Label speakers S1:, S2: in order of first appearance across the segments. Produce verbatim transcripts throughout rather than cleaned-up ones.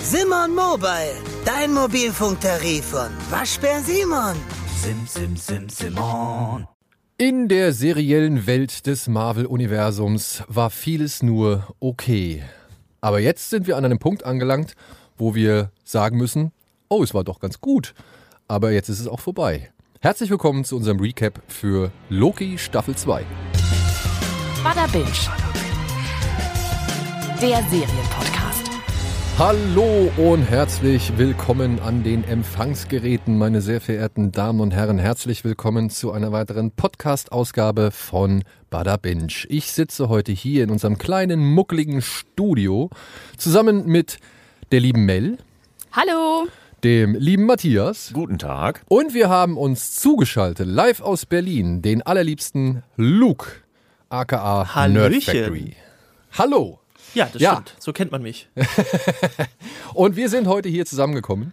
S1: Simon Mobile, dein Mobilfunktarif von Waschbär Simon.
S2: Sim, sim, sim, Simon.
S3: In der seriellen Welt des Marvel-Universums war vieles nur okay. Aber jetzt sind wir an einem Punkt angelangt, wo wir sagen müssen, oh, es war doch ganz gut. Aber jetzt ist es auch vorbei. Herzlich willkommen zu unserem Recap für Loki Staffel zwei.
S4: Bada Binge. Der Serienpodcast.
S3: Hallo und herzlich willkommen an den Empfangsgeräten, meine sehr verehrten Damen und Herren. Herzlich willkommen zu einer weiteren Podcast-Ausgabe von Bada Binge. Ich sitze heute hier in unserem kleinen, muckeligen Studio zusammen mit der lieben Mel.
S4: Hallo.
S3: Dem lieben Matthias.
S2: Guten Tag.
S3: Und wir haben uns zugeschaltet, live aus Berlin, den allerliebsten Luke, aka Nerd Factory. Hallo.
S5: Ja, das
S3: ja.
S5: stimmt. So kennt man mich.
S3: Und wir sind heute hier zusammengekommen,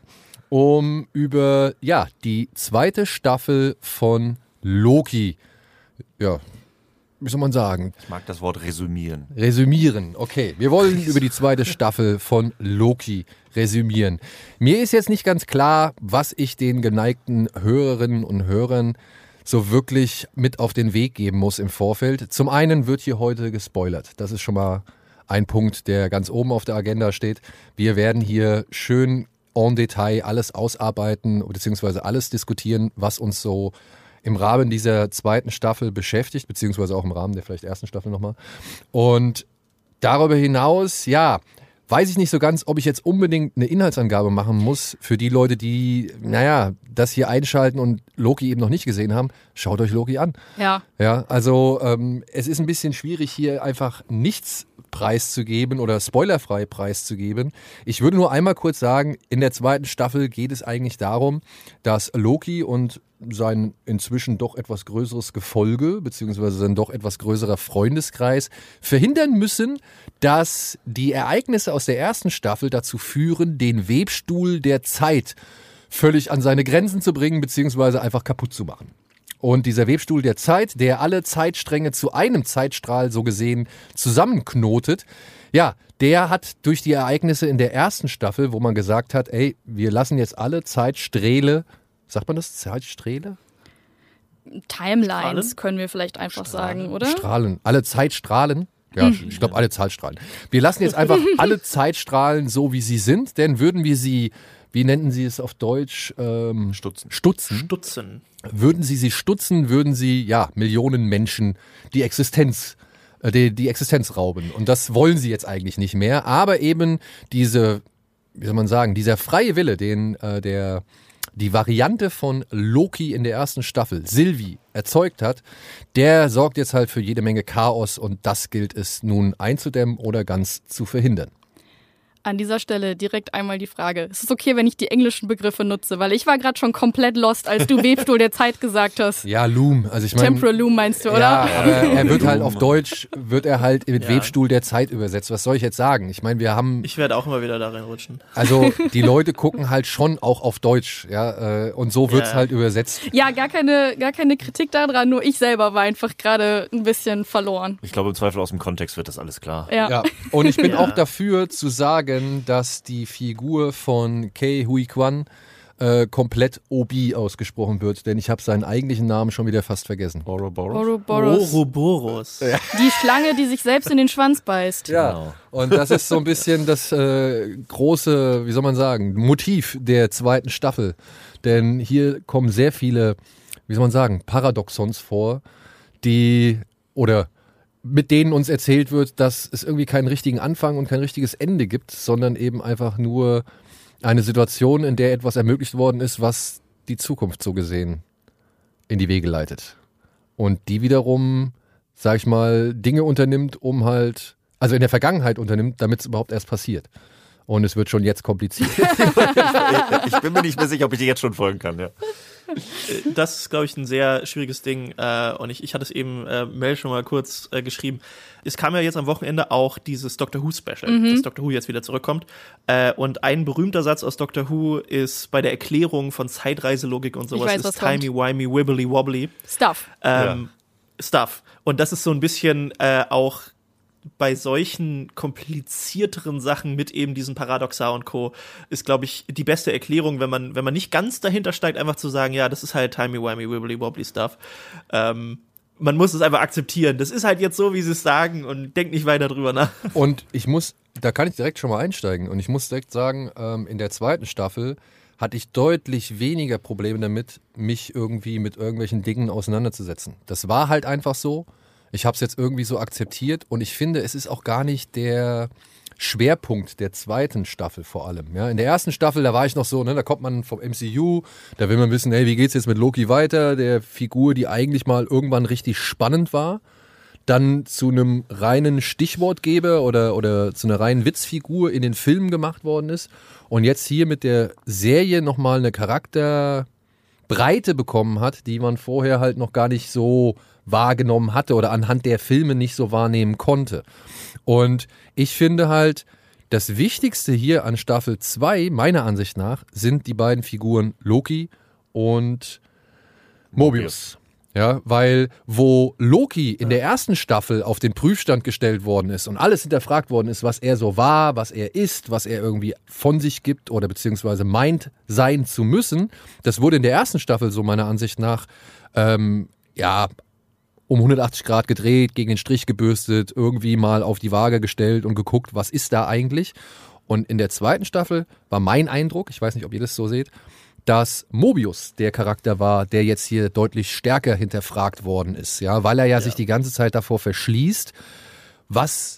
S3: um über ja die zweite Staffel von Loki, ja, wie soll man sagen?
S2: Ich mag das Wort resümieren.
S3: Resümieren, okay. Wir wollen über die zweite Staffel von Loki resümieren. Mir ist jetzt nicht ganz klar, was ich den geneigten Hörerinnen und Hörern so wirklich mit auf den Weg geben muss im Vorfeld. Zum einen wird hier heute gespoilert. Das ist schon mal ein Punkt, der ganz oben auf der Agenda steht. Wir werden hier schön en Detail alles ausarbeiten beziehungsweise alles diskutieren, was uns so im Rahmen dieser zweiten Staffel beschäftigt, beziehungsweise auch im Rahmen der vielleicht ersten Staffel nochmal. Und darüber hinaus, ja, weiß ich nicht so ganz, ob ich jetzt unbedingt eine Inhaltsangabe machen muss für die Leute, die, naja, das hier einschalten und Loki eben noch nicht gesehen haben. Schaut euch Loki an.
S4: Ja.
S3: Ja, also ähm, es ist ein bisschen schwierig, hier einfach nichts preiszugeben oder spoilerfrei preiszugeben. Ich würde nur einmal kurz sagen, in der zweiten Staffel geht es eigentlich darum, dass Loki und sein inzwischen doch etwas größeres Gefolge, beziehungsweise sein doch etwas größerer Freundeskreis verhindern müssen, dass die Ereignisse aus der ersten Staffel dazu führen, den Webstuhl der Zeit völlig an seine Grenzen zu bringen, beziehungsweise einfach kaputt zu machen. Und dieser Webstuhl der Zeit, der alle Zeitstränge zu einem Zeitstrahl so gesehen zusammenknotet, ja, der hat durch die Ereignisse in der ersten Staffel, wo man gesagt hat, ey, wir lassen jetzt alle Zeitsträhle, sagt man das, Zeitsträhle?
S4: Timelines
S5: Strahlen?
S4: können wir vielleicht einfach
S5: Strahlen.
S4: sagen, oder?
S3: Strahlen, alle Zeitstrahlen. Ja, ich glaube, alle Zeitstrahlen. Wir lassen jetzt einfach alle Zeitstrahlen so, wie sie sind, denn würden wir sie, wie nennen sie es auf Deutsch? Ähm,
S2: Stutzen.
S3: Stutzen.
S5: Stutzen.
S3: Würden sie sie stutzen, würden sie, ja, Millionen Menschen die Existenz, äh, die, die Existenz rauben. Und das wollen sie jetzt eigentlich nicht mehr. Aber eben diese, wie soll man sagen, dieser freie Wille, den äh, der die Variante von Loki in der ersten Staffel, Sylvie, erzeugt hat, der sorgt jetzt halt für jede Menge Chaos und das gilt es nun einzudämmen oder ganz zu verhindern.
S4: An dieser Stelle direkt einmal die Frage, ist es okay, wenn ich die englischen Begriffe nutze? Weil ich war gerade schon komplett lost, als du Webstuhl der Zeit gesagt hast.
S3: Ja, Loom. Also ich meine,
S4: Temporal Loom meinst du, oder?
S3: Ja, aber er wird halt auf Deutsch, wird er halt mit
S5: Ja.
S3: Webstuhl der Zeit übersetzt. Was soll ich jetzt sagen? Ich meine, wir haben,
S5: Ich werde auch immer wieder da reinrutschen.
S3: also die Leute gucken halt schon auch auf Deutsch, ja, äh, und so wird's
S5: Ja.
S3: halt übersetzt.
S4: Ja, gar keine, gar keine Kritik daran, nur ich selber war einfach gerade ein bisschen verloren.
S2: Ich glaube, im Zweifel aus dem Kontext wird das alles klar.
S4: Ja.
S3: Ja, und ich bin
S5: Ja.
S3: auch dafür zu sagen, dass die Figur von Ke Huy Quan äh, komplett Obi ausgesprochen wird, denn ich habe seinen eigentlichen Namen schon wieder fast vergessen.
S2: Ouroboros?
S4: Ouroboros.
S5: Ouroboros.
S4: Die Schlange, die sich selbst in den Schwanz beißt.
S3: Ja, und das ist so ein bisschen das äh, große, wie soll man sagen, Motiv der zweiten Staffel. Denn hier kommen sehr viele, wie soll man sagen, Paradoxons vor, die, oder mit denen uns erzählt wird, dass es irgendwie keinen richtigen Anfang und kein richtiges Ende gibt, sondern eben einfach nur eine Situation, in der etwas ermöglicht worden ist, was die Zukunft so gesehen in die Wege leitet. Und die wiederum, sag ich mal, Dinge unternimmt, um halt, also in der Vergangenheit unternimmt, damit es überhaupt erst passiert. Und es wird schon jetzt kompliziert.
S2: Ich bin mir nicht mehr sicher, ob ich dir jetzt schon folgen kann. Ja.
S5: Das ist, glaube ich, ein sehr schwieriges Ding. Äh, und ich, ich hatte es eben äh, Mel schon mal kurz äh, geschrieben. Es kam ja jetzt am Wochenende auch dieses Doctor Who-Special,
S4: Mhm.
S5: dass Doctor Who jetzt wieder zurückkommt. Äh, und ein berühmter Satz aus Doctor Who ist bei der Erklärung von Zeitreiselogik und sowas,
S4: weiß,
S5: ist
S4: was kommt.
S5: timey-wimey, wibbly-wobbly.
S4: Stuff.
S5: Ähm, Stuff. Und das ist so ein bisschen äh, auch bei solchen komplizierteren Sachen mit eben diesen Paradoxa und Co. ist, glaube ich, die beste Erklärung, wenn man, wenn man nicht ganz dahinter steigt, einfach zu sagen, ja, das ist halt timey-wimey, wibbly-wobbly Stuff. Ähm, man muss es einfach akzeptieren. Das ist halt jetzt so, wie sie es sagen und denkt nicht weiter drüber nach.
S3: Und ich muss, da kann ich direkt schon mal einsteigen und ich muss direkt sagen, ähm, in der zweiten Staffel hatte ich deutlich weniger Probleme damit, mich irgendwie mit irgendwelchen Dingen auseinanderzusetzen. Das war halt einfach so. Ich habe es jetzt irgendwie so akzeptiert und ich finde, es ist auch gar nicht der Schwerpunkt der zweiten Staffel vor allem. Ja, in der ersten Staffel, da war ich noch so, ne, da kommt man vom M C U, da will man wissen, hey, wie geht's jetzt mit Loki weiter, der Figur, die eigentlich mal irgendwann richtig spannend war, dann zu einem reinen Stichwortgeber oder, oder zu einer reinen Witzfigur in den Filmen gemacht worden ist und jetzt hier mit der Serie nochmal eine Charakterbreite bekommen hat, die man vorher halt noch gar nicht so wahrgenommen hatte oder anhand der Filme nicht so wahrnehmen konnte. Und ich finde halt, das Wichtigste hier an Staffel zwei, meiner Ansicht nach, sind die beiden Figuren Loki und Mobius. Ja, weil wo Loki in der ersten Staffel auf den Prüfstand gestellt worden ist und alles hinterfragt worden ist, was er so war, was er ist, was er irgendwie von sich gibt oder beziehungsweise meint sein zu müssen, das wurde in der ersten Staffel so meiner Ansicht nach ähm, ja um hundertachtzig Grad gedreht, gegen den Strich gebürstet, irgendwie mal auf die Waage gestellt und geguckt, was ist da eigentlich. Und in der zweiten Staffel war mein Eindruck, ich weiß nicht, ob ihr das so seht, dass Mobius der Charakter war, der jetzt hier deutlich stärker hinterfragt worden ist, ja, weil er ja, ja sich die ganze Zeit davor verschließt, was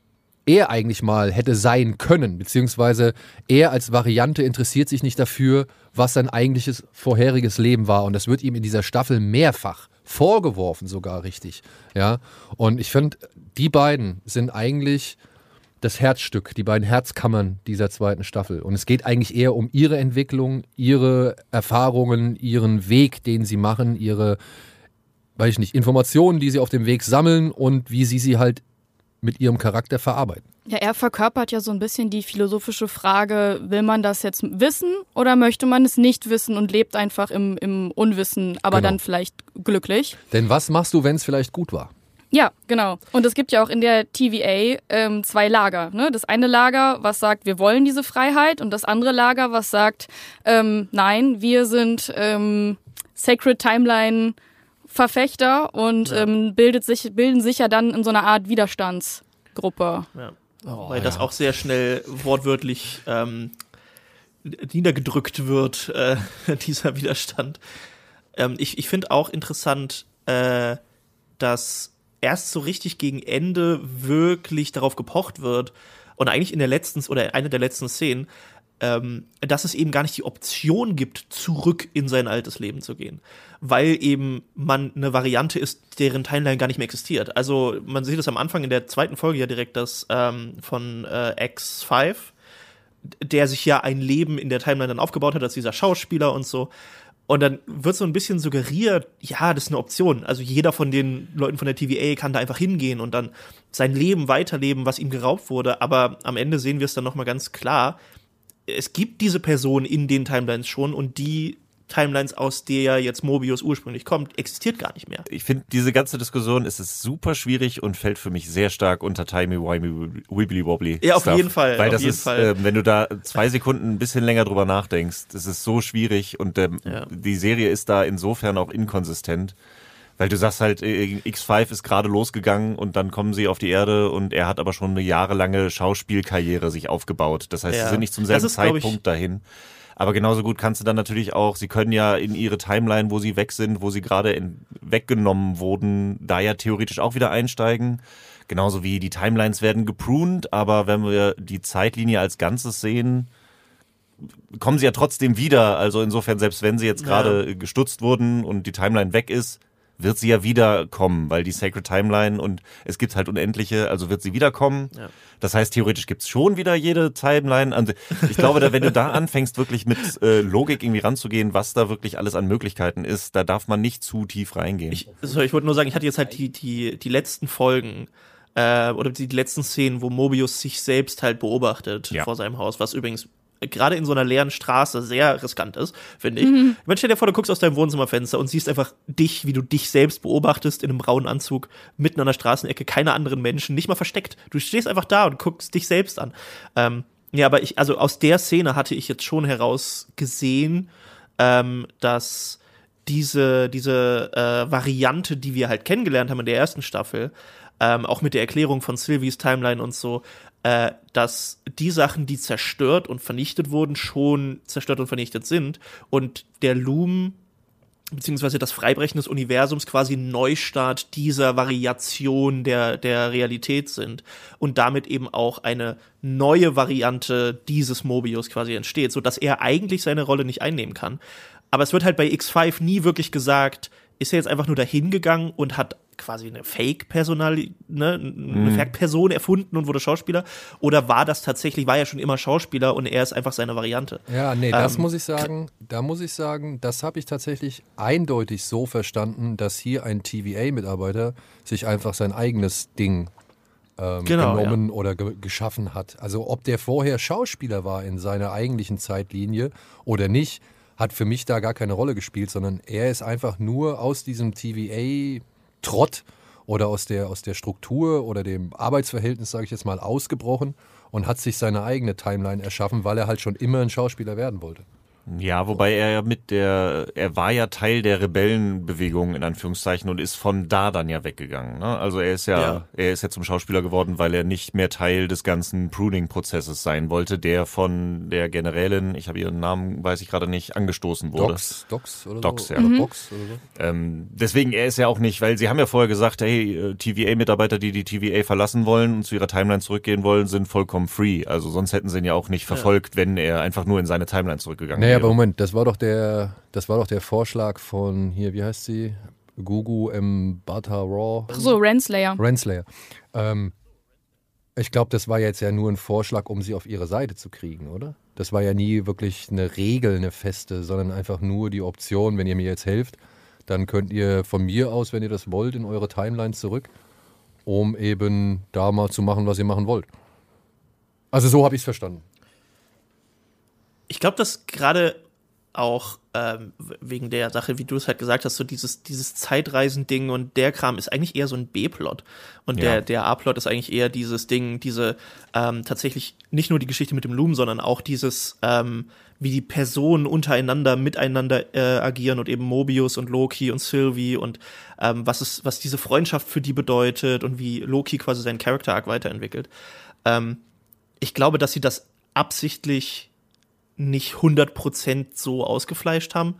S3: er eigentlich mal hätte sein können, beziehungsweise er als Variante interessiert sich nicht dafür, was sein eigentliches vorheriges Leben war. Und das wird ihm in dieser Staffel mehrfach vorgeworfen, sogar richtig. Ja? Und ich finde, die beiden sind eigentlich das Herzstück, die beiden Herzkammern dieser zweiten Staffel. Und es geht eigentlich eher um ihre Entwicklung, ihre Erfahrungen, ihren Weg, den sie machen, ihre, weiß ich nicht, Informationen, die sie auf dem Weg sammeln und wie sie sie halt mit ihrem Charakter verarbeiten.
S4: Ja, er verkörpert ja so ein bisschen die philosophische Frage, will man das jetzt wissen oder möchte man es nicht wissen und lebt einfach im, im Unwissen, aber
S3: Genau.
S4: dann vielleicht glücklich.
S3: Denn was machst du, wenn es vielleicht gut war?
S4: Ja, genau. Und es gibt ja auch in der T V A ähm, zwei Lager. Ne? Das eine Lager, was sagt, wir wollen diese Freiheit, und das andere Lager, was sagt, ähm, nein, wir sind ähm, Sacred Timeline Verfechter und
S5: Ja.
S4: ähm, bildet sich, bilden sich ja dann in so einer Art Widerstandsgruppe.
S5: Ja.
S3: Oh,
S5: Weil das
S3: ja.
S5: auch sehr schnell wortwörtlich ähm, niedergedrückt wird, äh, dieser Widerstand. Ähm, ich ich finde auch interessant, äh, dass erst so richtig gegen Ende wirklich darauf gepocht wird und eigentlich in der letzten oder einer der letzten Szenen, ähm, dass es eben gar nicht die Option gibt, zurück in sein altes Leben zu gehen, weil eben man eine Variante ist, deren Timeline gar nicht mehr existiert. Also man sieht es am Anfang in der zweiten Folge ja direkt, dass ähm, von äh, X fünf, der sich ja ein Leben in der Timeline dann aufgebaut hat, als dieser Schauspieler und so. Und dann wird so ein bisschen suggeriert, ja, das ist eine Option. Also jeder von den Leuten von der T V A kann da einfach hingehen und dann sein Leben weiterleben, was ihm geraubt wurde. Aber am Ende sehen wir es dann nochmal ganz klar. Es gibt diese Person in den Timelines schon und die Timelines, aus der jetzt Mobius ursprünglich kommt, existiert gar nicht mehr.
S2: Ich finde, diese ganze Diskussion ist es super schwierig und fällt für mich sehr stark unter Timey-Wimey, Wibbly-Wobbly.
S5: Ja, auf
S2: Stuff.
S5: jeden Fall.
S2: Weil
S5: auf
S2: das
S5: jeden
S2: ist,
S5: Fall.
S2: äh, wenn du da zwei Sekunden ein bisschen länger drüber nachdenkst, das ist so schwierig und ähm,
S5: Ja.
S2: die Serie ist da insofern auch inkonsistent. Weil du sagst halt, äh, X fünf ist gerade losgegangen und dann kommen sie auf die Erde und er hat aber schon eine jahrelange Schauspielkarriere sich aufgebaut. Das heißt,
S5: Ja.
S2: sie sind nicht zum
S5: Das
S2: selben
S5: ist, glaub ich-
S2: Zeitpunkt dahin. Aber genauso gut kannst du dann natürlich auch, sie können ja in ihre Timeline, wo sie weg sind, wo sie gerade in, weggenommen wurden, da ja theoretisch auch wieder einsteigen. Genauso wie die Timelines werden gepruned, aber wenn wir die Zeitlinie als Ganzes sehen, kommen sie ja trotzdem wieder. Also insofern, selbst wenn sie jetzt
S5: Ja.
S2: gerade gestutzt wurden und die Timeline weg ist, wird sie ja wiederkommen, weil die Sacred Timeline und es gibt halt unendliche, also wird sie wiederkommen.
S5: Ja.
S2: Das heißt, theoretisch gibt's schon wieder jede Timeline. Also ich glaube, da, wenn du da anfängst, wirklich mit äh, Logik irgendwie ranzugehen, was da wirklich alles an Möglichkeiten ist, da darf man nicht zu tief reingehen.
S5: Ich, also ich wollte nur sagen, ich hatte jetzt halt die, die, die letzten Folgen äh, oder die, die letzten Szenen, wo Mobius sich selbst halt beobachtet
S2: Ja.
S5: vor seinem Haus, was übrigens gerade in so einer leeren Straße sehr riskant ist, finde ich. Mhm. Ich meine, stell dir vor, du guckst aus deinem Wohnzimmerfenster und siehst einfach dich, wie du dich selbst beobachtest in einem braunen Anzug, mitten an der Straßenecke, keine anderen Menschen, nicht mal versteckt. Du stehst einfach da und guckst dich selbst an. Ähm, ja, aber ich, also aus der Szene hatte ich jetzt schon herausgesehen, ähm, dass diese, diese äh, Variante, die wir halt kennengelernt haben in der ersten Staffel, ähm, auch mit der Erklärung von Sylvies Timeline und so, äh, dass die Sachen, die zerstört und vernichtet wurden, schon zerstört und vernichtet sind und der Loom beziehungsweise das Freibrechen des Universums quasi ein Neustart dieser Variation der, der Realität sind und damit eben auch eine neue Variante dieses Mobius quasi entsteht, sodass er eigentlich seine Rolle nicht einnehmen kann. Aber es wird halt bei X fünf nie wirklich gesagt, ist er jetzt einfach nur dahin gegangen und hat quasi eine Fake-Personal, ne, eine
S2: Mhm.
S5: Fake-Person erfunden und wurde Schauspieler? Oder war das tatsächlich, war er schon immer Schauspieler und er ist einfach seine Variante?
S3: Ja, nee, das
S5: Ähm,
S3: muss ich sagen, da muss ich sagen, das habe ich tatsächlich eindeutig so verstanden, dass hier ein T V A-Mitarbeiter sich einfach sein eigenes Ding ähm,
S5: Genau,
S3: genommen oder ge geschaffen hat. Also ob der vorher Schauspieler war in seiner eigentlichen Zeitlinie oder nicht, hat für mich da gar keine Rolle gespielt, sondern er ist einfach nur aus diesem T V A-Trott oder aus der, aus der Struktur oder dem Arbeitsverhältnis, sage ich jetzt mal, ausgebrochen und hat sich seine eigene Timeline erschaffen, weil er halt schon immer ein Schauspieler werden wollte.
S2: Ja, wobei er ja mit der, er war ja Teil der Rebellenbewegung in Anführungszeichen und ist von da dann ja weggegangen. Ne? Also er ist ja,
S5: Ja.
S2: er ist ja zum Schauspieler geworden, weil er nicht mehr Teil des ganzen Pruning-Prozesses sein wollte, der von der Generälin, ich habe ihren Namen, weiß ich gerade nicht, angestoßen wurde.
S3: Docs, Docs oder
S2: Docs,
S3: so?
S2: ja.
S3: Oder
S4: Mhm.
S3: Box oder so?
S2: Ähm, deswegen, er ist ja auch nicht, weil sie haben ja vorher gesagt, hey, T V A-Mitarbeiter, die die T V A verlassen wollen und zu ihrer Timeline zurückgehen wollen, sind vollkommen free. Also sonst hätten sie ihn ja auch nicht verfolgt, wenn er einfach nur in seine Timeline zurückgegangen
S3: Naja,
S2: wäre.
S3: aber Moment, das war doch der, das war doch der Vorschlag von hier, wie heißt sie? Gugu Mbata Raw.
S4: Ach so, Renslayer.
S3: Renslayer. Ähm, ich glaube, das war jetzt ja nur ein Vorschlag, um sie auf ihre Seite zu kriegen, oder? Das war ja nie wirklich eine Regel, eine feste, sondern einfach nur die Option, wenn ihr mir jetzt helft, dann könnt ihr von mir aus, wenn ihr das wollt, in eure Timeline zurück, um eben da mal zu machen, was ihr machen wollt. Also so habe ich es verstanden.
S5: Ich glaube, dass gerade auch ähm, wegen der Sache, wie du es halt gesagt hast, so dieses, dieses Zeitreisen-Ding und der Kram ist eigentlich eher so ein B-Plot. Und
S2: Ja.
S5: der, der A-Plot ist eigentlich eher dieses Ding, diese ähm, tatsächlich nicht nur die Geschichte mit dem Loom, sondern auch dieses, ähm, wie die Personen untereinander, miteinander äh, agieren und eben Mobius und Loki und Sylvie und ähm, was es, was diese Freundschaft für die bedeutet und wie Loki quasi seinen Character-Arc weiterentwickelt. Ähm, ich glaube, dass sie das absichtlich nicht hundert Prozent so ausgefleischt haben,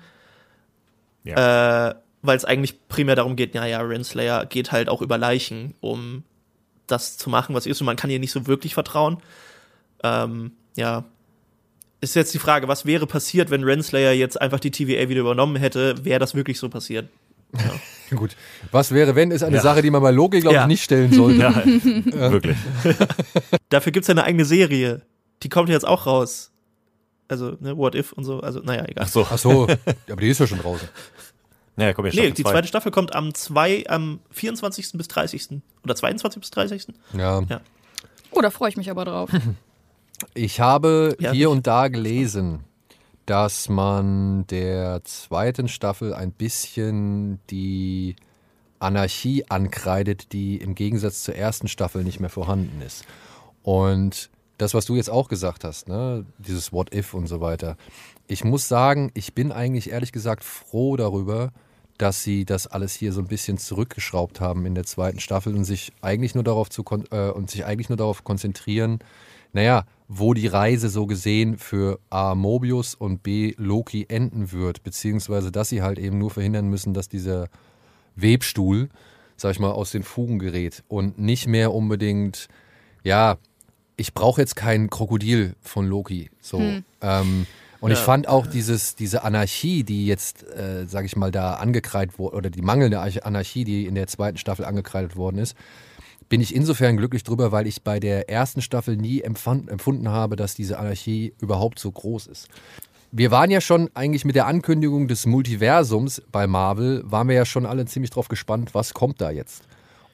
S2: Ja.
S5: äh, weil es eigentlich primär darum geht, ja, ja, Renslayer geht halt auch über Leichen, um das zu machen, was ist, und man kann ihr nicht so wirklich vertrauen. Ähm, ja, ist jetzt die Frage, was wäre passiert, wenn Renslayer jetzt einfach die T V A wieder übernommen hätte, wäre das wirklich so passiert?
S3: Gut. Was wäre, wenn, ist eine
S2: Ja.
S3: Sache, die man bei Loki, glaube ich,
S5: Ja.
S3: nicht stellen sollte.
S2: Ja, wirklich.
S5: Dafür gibt's ja eine eigene Serie, die kommt jetzt auch raus. Also, ne, What If und so, also, naja, egal.
S2: Ach so.
S3: Ach so, ja, aber die ist ja schon draußen.
S2: Naja, komm, jetzt
S5: Nee,
S2: Staffel
S5: die
S2: zwei.
S5: zweite Staffel kommt am zwei, am vierundzwanzigsten bis dreißigsten Oder zweiundzwanzigsten bis dreißigsten
S3: Ja.
S5: Ja.
S4: Oh, da freue ich mich aber drauf.
S3: Ich habe
S5: Ja,
S3: hier
S5: mich-
S3: und da gelesen, dass man der zweiten Staffel ein bisschen die Anarchie ankreidet, die im Gegensatz zur ersten Staffel nicht mehr vorhanden ist. Und das, was du jetzt auch gesagt hast, ne, dieses What If und so weiter. Ich muss sagen, ich bin eigentlich ehrlich gesagt froh darüber, dass sie das alles hier so ein bisschen zurückgeschraubt haben in der zweiten Staffel und sich eigentlich nur darauf zu kon äh, und sich eigentlich nur darauf konzentrieren, naja, wo die Reise so gesehen für A. Mobius und B. Loki enden wird, beziehungsweise dass sie halt eben nur verhindern müssen, dass dieser Webstuhl, sag ich mal, aus den Fugen gerät und nicht mehr unbedingt, ja, ich brauche jetzt kein Krokodil von Loki, so. Ähm, und ich
S5: Ja.
S3: fand auch dieses, diese Anarchie, die jetzt, äh, sag ich mal, da angekreidet wurde, oder die mangelnde Anarchie, die in der zweiten Staffel angekreidet worden ist, bin ich insofern glücklich drüber, weil ich bei der ersten Staffel nie empfand, empfunden habe, dass diese Anarchie überhaupt so groß ist. Wir waren ja schon eigentlich mit der Ankündigung des Multiversums bei Marvel, waren wir ja schon alle ziemlich drauf gespannt, was kommt da jetzt.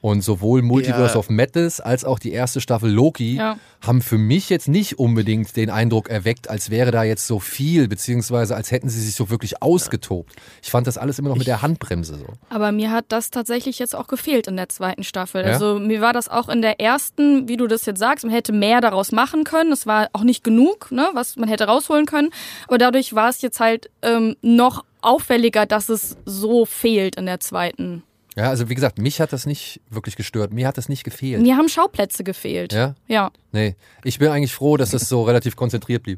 S3: Und sowohl Multiverse
S5: Ja.
S3: of Madness als auch die erste Staffel Loki
S4: Ja.
S3: haben für mich jetzt nicht unbedingt den Eindruck erweckt, als wäre da jetzt so viel, beziehungsweise als hätten sie sich so wirklich ausgetobt. Ich fand das alles immer noch mit der Handbremse so.
S4: Aber mir hat das tatsächlich jetzt auch gefehlt in der zweiten Staffel.
S3: Ja?
S4: Also mir war das auch in der ersten, wie du das jetzt sagst, man hätte mehr daraus machen können. Es war auch nicht genug, ne, was man hätte rausholen können. Aber dadurch war es jetzt halt ähm, noch auffälliger, dass es so fehlt in der zweiten.
S3: Ja, also wie gesagt, mich hat das nicht wirklich gestört. Mir hat das nicht gefehlt.
S4: Mir haben Schauplätze gefehlt.
S3: Ja?
S4: Ja.
S3: Nee, ich bin eigentlich froh, dass es so relativ konzentriert blieb.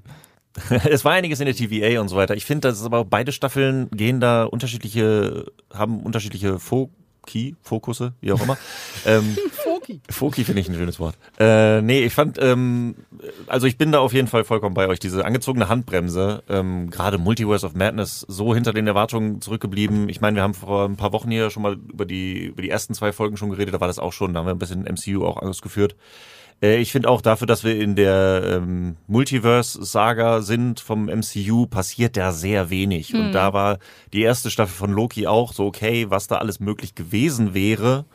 S2: Es war einiges in der T V A und so weiter. Ich finde, das ist aber auch beide Staffeln gehen da unterschiedliche, haben unterschiedliche Foki, Fokusse, wie auch immer. ähm,
S3: Foki.
S2: Foki finde ich ein schönes Wort. Äh, nee, ich fand, ähm, also ich bin da auf jeden Fall vollkommen bei euch. Diese angezogene Handbremse, ähm, gerade Multiverse of Madness, so hinter den Erwartungen zurückgeblieben. Ich meine, wir haben vor ein paar Wochen hier schon mal über die, über die ersten zwei Folgen schon geredet, da war das auch schon, da haben wir ein bisschen M C U auch ausgeführt. Äh, ich finde auch dafür, dass wir in der ähm, Multiverse-Saga sind vom M C U, passiert da sehr wenig.
S4: Hm.
S2: Und da war die erste Staffel von Loki auch so, okay, was da alles möglich gewesen wäre,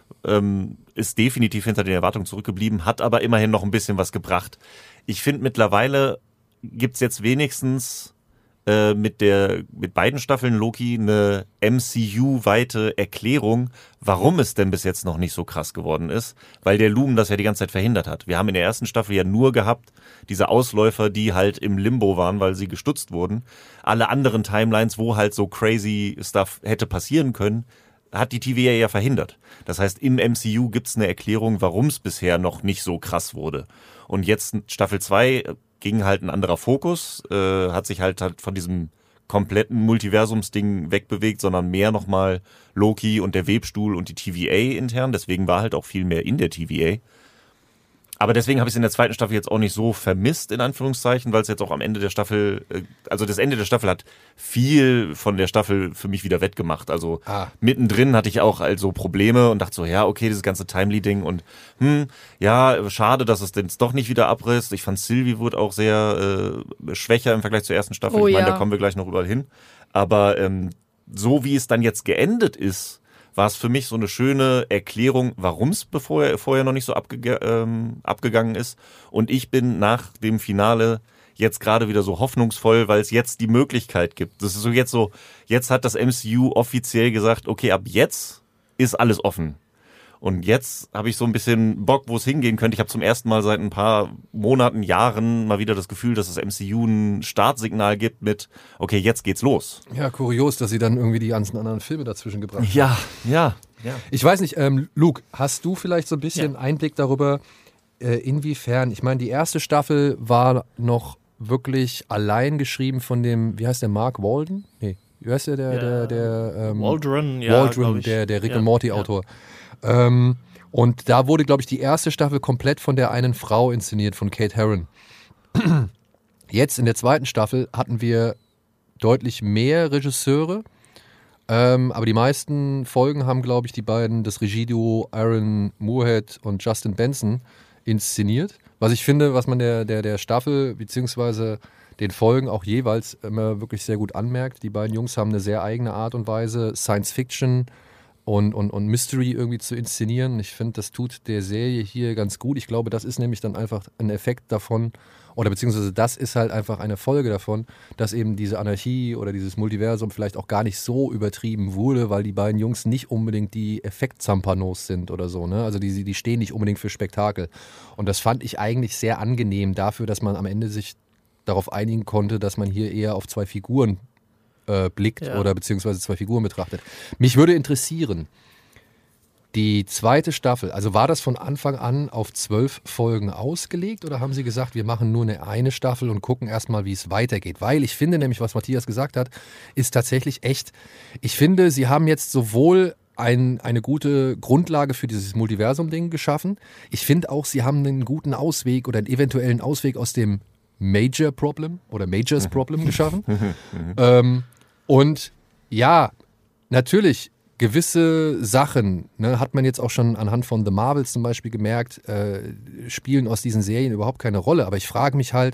S2: ähm, ist definitiv hinter den Erwartungen zurückgeblieben, hat aber immerhin noch ein bisschen was gebracht. Ich finde, mittlerweile gibt's jetzt wenigstens äh, mit der mit beiden Staffeln Loki eine M C U-weite Erklärung, warum es denn bis jetzt noch nicht so krass geworden ist, weil der Loom das ja die ganze Zeit verhindert hat. Wir haben in der ersten Staffel ja nur gehabt, diese Ausläufer, die halt im Limbo waren, weil sie gestutzt wurden. Alle anderen Timelines, wo halt so crazy Stuff hätte passieren können, hat die T V A ja verhindert. Das heißt, im M C U gibt's eine Erklärung, warum es bisher noch nicht so krass wurde. Und jetzt Staffel zwei ging halt ein anderer Fokus, äh, hat sich halt, halt von diesem kompletten Multiversumsding wegbewegt, sondern mehr nochmal Loki und der Webstuhl und die T V A intern. Deswegen war halt auch viel mehr in der T V A. Aber deswegen habe ich es in der zweiten Staffel jetzt auch nicht so vermisst, in Anführungszeichen, weil es jetzt auch am Ende der Staffel, also das Ende der Staffel hat viel von der Staffel für mich wieder wettgemacht. Also
S3: Ah.
S2: mittendrin hatte ich auch also Probleme und dachte so, ja, okay, dieses ganze Timely-Ding und hm, ja, schade, dass es jetzt doch nicht wieder abrisst. Ich fand Sylvie wurde auch sehr äh, schwächer im Vergleich zur ersten Staffel.
S4: Oh,
S2: ich meine,
S4: ja.
S2: da kommen wir gleich noch überall hin. Aber ähm, so wie es dann jetzt geendet ist, war es für mich so eine schöne Erklärung, warum es vorher, vorher noch nicht so abge, ähm, abgegangen ist. Und ich bin nach dem Finale jetzt gerade wieder so hoffnungsvoll, weil es jetzt die Möglichkeit gibt. Das ist so jetzt so, jetzt hat das M C U offiziell gesagt, okay, ab jetzt ist alles offen. Und jetzt habe ich so ein bisschen Bock, wo es hingehen könnte. Ich habe zum ersten Mal seit ein paar Monaten, Jahren mal wieder das Gefühl, dass das M C U ein Startsignal gibt mit, okay, jetzt geht's los.
S3: Ja, kurios, dass sie dann irgendwie die ganzen anderen Filme dazwischen gebracht haben.
S2: Ja, ja, ja.
S3: Ich weiß nicht, ähm, Luke, hast du vielleicht so ein bisschen
S5: Ja.
S3: Einblick darüber, äh, inwiefern, ich meine, die erste Staffel war noch wirklich allein geschrieben von dem, wie heißt der, Mark Walden? Nee, wie heißt der, der,
S5: Ja.
S3: der, der ähm,
S5: Waldron, ja,
S3: Waldron,
S5: glaub ich.
S3: der, der Rick
S5: Ja,
S3: and Morty Autor. Ähm, und da wurde, glaube ich, die erste Staffel komplett von der einen Frau inszeniert, von Kate Herron. Jetzt in der zweiten Staffel hatten wir deutlich mehr Regisseure, ähm, aber die meisten Folgen haben, glaube ich, die beiden, das Regieduo Aaron Moorhead und Justin Benson inszeniert. Was ich finde, was man der, der, der Staffel beziehungsweise den Folgen auch jeweils immer wirklich sehr gut anmerkt. Die beiden Jungs haben eine sehr eigene Art und Weise, Science Fiction und, und, und Mystery irgendwie zu inszenieren. Ich finde, das tut der Serie hier ganz gut. Ich glaube, das ist nämlich dann einfach ein Effekt davon, oder beziehungsweise das ist halt einfach eine Folge davon, dass eben diese Anarchie oder dieses Multiversum vielleicht auch gar nicht so übertrieben wurde, weil die beiden Jungs nicht unbedingt die Effektzampanos sind oder so. Ne? Also die, die stehen nicht unbedingt für Spektakel. Und das fand ich eigentlich sehr angenehm dafür, dass man am Ende sich darauf einigen konnte, dass man hier eher auf zwei Figuren äh, blickt
S5: Ja.
S3: oder beziehungsweise zwei Figuren betrachtet. Mich würde interessieren, die zweite Staffel, also war das von Anfang an auf zwölf Folgen ausgelegt oder haben Sie gesagt, wir machen nur eine eine Staffel und gucken erstmal, wie es weitergeht? Weil ich finde nämlich, was Matthias gesagt hat, ist tatsächlich echt, ich finde, Sie haben jetzt sowohl ein, eine gute Grundlage für dieses Multiversum-Ding geschaffen. Ich finde auch, Sie haben einen guten Ausweg oder einen eventuellen Ausweg aus dem Major Problem oder Majors Problem geschaffen. ähm, und ja, natürlich, gewisse Sachen, ne, hat man jetzt auch schon anhand von The Marvels zum Beispiel gemerkt, äh, spielen aus diesen Serien überhaupt keine Rolle. Aber ich frage mich halt,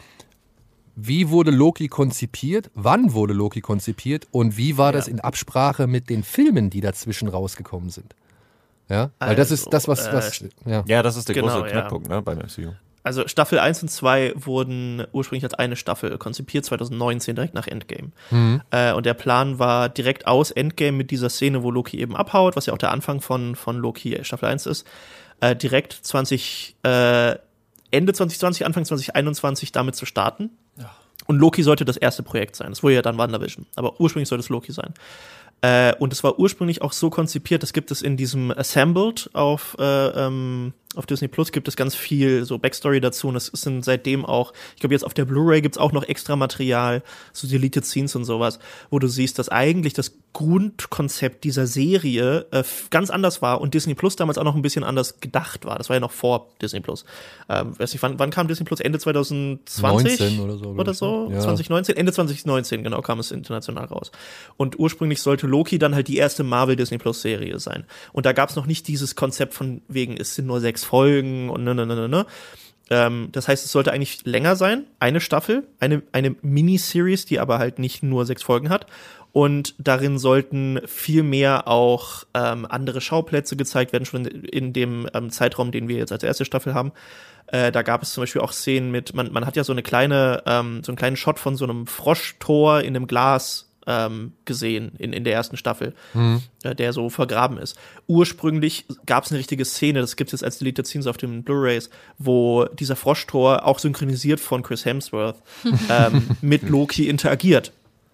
S3: wie wurde Loki konzipiert? Wann wurde Loki konzipiert? Und wie war das
S5: Ja.
S3: in Absprache mit den Filmen, die dazwischen rausgekommen sind? Ja, weil das ist
S5: Also,
S3: das, was, was,
S5: äh,
S3: ja.
S2: Ja, das ist der
S5: Genau,
S2: große
S5: ja.
S2: Knackpunkt, ne, beim M C U.
S5: Also Staffel eins und zwei wurden ursprünglich als eine Staffel konzipiert, zwanzig neunzehn, direkt nach Endgame.
S3: Mhm.
S5: Äh, und der Plan war direkt aus Endgame mit dieser Szene, wo Loki eben abhaut, was ja auch der Anfang von, von Loki Staffel eins ist, äh, direkt zwanzig, äh, Ende zwanzig zwanzig, Anfang zwanzig einundzwanzig damit zu starten. Ja. Und Loki sollte das erste Projekt sein. Das wurde ja dann WandaVision. Aber ursprünglich sollte es Loki sein. Äh, und es war ursprünglich auch so konzipiert, das gibt es in diesem Assembled auf, äh, ähm, auf Disney Plus, gibt es ganz viel so Backstory dazu. Und es sind seitdem auch, ich glaube jetzt auf der Blu-ray gibt's auch noch extra Material, so Deleted Scenes und sowas, wo du siehst, dass eigentlich das Grundkonzept dieser Serie äh, ganz anders war und Disney Plus damals auch noch ein bisschen anders gedacht war. Das war ja noch vor Disney Plus. Ähm, weiß nicht, wann, wann kam Disney Plus? Ende zwanzig zwanzig?
S3: neunzehn oder so.
S5: Oder so?
S3: Ja.
S5: zwanzig neunzehn? Ende zwanzig neunzehn, genau, kam es international raus. Und ursprünglich sollte Loki dann halt die erste Marvel-Disney Plus-Serie sein. Und da gab es noch nicht dieses Konzept von wegen, es sind nur sechs Folgen und ne, ne, ne, ne, ne. Ähm, das heißt, es sollte eigentlich länger sein, eine Staffel, eine, eine Miniseries, die aber halt nicht nur sechs Folgen hat. Und darin sollten viel mehr auch ähm, andere Schauplätze gezeigt werden, schon in, in dem ähm, Zeitraum, den wir jetzt als erste Staffel haben. Äh, da gab es zum Beispiel auch Szenen mit, man, man hat ja so eine kleine, ähm, so einen kleinen Shot von so einem Froschtor in einem Glas ähm, gesehen in, in der ersten Staffel, mhm. äh, der so vergraben ist. Ursprünglich gab es eine richtige Szene, das gibt es jetzt als Deleted Scenes auf den Blu-rays, wo dieser Froschtor, auch synchronisiert von Chris Hemsworth, ähm, mit Loki interagiert.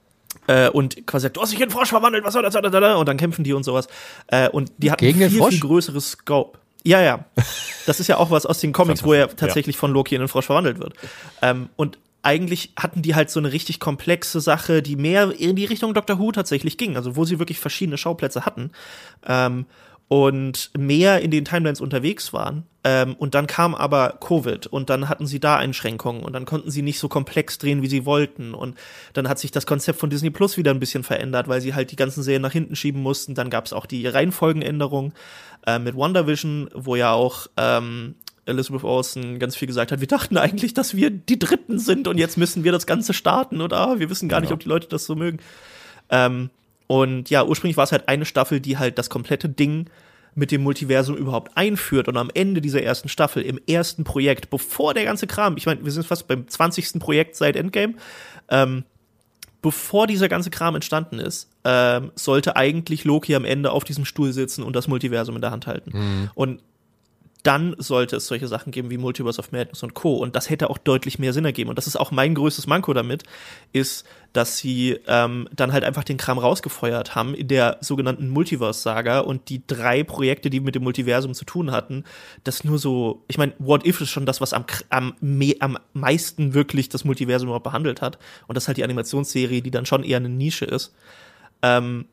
S5: Äh, und quasi sagt, du hast dich in Frosch verwandelt, was soll das? Und dann kämpfen die und sowas. Äh, und die hatten
S3: Gegen den
S5: viel,
S3: Frosch?
S5: viel größeres Scope. Ja, ja. Das ist ja auch was aus den Comics, wo er tatsächlich ja. von Loki in den Frosch verwandelt wird. Ähm, und eigentlich hatten die halt so eine richtig komplexe Sache, die mehr in die Richtung Doctor Who tatsächlich ging, also wo sie wirklich verschiedene Schauplätze hatten ähm, und mehr in den Timelines unterwegs waren. Ähm, und dann kam aber Covid und dann hatten sie da Einschränkungen und dann konnten sie nicht so komplex drehen, wie sie wollten. Und dann hat sich das Konzept von Disney Plus wieder ein bisschen verändert, weil sie halt die ganzen Serien nach hinten schieben mussten. Dann gab es auch die Reihenfolgenänderung äh, mit WandaVision, wo ja auch ähm, Elizabeth Olsen ganz viel gesagt hat, wir dachten eigentlich, dass wir die Dritten sind und jetzt müssen wir das Ganze starten und ah, wir wissen gar nicht, ob die Leute das so mögen. Ähm, und ja, ursprünglich war es halt eine Staffel, die halt das komplette Ding mit dem Multiversum überhaupt einführt und am Ende dieser ersten Staffel, im ersten Projekt, bevor der ganze Kram, ich meine, wir sind fast beim zwanzigsten Projekt seit Endgame, ähm, bevor dieser ganze Kram entstanden ist, ähm, sollte eigentlich Loki am Ende auf diesem Stuhl sitzen und das Multiversum in der Hand halten. Mhm. Und dann sollte es solche Sachen geben wie Multiverse of Madness und Co. Und das hätte auch deutlich mehr Sinn ergeben. Und das ist auch mein größtes Manko damit, ist, dass sie ähm, dann halt einfach den Kram rausgefeuert haben in der sogenannten Multiverse-Saga und die drei Projekte, die mit dem Multiversum zu tun hatten, das nur so, ich meine, What If ist schon das, was am, am, am meisten wirklich das Multiversum überhaupt behandelt hat. Und das ist halt die Animationsserie, die dann schon eher eine Nische ist. Ähm,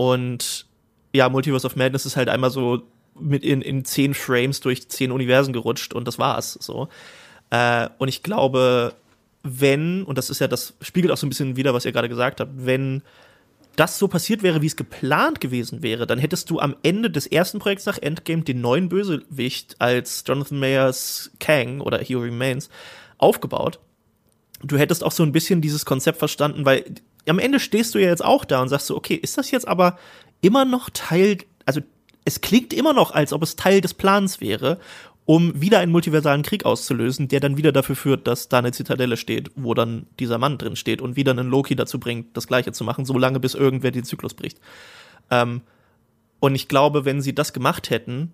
S5: und ja, Multiverse of Madness ist halt einmal so mit in, in zehn Frames durch zehn Universen gerutscht und das war's so. Äh, und ich glaube, wenn, und das ist ja, das spiegelt auch so ein bisschen wider, was ihr gerade gesagt habt, wenn das so passiert wäre, wie es geplant gewesen wäre, dann hättest du am Ende des ersten Projekts nach Endgame den neuen Bösewicht als Jonathan Mayers Kang oder He Who Remains aufgebaut. Du hättest auch so ein bisschen dieses Konzept verstanden, weil am Ende stehst du ja jetzt auch da und sagst so, okay, ist das jetzt aber immer noch Teil, also es klingt immer noch, als ob es Teil des Plans wäre, um wieder einen multiversalen Krieg auszulösen, der dann wieder dafür führt, dass da eine Zitadelle steht, wo dann dieser Mann drin steht und wieder einen Loki dazu bringt, das Gleiche zu machen, solange bis irgendwer den Zyklus bricht. Ähm, und ich glaube, wenn sie das gemacht hätten,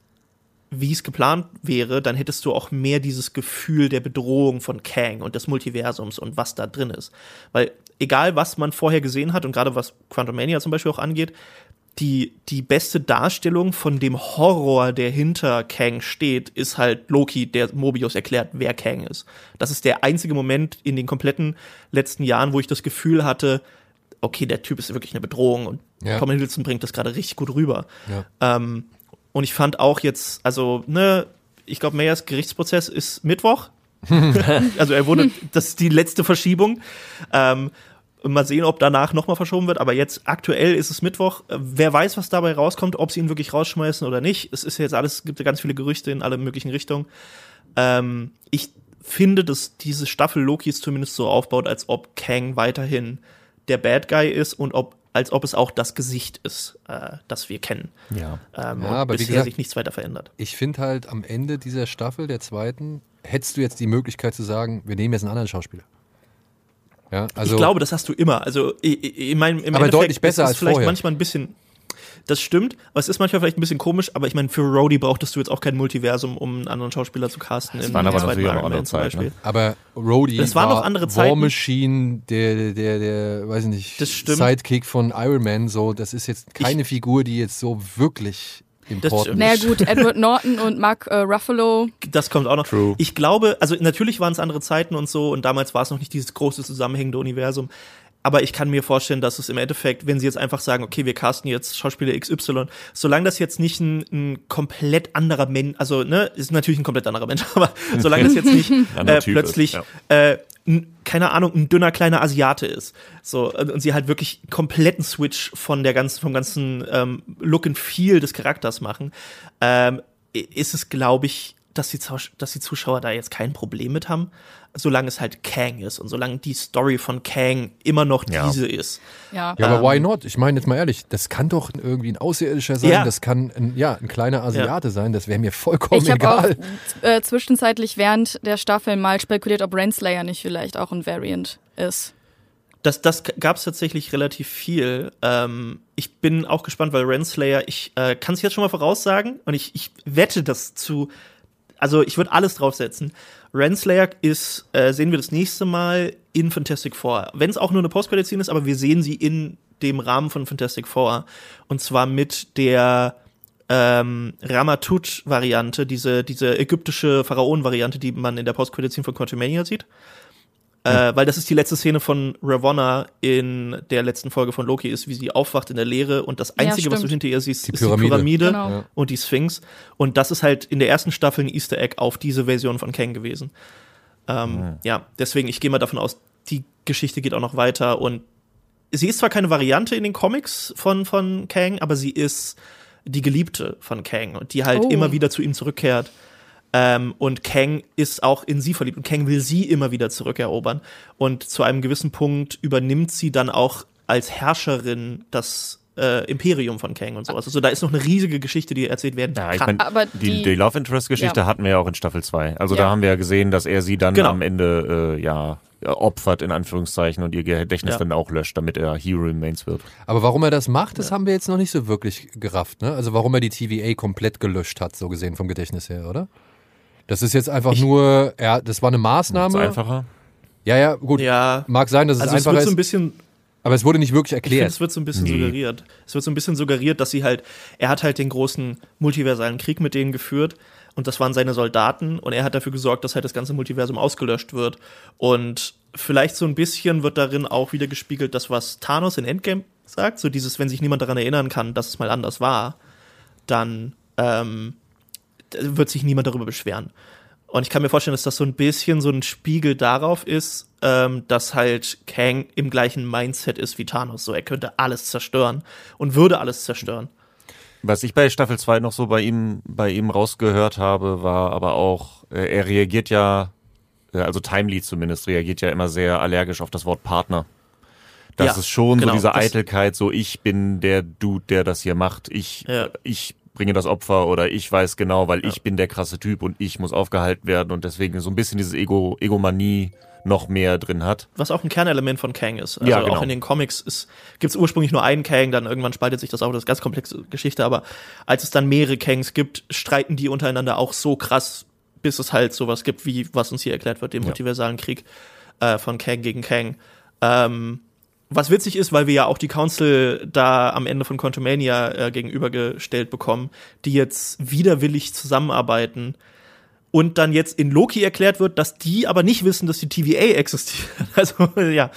S5: wie es geplant wäre, dann hättest du auch mehr dieses Gefühl der Bedrohung von Kang und des Multiversums und was da drin ist. Weil egal, was man vorher gesehen hat und gerade was Quantumania zum Beispiel auch angeht, die, die beste Darstellung von dem Horror, der hinter Kang steht, ist halt Loki, der Mobius erklärt, wer Kang ist. Das ist der einzige Moment in den kompletten letzten Jahren, wo ich das Gefühl hatte, okay, der Typ ist wirklich eine Bedrohung und ja. Tom Hiddleston bringt das gerade richtig gut rüber. Ja. Ähm, und ich fand auch jetzt, also, ne, ich glaube, Mayers Gerichtsprozess ist Mittwoch. Also er wurde, das ist die letzte Verschiebung. Ähm, Mal sehen, ob danach nochmal verschoben wird. Aber jetzt aktuell ist es Mittwoch. Wer weiß, was dabei rauskommt, ob sie ihn wirklich rausschmeißen oder nicht. Es ist jetzt alles, gibt ja ganz viele Gerüchte in alle möglichen Richtungen. Ähm, ich finde, dass diese Staffel Lokis zumindest so aufbaut, als ob Kang weiterhin der Bad Guy ist und ob als ob es auch das Gesicht ist, äh, das wir kennen.
S2: Ja.
S5: Ähm,
S3: Ja,
S5: und
S3: aber wie
S5: bisher
S3: gesagt-
S5: sich nichts weiter verändert.
S3: Ich finde halt am Ende dieser Staffel, der zweiten, hättest du jetzt die Möglichkeit zu sagen, wir nehmen jetzt einen anderen Schauspieler. Ja, also
S5: ich glaube, das hast du immer. Also ich, ich, ich meine, im
S3: Aber
S5: Endeffekt
S3: deutlich besser
S5: ist es
S3: als
S5: vielleicht
S3: vorher.
S5: manchmal ein bisschen. Das stimmt, aber es ist manchmal vielleicht ein bisschen komisch, aber ich meine, für Rhodey brauchtest du jetzt auch kein Multiversum, um einen anderen Schauspieler zu casten.
S2: Das
S5: im
S2: waren aber
S5: zweiten
S2: natürlich auch
S5: Iron
S2: andere
S5: Man zum
S2: Zeiten,
S5: Beispiel.
S2: ne?
S3: Aber Rhodey
S5: Das waren
S3: war
S5: noch andere
S3: War
S5: Zeiten.
S3: Machine, der, der, der, weiß ich nicht,
S5: Das stimmt.
S3: Sidekick von Iron Man, so, das ist jetzt keine Figur, die jetzt so wirklich important
S5: stimmt.
S4: Naja gut, Edward Norton und Mark äh, Ruffalo.
S5: Das kommt auch noch.
S2: True.
S5: Ich glaube, also natürlich waren es andere Zeiten und so und damals war es noch nicht dieses große zusammenhängende Universum. Aber ich kann mir vorstellen, dass es im Endeffekt, wenn sie jetzt einfach sagen, okay, wir casten jetzt Schauspieler X Y, solange das jetzt nicht ein, ein komplett anderer Mensch, also ne, ist natürlich ein komplett anderer Mensch, aber solange das jetzt nicht
S2: Anderer
S5: äh,
S2: Typ
S5: plötzlich,
S2: ist, ja.
S5: äh, n, keine Ahnung, ein dünner kleiner Asiate ist, so und sie halt wirklich kompletten Switch von der ganzen, vom ganzen ähm, Look and Feel des Charakters machen, ähm, ist es, glaube ich, dass die, Zusch- dass die Zuschauer da jetzt kein Problem mit haben, solange es halt Kang ist und solange die Story von Kang immer noch
S2: Ja.
S5: diese ist.
S4: Ja.
S3: Ja, aber
S5: Ähm,
S3: why not? Ich meine jetzt mal ehrlich, das kann doch irgendwie ein Außerirdischer sein,
S5: Ja.
S3: das kann ein, ja, ein kleiner Asiate sein, das wäre mir vollkommen
S4: Ich habe auch
S3: egal.
S4: äh, zwischenzeitlich während der Staffel mal spekuliert, ob Renslayer nicht vielleicht auch ein Variant ist.
S5: Das, das gab es tatsächlich relativ viel. Ähm, ich bin auch gespannt, weil Renslayer, ich äh, kann es jetzt schon mal voraussagen und ich, ich wette das zu, also ich würde alles draufsetzen. Renslayer ist, äh, sehen wir das nächste Mal in Fantastic Four. Wenn es auch nur eine Post-Credit-Scene ist, aber wir sehen sie in dem Rahmen von Fantastic Four. Und zwar mit der ähm, Ramatut-Variante, diese, diese ägyptische Pharaonen-Variante, die man in der Post-Credit-Scene von Quantumania sieht. Äh, weil das ist die letzte Szene von Ravonna in der letzten Folge von Loki ist, wie sie aufwacht in der Leere und das Einzige, was du
S4: stimmt.
S5: hinter ihr siehst,
S3: Die
S5: ist
S3: Pyramide.
S5: die Pyramide
S4: Genau.
S3: Ja.
S5: und die Sphinx. Und das ist halt in der ersten Staffel ein Easter Egg auf diese Version von Kang gewesen. Ähm, ja, deswegen, ich gehe mal davon aus, die Geschichte geht auch noch weiter und sie ist zwar keine Variante in den Comics von, von Kang, aber sie ist die Geliebte von Kang und die halt
S4: Oh.
S5: immer wieder zu ihm zurückkehrt. Ähm, und Kang ist auch in sie verliebt und Kang will sie immer wieder zurückerobern. Und zu einem gewissen Punkt übernimmt sie dann auch als Herrscherin das äh, Imperium von Kang und sowas. Also da ist noch eine riesige Geschichte, die erzählt werden
S2: Ja, ich
S5: kann.
S2: mein,
S4: Aber
S2: die,
S4: die,
S2: die Love Interest-Geschichte
S4: Ja.
S2: hatten wir ja auch in Staffel zwei. Also
S4: Ja.
S2: da haben wir ja gesehen, dass er sie dann
S5: Genau.
S2: am Ende äh, ja opfert, in Anführungszeichen, und ihr Gedächtnis
S5: Ja.
S2: dann auch löscht, damit er Hero Remains wird.
S3: Aber warum er das macht, das haben wir jetzt noch nicht so wirklich gerafft, ne? Also warum er die T V A komplett gelöscht hat, so gesehen vom Gedächtnis her, oder? Das ist jetzt einfach
S5: Ich-
S3: nur, ja, das war eine
S2: Ist
S3: Maßnahme.
S2: einfacher.
S3: Ja, ja, gut.
S5: Ja,
S3: Mag sein, dass es
S5: also es
S3: einfacher
S5: wird so ein
S3: ist,
S5: bisschen
S3: aber es wurde nicht wirklich
S5: Ich finde,
S3: erklärt.
S5: es wird so ein bisschen
S2: Nee.
S5: suggeriert. Es wird so ein bisschen suggeriert, dass sie halt, er hat halt den großen multiversalen Krieg mit denen geführt und das waren seine Soldaten und er hat dafür gesorgt, dass halt das ganze Multiversum ausgelöscht wird. Und vielleicht so ein bisschen wird darin auch wieder gespiegelt, das, was Thanos in Endgame sagt, so dieses, wenn sich niemand daran erinnern kann, dass es mal anders war, dann ähm, wird sich niemand darüber beschweren. Und ich kann mir vorstellen, dass das so ein bisschen so ein Spiegel darauf ist, ähm, dass halt Kang im gleichen Mindset ist wie Thanos. So, er könnte alles zerstören und würde alles zerstören.
S2: Was ich bei Staffel zwei noch so bei ihm, bei ihm rausgehört habe, war aber auch, äh, er reagiert ja, äh, also Timely zumindest, reagiert ja immer sehr allergisch auf das Wort Partner. Das
S5: Ja,
S2: ist schon
S5: genau,
S2: so diese
S5: das-
S2: Eitelkeit, so ich bin der Dude, der das hier macht. Ich,
S5: Ja.
S2: ich bringe das Opfer oder ich weiß genau, weil
S5: Ja.
S2: ich bin der krasse Typ und ich muss aufgehalten werden und deswegen so ein bisschen dieses Ego, Egomanie noch mehr drin hat.
S5: Was auch ein Kernelement von Kang ist. Also
S2: Ja, genau.
S5: auch in den Comics gibt es ursprünglich nur einen Kang, dann irgendwann spaltet sich das auch, das ist eine ganz komplexe Geschichte, aber als es dann mehrere Kangs gibt, streiten die untereinander auch so krass, bis es halt sowas gibt, wie was uns hier erklärt wird, den
S2: Ja.
S5: multiversalen Krieg äh, von Kang gegen Kang. Ähm, was witzig ist, weil wir ja auch die Council da am Ende von Quantumania äh, gegenübergestellt bekommen, die jetzt widerwillig zusammenarbeiten und dann jetzt in Loki erklärt wird, dass die aber nicht wissen, dass die T V A existiert. Also, ja.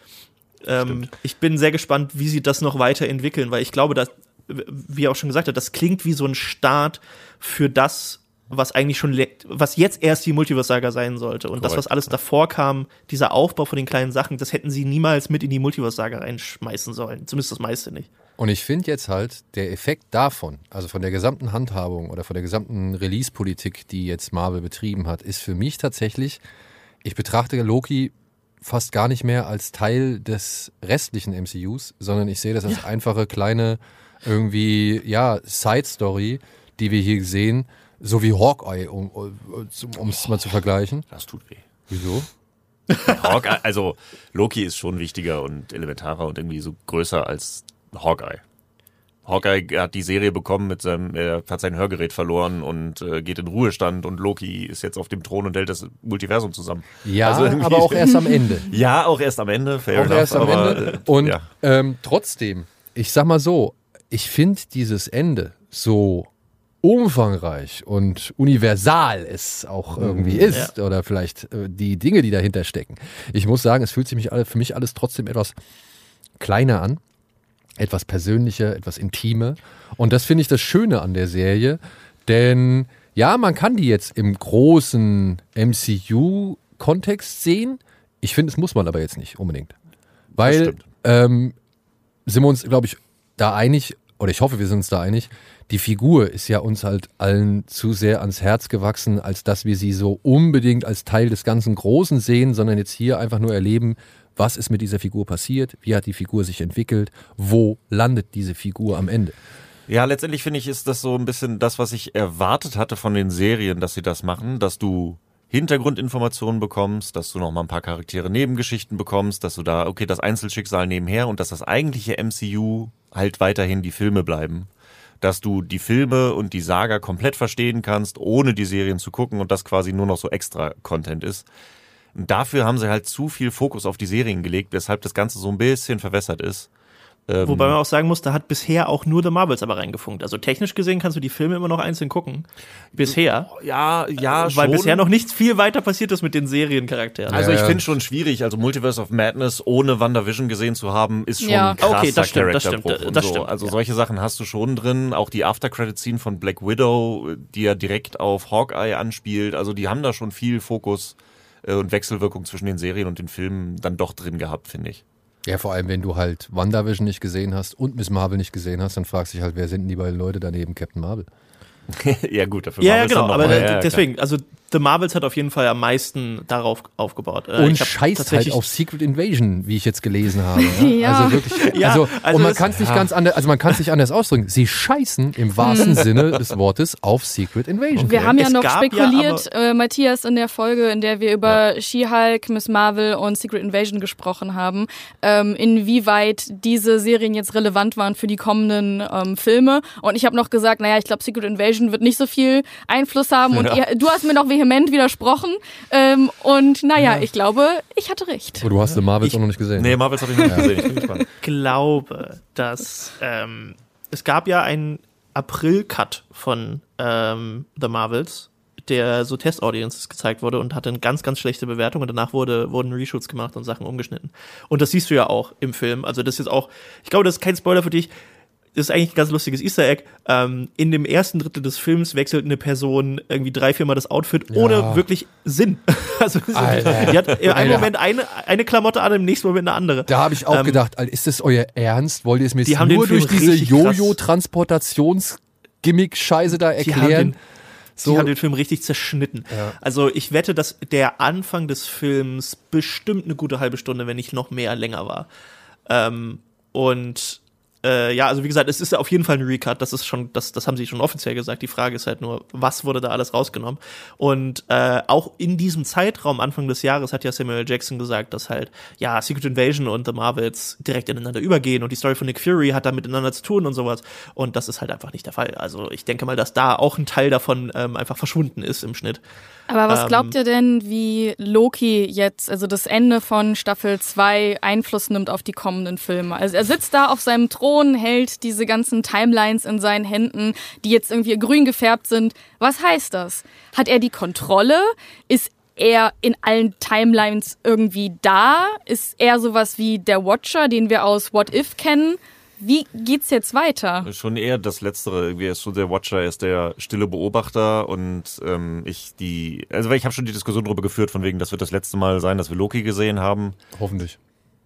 S5: Ähm, ich bin sehr gespannt, wie sie das noch weiterentwickeln, weil ich glaube, dass, wie er auch schon gesagt hat, das klingt wie so ein Start für das, was eigentlich schon, le- was jetzt erst die Multiverse-Saga sein sollte. Und das, was
S2: Korrekt.
S5: alles davor kam, dieser Aufbau von den kleinen Sachen, das hätten sie niemals mit in die Multiverse-Saga reinschmeißen sollen. Zumindest das meiste nicht.
S3: Und ich finde jetzt halt, der Effekt davon, also von der gesamten Handhabung oder von der gesamten Release-Politik, die jetzt Marvel betrieben hat, ist für mich tatsächlich, ich betrachte Loki fast gar nicht mehr als Teil des restlichen M C Us, sondern ich sehe das als ja. einfache kleine irgendwie, ja, Side-Story, die wir hier sehen, so wie Hawkeye, um es mal zu vergleichen.
S2: Das tut weh.
S3: Wieso?
S2: Hawkeye, also Loki ist schon wichtiger und elementarer und irgendwie so größer als Hawkeye. Hawkeye hat die Serie bekommen, mit seinem, er hat sein Hörgerät verloren und äh, geht in Ruhestand und Loki ist jetzt auf dem Thron und hält das Multiversum zusammen.
S3: Ja, also aber auch erst am Ende.
S2: Ja, auch erst am Ende, fair
S3: auch
S2: enough.
S3: Erst am
S2: aber,
S3: Ende.
S2: Äh,
S3: und
S2: ja.
S3: ähm, trotzdem, ich sag mal so, ich finde dieses Ende so umfangreich und universal es auch irgendwie ist, ja. oder vielleicht äh, die Dinge, die dahinter stecken. Ich muss sagen, es fühlt sich mich alle, für mich alles trotzdem etwas kleiner an, etwas persönlicher, etwas intimer. Und das finde ich das Schöne an der Serie, denn ja, man kann die jetzt im großen M C U-Kontext sehen. Ich finde, es muss man aber jetzt nicht unbedingt. Weil ähm, sind wir uns, glaube ich, da einig, oder ich hoffe, wir sind uns da einig, die Figur ist ja uns halt allen zu sehr ans Herz gewachsen, als dass wir sie so unbedingt als Teil des ganzen Großen sehen, sondern jetzt hier einfach nur erleben, was ist mit dieser Figur passiert, wie hat die Figur sich entwickelt, wo landet diese Figur am Ende.
S2: Ja, letztendlich finde ich, ist das so ein bisschen das, was ich erwartet hatte von den Serien, dass sie das machen, dass du Hintergrundinformationen bekommst, dass du noch mal ein paar Charaktere Nebengeschichten bekommst, dass du da, okay, das Einzelschicksal nebenher und dass das eigentliche M C U halt weiterhin die Filme bleiben. Dass du die Filme und die Saga komplett verstehen kannst, ohne die Serien zu gucken und das quasi nur noch so extra Content ist. Und dafür haben sie halt zu viel Fokus auf die Serien gelegt, weshalb das Ganze so ein bisschen verwässert ist. Ähm
S5: Wobei man auch sagen muss, da hat bisher auch nur The Marvels aber reingefunkt. Also technisch gesehen kannst du die Filme immer noch einzeln gucken. Bisher.
S2: Ja, ja,
S5: Weil
S2: schon.
S5: Weil bisher noch nichts viel weiter passiert ist mit den Seriencharakteren.
S2: Also ich
S3: ja.
S2: finde schon schwierig, also Multiverse of Madness ohne WandaVision gesehen zu haben, ist schon
S4: Ja.
S2: ein krasser
S5: Okay, das stimmt, das stimmt,
S2: Charakterbruch und
S5: das
S2: so.
S5: stimmt,
S2: Also
S5: ja.
S2: solche Sachen hast du schon drin. Auch die After-Credit-Scene von Black Widow, die ja direkt auf Hawkeye anspielt. Also die haben da schon viel Fokus äh, und Wechselwirkung zwischen den Serien und den Filmen dann doch drin gehabt, finde ich.
S3: Ja, vor allem, wenn du halt WandaVision nicht gesehen hast und Miss Marvel nicht gesehen hast, dann fragst du dich halt, wer sind denn die beiden Leute daneben Captain Marvel?
S2: Ja gut, dafür
S5: Ja, ja,
S2: Marvel's
S5: genau,
S2: dann noch
S5: aber
S2: mal,
S5: d-
S2: ja,
S5: deswegen, also The Marvels hat auf jeden Fall am meisten darauf aufgebaut. Äh,
S3: Und
S5: ich hab
S3: scheißt halt
S5: tatsächlich-
S3: auf Secret Invasion, wie ich jetzt gelesen habe. Ja?
S4: Ja.
S3: Also wirklich,
S5: Ja,
S3: also,
S5: also
S3: und man
S5: das-
S3: kann es nicht
S2: ja.
S3: ganz anders, also man kann es nicht anders ausdrücken. Sie scheißen im wahrsten Sinne des Wortes auf Secret Invasion.
S4: Wir haben ja
S5: Es
S4: noch
S5: gab
S4: spekuliert,
S5: ja,
S4: äh, Matthias, in der Folge, in der wir über She-Hulk, Miss Marvel und Secret Invasion gesprochen haben, ähm, inwieweit diese Serien jetzt relevant waren für die kommenden ähm, Filme. Und ich habe noch gesagt, naja, ich glaube, Secret Invasion wird nicht so viel Einfluss haben. Und
S2: Ja.
S4: ihr, du hast mir noch vehement widersprochen. Ähm, und naja, ich glaube, ich hatte recht.
S3: Oh, du hast The Marvels auch noch nicht gesehen.
S2: Nee, Marvels habe ich noch nicht gesehen. Ich bin gespannt.
S5: glaube, dass ähm, es gab ja einen April-Cut von ähm, The Marvels, der so Test-Audiences gezeigt wurde und hatte eine ganz, ganz schlechte Bewertung und danach wurde, wurden Reshoots gemacht und Sachen umgeschnitten. Und das siehst du ja auch im Film. Also das ist auch, ich glaube, das ist kein Spoiler für dich. Das ist eigentlich ein ganz lustiges Easter Egg. Ähm, in dem ersten Drittel des Films wechselt eine Person irgendwie drei, viermal das Outfit
S3: Ja.
S5: ohne wirklich Sinn. Also
S3: Alter.
S5: die hat im einen
S3: Alter.
S5: Moment eine, eine Klamotte an, im nächsten Moment eine andere.
S3: Da habe ich auch
S5: Ähm,
S3: gedacht, Alter, ist das euer Ernst? Wollt ihr es mir
S5: die
S3: jetzt
S5: haben den
S3: nur
S5: Film
S3: durch diese
S5: richtig krass-
S3: Jojo-Transportations-Gimmick-Scheiße da
S5: Die haben
S3: erklären?
S5: den,
S3: So-
S5: die haben den Film richtig zerschnitten.
S3: Ja.
S5: Also ich wette, dass der Anfang des Films bestimmt eine gute halbe Stunde, wenn nicht noch mehr, länger war. Ähm, und äh, ja, also wie gesagt, es ist auf jeden Fall ein Recut, das ist schon, das, das haben sie schon offiziell gesagt. Die Frage ist halt nur, was wurde da alles rausgenommen? Und äh, auch in diesem Zeitraum, Anfang des Jahres, hat ja Samuel L. Jackson gesagt, dass halt, ja, Secret Invasion und The Marvels direkt ineinander übergehen und die Story von Nick Fury hat da miteinander zu tun und sowas. Und das ist halt einfach nicht der Fall. Also ich denke mal, dass da auch ein Teil davon ähm, einfach verschwunden ist im Schnitt.
S4: Aber was
S5: Ähm,
S4: glaubt ihr denn, wie Loki jetzt, also das Ende von Staffel zwei, Einfluss nimmt auf die kommenden Filme? Also er sitzt da auf seinem Thron, hält diese ganzen Timelines in seinen Händen, die jetzt irgendwie grün gefärbt sind. Was heißt das? Hat er die Kontrolle? Ist er in allen Timelines irgendwie da? Ist er sowas wie der Watcher, den wir aus What If kennen? Wie geht's jetzt weiter?
S2: Schon eher das Letztere. Irgendwie ist so der Watcher, er ist der stille Beobachter und ähm, ich die, also weil ich habe schon die Diskussion darüber geführt, von wegen, das wird das letzte Mal sein, dass wir Loki gesehen haben.
S3: Hoffentlich.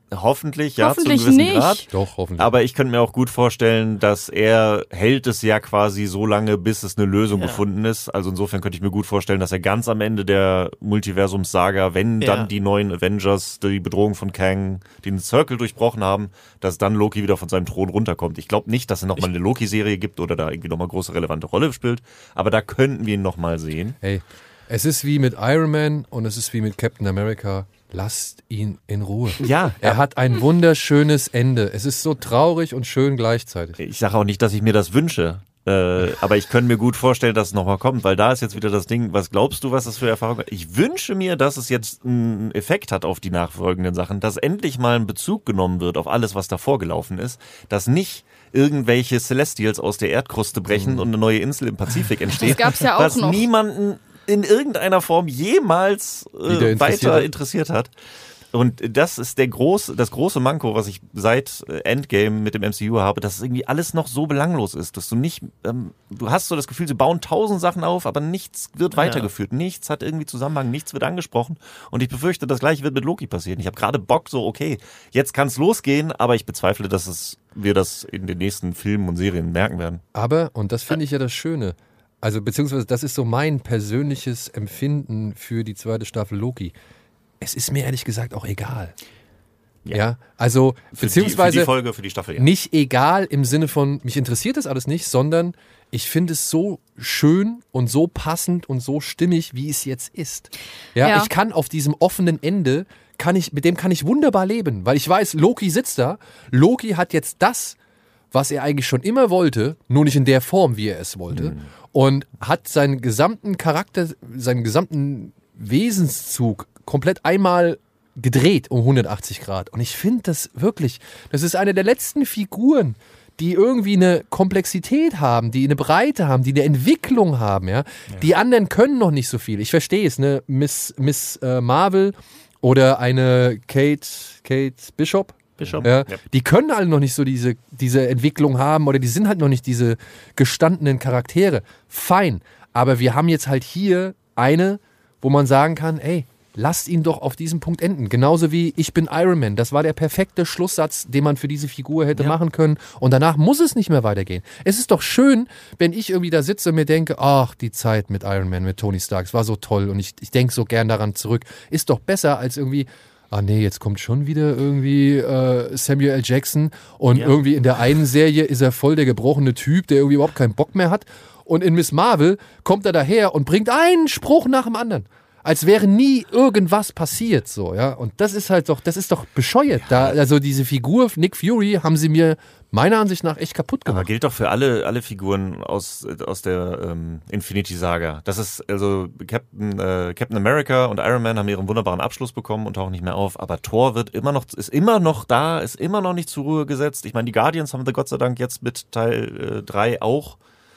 S2: Hoffentlich, ja,
S4: Hoffentlich
S2: zu einem gewissen
S4: nicht.
S2: Grad.
S3: Doch, hoffentlich.
S2: Aber ich könnte mir auch gut vorstellen, dass er hält es ja quasi so lange, bis es eine Lösung
S5: Ja.
S2: gefunden ist. Also insofern könnte ich mir gut vorstellen, dass er ganz am Ende der Multiversums-Saga, wenn
S5: Ja.
S2: dann die neuen Avengers die Bedrohung von Kang den Circle durchbrochen haben, dass dann Loki wieder von seinem Thron runterkommt. Ich glaube nicht, dass es nochmal eine Loki-Serie gibt oder da irgendwie nochmal große relevante Rolle spielt, aber da könnten wir ihn nochmal sehen.
S3: Hey, es ist wie mit Iron Man und es ist wie mit Captain America. Lasst ihn in Ruhe.
S2: Ja,
S3: Er hat ein wunderschönes Ende. Es ist so traurig und schön gleichzeitig.
S2: Ich sage auch nicht, dass ich mir das wünsche. Äh, aber ich könnte mir gut vorstellen, dass es nochmal kommt, weil da ist jetzt wieder das Ding, was glaubst du, was das für Erfahrung hat? Ich wünsche mir, dass es jetzt einen Effekt hat auf die nachfolgenden Sachen, dass endlich mal ein Bezug genommen wird auf alles, was davor gelaufen ist, dass nicht irgendwelche Celestials aus der Erdkruste brechen
S3: Mhm.
S2: und eine neue Insel im Pazifik entsteht,
S4: Das gab's ja auch
S2: was
S4: noch.
S2: niemanden in irgendeiner Form jemals
S3: Wieder
S2: äh,
S3: interessiert
S2: weiter
S3: hat.
S2: interessiert hat. Und das ist der groß, das große Manko, was ich seit äh, Endgame mit dem M C U habe, dass irgendwie alles noch so belanglos ist, dass du nicht, ähm, du hast so das Gefühl, sie bauen tausend Sachen auf, aber nichts wird weitergeführt, nichts hat irgendwie Zusammenhang, nichts wird angesprochen. Und ich befürchte, das gleiche wird mit Loki passieren. Ich habe gerade Bock, so okay, jetzt kann es losgehen, aber ich bezweifle, dass es wir das in den nächsten Filmen und Serien merken werden.
S3: Aber, und das finde ich ja das Schöne, also beziehungsweise das ist so mein persönliches Empfinden für die zweite Staffel Loki. Es ist mir ehrlich gesagt auch egal. Ja,
S2: Ja.
S3: also
S2: Für
S3: beziehungsweise
S2: die, für die Folge, für die Staffel, ja.
S3: nicht egal im Sinne von, mich interessiert das alles nicht, sondern ich finde es so schön und so passend und so stimmig, wie es jetzt ist. Ja,
S4: Ja.
S3: ich kann auf diesem offenen Ende, kann ich, mit dem kann ich wunderbar leben, weil ich weiß, Loki sitzt da, Loki hat jetzt das, was er eigentlich schon immer wollte, nur nicht in der Form, wie er es wollte, und hat seinen gesamten Charakter, seinen gesamten Wesenszug komplett einmal gedreht um hundertachtzig Grad. Und ich finde das wirklich, das ist eine der letzten Figuren, die irgendwie eine Komplexität haben, die eine Breite haben, die eine Entwicklung haben. Ja? Die anderen können noch nicht so viel. Ich verstehe es, ne? Miss, Miss äh, Marvel oder eine Kate, Kate Bishop.
S5: Bishop.
S3: Ja,
S2: Ja.
S3: die können halt noch nicht so diese, diese Entwicklung haben oder die sind halt noch nicht diese gestandenen Charaktere. Fein. Aber wir haben jetzt halt hier eine, wo man sagen kann, ey, lasst ihn doch auf diesem Punkt enden. Genauso wie ich bin Iron Man. Das war der perfekte Schlusssatz, den man für diese Figur hätte
S2: Ja.
S3: machen können. Und danach muss es nicht mehr weitergehen. Es ist doch schön, wenn ich irgendwie da sitze und mir denke, ach, die Zeit mit Iron Man, mit Tony Stark, es war so toll und ich, ich denke so gern daran zurück. Ist doch besser als irgendwie, ah nee, jetzt kommt schon wieder irgendwie äh, Samuel L. Jackson und
S5: Ja.
S3: irgendwie in der einen Serie ist er voll der gebrochene Typ, der irgendwie überhaupt keinen Bock mehr hat. Und in Miss Marvel kommt er daher und bringt einen Spruch nach dem anderen. Als wäre nie irgendwas passiert, so, ja. Und das ist halt doch, das ist doch bescheuert. Da, also diese Figur, Nick Fury, haben sie mir meiner Ansicht nach echt kaputt
S2: Aber
S3: gemacht.
S2: gilt doch für alle, alle Figuren aus, aus der ähm, Infinity-Saga. Das ist, also Captain, äh, Captain America und Iron Man haben ihren wunderbaren Abschluss bekommen und tauchen nicht mehr auf. Aber Thor wird immer noch, ist immer noch da, ist immer noch nicht zur Ruhe gesetzt. Ich meine, die Guardians haben sie Gott sei Dank jetzt mit Teil drei auch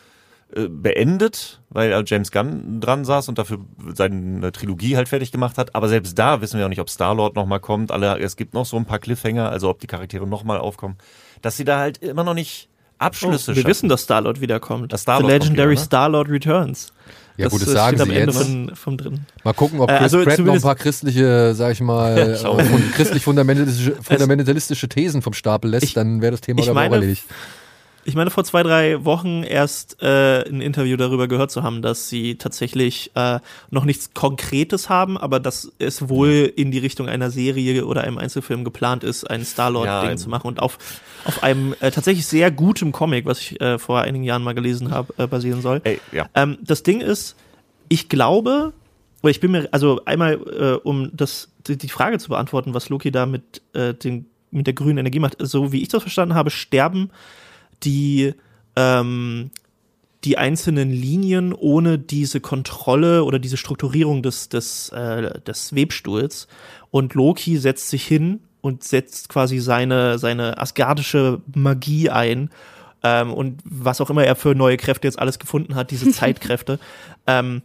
S2: äh, beendet, weil äh, James Gunn dran saß und dafür seine Trilogie halt fertig gemacht hat. Aber selbst da wissen wir auch nicht, ob Star-Lord nochmal kommt. Alle, es gibt noch so ein paar Cliffhanger, also ob die Charaktere nochmal aufkommen. Dass sie da halt immer noch nicht Abschlüsse
S5: Oh, wir
S2: schaffen.
S5: wissen, dass Star-Lord wiederkommt.
S2: Dass Star-Lord
S5: The
S2: kommt
S5: Legendary
S2: wieder, ne?
S5: Star-Lord Returns.
S3: Ja gut, das
S5: äh,
S3: sagen
S5: steht
S3: sie
S5: am Ende
S3: jetzt.
S5: Von, vom drin.
S3: Mal gucken, ob
S5: Äh,
S3: Chris
S5: also
S3: Pratt noch ein
S5: zumindest-
S3: paar christliche, sag ich mal,
S2: Schau.
S3: äh, fun- christlich-fundamentalistische fundamentalistische Thesen vom Stapel lässt,
S5: Ich-
S3: dann wäre das Thema
S5: ich
S3: aber auch
S5: meine,
S3: erledigt.
S5: Ich meine, vor zwei, drei Wochen erst äh, ein Interview darüber gehört zu haben, dass sie tatsächlich äh, noch nichts Konkretes haben, aber dass es wohl in die Richtung einer Serie oder einem Einzelfilm geplant ist, ein Star-Lord-Ding
S2: Ja,
S5: zu machen und auf, auf einem äh, tatsächlich sehr gutem Comic, was ich äh, vor einigen Jahren mal gelesen habe, äh, basieren soll.
S2: Ey, ja.
S5: Ähm, das Ding ist, ich glaube, oder ich bin mir, also einmal, äh, um das, die, die Frage zu beantworten, was Loki da mit, äh, den, mit der grünen Energie macht, so wie ich das verstanden habe, sterben die, ähm, die einzelnen Linien ohne diese Kontrolle oder diese Strukturierung des, des, äh, des Webstuhls. Und Loki setzt sich hin und setzt quasi seine, seine asgardische Magie ein. Ähm, und was auch immer er für neue Kräfte jetzt alles gefunden hat, diese Zeitkräfte, ähm,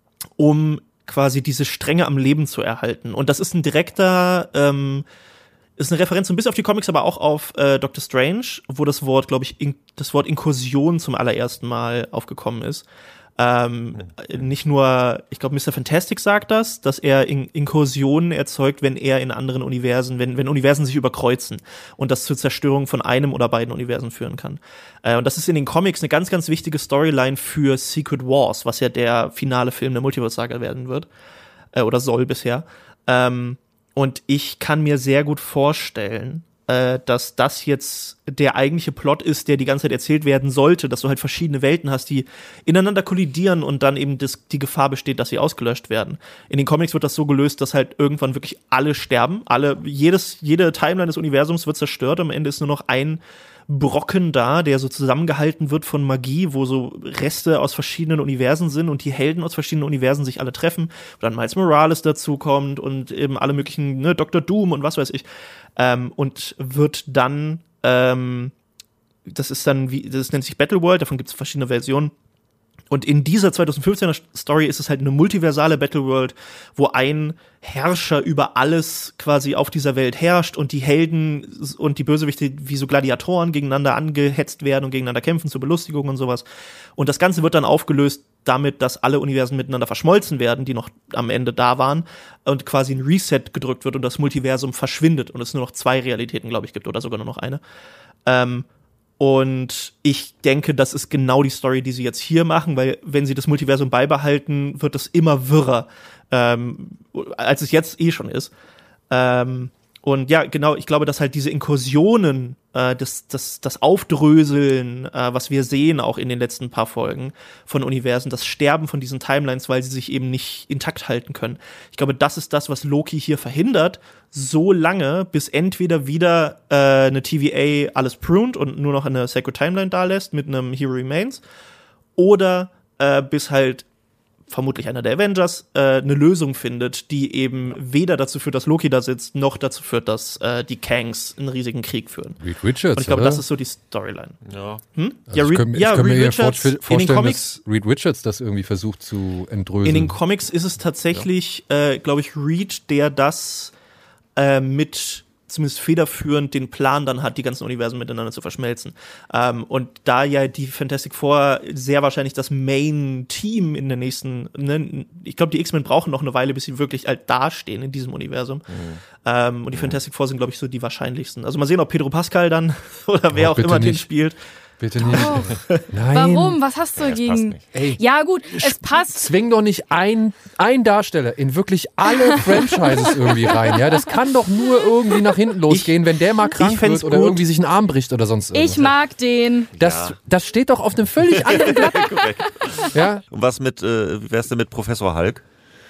S5: um quasi diese Stränge am Leben zu erhalten. Und das ist ein direkter, ähm, ist eine Referenz so ein bisschen auf die Comics, aber auch auf äh, Doctor Strange, wo das Wort, glaube ich, in, das Wort Inkursion zum allerersten Mal aufgekommen ist. Ähm, nicht nur, ich glaube, Mister Fantastic sagt das, dass er in Inkursionen erzeugt, wenn er in anderen Universen, wenn, wenn Universen sich überkreuzen und das zur Zerstörung von einem oder beiden Universen führen kann. Äh, und das ist in den Comics eine ganz, ganz wichtige Storyline für Secret Wars, was ja der finale Film der Multiverse-Saga werden wird. Äh, oder soll bisher. Ähm, und ich kann mir sehr gut vorstellen, äh, dass das jetzt der eigentliche Plot ist, der die ganze Zeit erzählt werden sollte, dass du halt verschiedene Welten hast, die ineinander kollidieren und dann eben das, die Gefahr besteht, dass sie ausgelöscht werden. In den Comics wird das so gelöst, dass halt irgendwann wirklich alle sterben, alle, jedes, jede Timeline des Universums wird zerstört, am Ende ist nur noch ein Brocken da, der so zusammengehalten wird von Magie, wo so Reste aus verschiedenen Universen sind und die Helden aus verschiedenen Universen sich alle treffen, wo dann Miles Morales dazukommt und eben alle möglichen, ne, Doktor Doom und was weiß ich, ähm, und wird dann, ähm, das ist dann, wie, das nennt sich Battleworld, davon gibt es verschiedene Versionen. Und in dieser zweitausendfünfzehner Story ist es halt eine multiversale Battleworld, wo ein Herrscher über alles quasi auf dieser Welt herrscht und die Helden und die Bösewichte wie so Gladiatoren gegeneinander angehetzt werden und gegeneinander kämpfen zur Belustigung und sowas. Und das Ganze wird dann aufgelöst damit, dass alle Universen miteinander verschmolzen werden, die noch am Ende da waren und quasi ein Reset gedrückt wird und das Multiversum verschwindet und es nur noch zwei Realitäten, glaube ich, gibt oder sogar nur noch eine. Ähm, Und ich denke, das ist genau die Story, die sie jetzt hier machen, weil wenn sie das Multiversum beibehalten, wird es immer wirrer, ähm, als es jetzt eh schon ist. Ähm, und ja, genau, ich glaube, dass halt diese Inkursionen, äh, das, das, das Aufdröseln, äh, was wir sehen, auch in den letzten paar Folgen von Universen, das Sterben von diesen Timelines, weil sie sich eben nicht intakt halten können. Ich glaube, das ist das, was Loki hier verhindert, so lange, bis entweder wieder äh, eine T V A alles pruned und nur noch eine Sacred Timeline da lässt mit einem Hero Remains, oder äh, bis halt vermutlich einer der Avengers äh, eine Lösung findet, die eben weder dazu führt, dass Loki da sitzt, noch dazu führt, dass äh, die Kangs einen riesigen Krieg führen.
S3: Reed Richards,
S5: und ich glaube,
S3: oder?
S5: das ist so die Storyline.
S2: Ja.
S5: Hm?
S3: Also
S5: ja,
S3: ich
S5: Reed,
S3: kann,
S5: ja,
S3: ich kann
S5: Reed
S3: mir
S5: Richards
S3: vorstellen,
S5: in den Comics,
S3: dass Reed Richards das irgendwie versucht zu entdröseln.
S5: in den Comics ist es tatsächlich, ja. äh, glaube ich, Reed, der das äh, mit zumindest federführend den Plan dann hat, die ganzen Universen miteinander zu verschmelzen. Ähm, und da ja die Fantastic Four sehr wahrscheinlich das Main-Team in der nächsten, ne, ich glaube, die X-Men brauchen noch eine Weile, bis sie wirklich halt dastehen in diesem Universum. Mhm. Ähm, und die Fantastic Four sind, glaube ich, so die wahrscheinlichsten. Also mal sehen, ob Pedro Pascal dann oder wer
S3: oh,
S5: auch immer
S3: nicht.
S5: den spielt.
S3: Bitte nicht.
S4: Oh.
S3: Nein.
S4: Warum? Was hast du dagegen?
S3: Ey,
S4: ja gut, es passt.
S3: Zwing doch nicht ein, ein Darsteller in wirklich alle Franchises irgendwie rein. Ja, das kann doch nur irgendwie nach hinten losgehen, ich, wenn der mal krank wird oder gut. irgendwie sich einen Arm bricht oder sonst irgendwas.
S4: Ich mag den.
S3: Das,
S2: ja.
S3: das steht doch auf einem völlig anderen Blatt. Ja?
S2: Und was mit, äh, wie wär's denn mit Professor Hulk?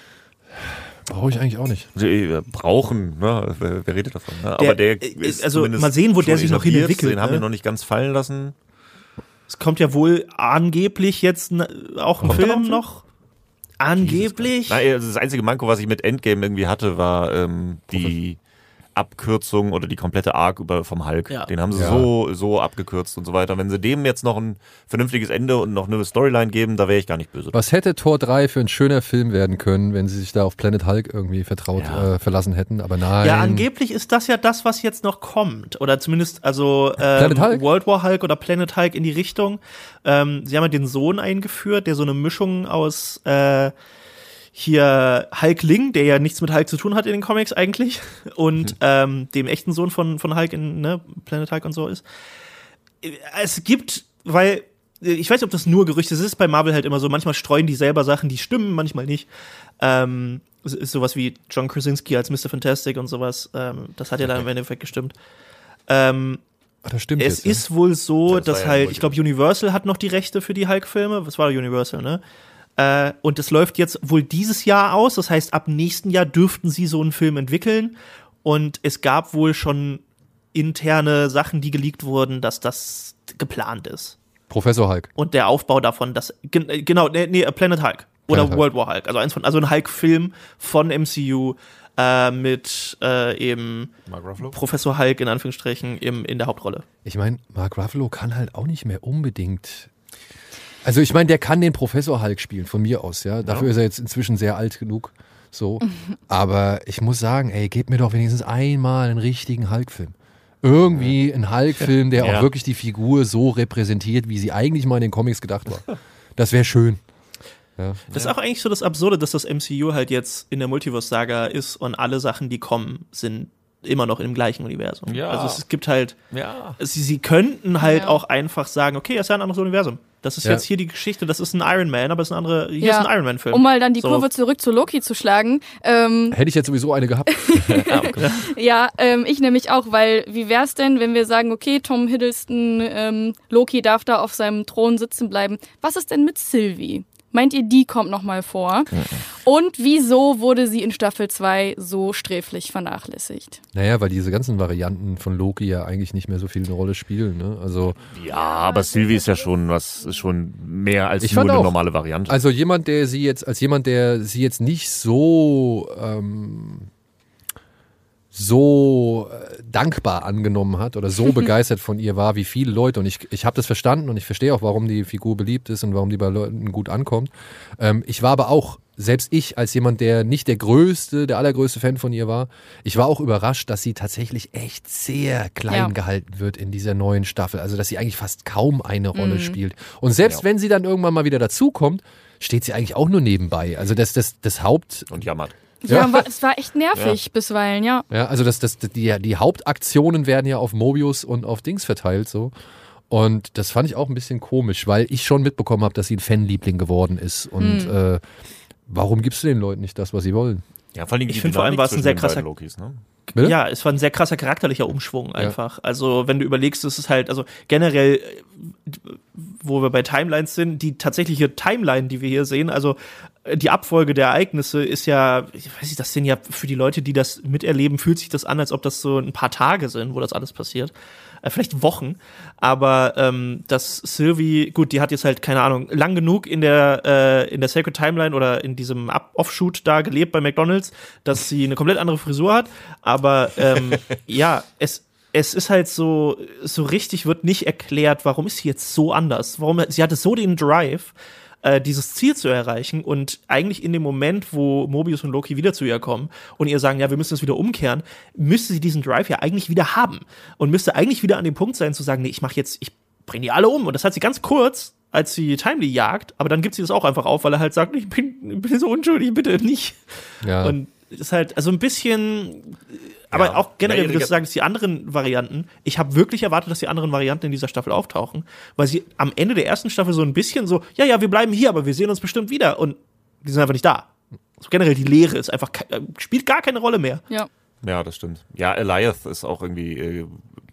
S3: Brauche ich eigentlich auch nicht.
S2: Die brauchen, ne? wer, wer redet davon? Ne? Aber der ist
S5: also mal sehen, wo der sich noch hin entwickelt.
S2: Den haben
S5: ne?
S2: wir noch nicht ganz fallen lassen.
S5: Es kommt ja wohl angeblich jetzt auch ein
S2: Kommt
S5: Film noch. Angeblich.
S2: Nein, das einzige Manko, was ich mit Endgame irgendwie hatte, war ähm, die Abkürzung oder die komplette Arc über vom Hulk.
S5: Ja.
S2: Den haben sie
S3: Ja.
S2: so so abgekürzt und so weiter. Wenn sie dem jetzt noch ein vernünftiges Ende und noch eine Storyline geben, da wäre ich gar nicht böse.
S3: Was hätte Tor drei für ein schöner Film werden können, wenn sie sich da auf Planet Hulk irgendwie vertraut
S2: Ja.
S3: äh, verlassen hätten, aber nein.
S5: Ja, angeblich ist das ja das, was jetzt noch kommt. Oder zumindest, also ähm,
S3: Planet Hulk?
S5: World War Hulk oder Planet Hulk in die Richtung. Ähm, sie haben ja den Sohn eingeführt, der so eine Mischung aus äh, hier Hulkling, der ja nichts mit Hulk zu tun hat in den Comics eigentlich, und mhm. ähm, dem echten Sohn von, von Hulk in ne, Planet Hulk und so ist. Es gibt, weil, ich weiß nicht, ob das nur Gerüchte ist, es ist bei Marvel halt immer so, manchmal streuen die selber Sachen, die stimmen, manchmal nicht. Ähm, es ist sowas wie John Krasinski als Mister Fantastic und sowas, ähm, das hat ja dann im Endeffekt gestimmt. Ähm,
S3: Ach, das stimmt
S5: es
S3: jetzt, ja.
S5: ist wohl so,
S2: Das war
S5: dass
S2: ja
S5: halt,
S2: wohl
S5: ich glaube, Universal hat noch die Rechte für die Hulk-Filme. Was war Universal, ne? Äh, und es läuft jetzt wohl dieses Jahr aus. Das heißt, ab nächsten Jahr dürften sie so einen Film entwickeln. Und es gab wohl schon interne Sachen, die geleakt wurden, dass das geplant ist.
S3: Professor Hulk.
S5: Und der Aufbau davon, dass, gen- genau, nee, nee, Planet Hulk. Oder
S3: Planet Hulk.
S5: World War Hulk. Also eins von, also ein Hulk-Film von M C U äh, mit äh, eben
S2: Mark Ruffalo?
S5: Professor Hulk in Anführungsstrichen im, in der Hauptrolle.
S3: Ich meine, Mark Ruffalo kann halt auch nicht mehr unbedingt. Also ich meine, der kann den Professor Hulk spielen, von mir aus, ja. Dafür
S2: Ja.
S3: ist er jetzt inzwischen sehr alt genug. So. Aber ich muss sagen, ey, gebt mir doch wenigstens einmal einen richtigen Hulk-Film. Irgendwie ein Hulk-Film, der
S2: Ja.
S3: auch wirklich die Figur so repräsentiert, wie sie eigentlich mal in den Comics gedacht war. Das wäre schön. Ja.
S5: Das ist auch eigentlich so das Absurde, dass das M C U halt jetzt in der Multiverse-Saga ist und alle Sachen, die kommen, sind immer noch im gleichen Universum.
S2: Ja.
S5: Also es gibt halt,
S2: Ja.
S5: sie, sie könnten halt
S4: Ja.
S5: auch einfach sagen, okay, das ist ja ein anderes Universum. Das ist
S3: Ja.
S5: jetzt hier die Geschichte, das ist ein Iron Man, aber es ist ein andere, hier
S4: Ja.
S5: ist ein Iron Man-Film.
S4: Um mal dann die
S5: So.
S4: Kurve zurück zu Loki zu schlagen. Ähm,
S3: Hätte ich jetzt sowieso eine gehabt.
S4: ja, ähm, ich nämlich auch, weil wie wär's denn, wenn wir sagen, okay, Tom Hiddleston, ähm, Loki darf da auf seinem Thron sitzen bleiben. Was ist denn mit Sylvie? Meint ihr, die kommt nochmal vor? Und wieso wurde sie in Staffel zwei so sträflich vernachlässigt?
S3: Naja, weil diese ganzen Varianten von Loki ja eigentlich nicht mehr so viel eine Rolle spielen. Ne? Also,
S2: Ja, aber Sylvie ist ja schon was, ist schon mehr als
S3: Ich
S2: nur
S3: fand
S2: eine
S3: auch.
S2: normale Variante.
S3: also jemand, der sie jetzt, als jemand, der sie jetzt nicht so ähm, so äh, dankbar angenommen hat oder so begeistert von ihr war wie viele Leute. Und ich, ich habe das verstanden und ich verstehe auch, warum die Figur beliebt ist und warum die bei Leuten gut ankommt. Ähm, ich war aber auch, selbst ich als jemand, der nicht der größte, der allergrößte Fan von ihr war, ich war auch überrascht, dass sie tatsächlich echt sehr klein
S4: Ja.
S3: gehalten wird in dieser neuen Staffel. Also, dass sie eigentlich fast kaum eine Rolle
S4: Mhm.
S3: spielt. Und selbst
S2: Ja.
S3: wenn sie dann irgendwann mal wieder dazukommt, steht sie eigentlich auch nur nebenbei. Also das, das, das Haupt,
S2: Und jammert.
S4: Ja,
S3: Ja.
S4: war, es war echt nervig bisweilen, ja.
S3: ja, also das, das, die, die Hauptaktionen werden ja auf Mobius und auf Dings verteilt so. Und das fand ich auch ein bisschen komisch, weil ich schon mitbekommen habe, dass sie ein Fanliebling geworden ist. Und
S4: Hm.
S3: äh, warum gibst du den Leuten nicht das, was sie wollen?
S2: Ja, vor allem
S5: Ich
S2: die
S5: find vor allem
S2: Dynamik
S5: war es ein
S2: zwischen
S5: sehr
S2: den
S5: krasser-
S2: beiden Lokis, ne?
S3: Bitte?
S5: Ja, es war ein sehr krasser charakterlicher Umschwung einfach. Also wenn du überlegst, es ist halt, also generell, äh, wo wir bei Timelines sind, die tatsächliche Timeline, die wir hier sehen, also äh, die Abfolge der Ereignisse ist ja, ich weiß nicht, das sind ja für die Leute, die das miterleben, fühlt sich das an, als ob das so ein paar Tage sind, wo das alles passiert. Äh, vielleicht Wochen. Aber ähm, dass Sylvie, gut, die hat jetzt halt, keine Ahnung, lang genug in der, äh, in der Sacred Timeline oder in diesem Up- Offshoot da gelebt bei McDonald's, dass sie eine komplett andere Frisur hat. Aber ähm, ja, es es ist halt so, so richtig wird nicht erklärt, warum ist sie jetzt so anders? Warum, sie hatte so den Drive, äh, dieses Ziel zu erreichen und eigentlich in dem Moment, wo Mobius und Loki wieder zu ihr kommen und ihr sagen, ja, wir müssen das wieder umkehren, müsste sie diesen Drive ja eigentlich wieder haben und müsste eigentlich wieder an dem Punkt sein, zu sagen, nee, ich mache jetzt, ich bringe die alle um. Und das hat sie ganz kurz, als sie Timely jagt, aber dann gibt sie das auch einfach auf, weil er halt sagt, ich bin, ich bin so unschuldig, bitte nicht.
S3: Ja.
S5: Und es ist halt, also ein bisschen, aber
S2: Ja.
S5: auch generell,
S2: Ja,
S5: wie du
S2: ihre-
S5: sagst, die anderen Varianten, ich habe wirklich erwartet, dass die anderen Varianten in dieser Staffel auftauchen, weil sie am Ende der ersten Staffel so ein bisschen so, ja, ja, wir bleiben hier, aber wir sehen uns bestimmt wieder und die sind einfach nicht da. Also generell die Leere ist einfach, ke- äh, spielt gar keine Rolle mehr.
S4: Ja.
S2: Ja, das stimmt. Ja, Eliath ist auch irgendwie äh,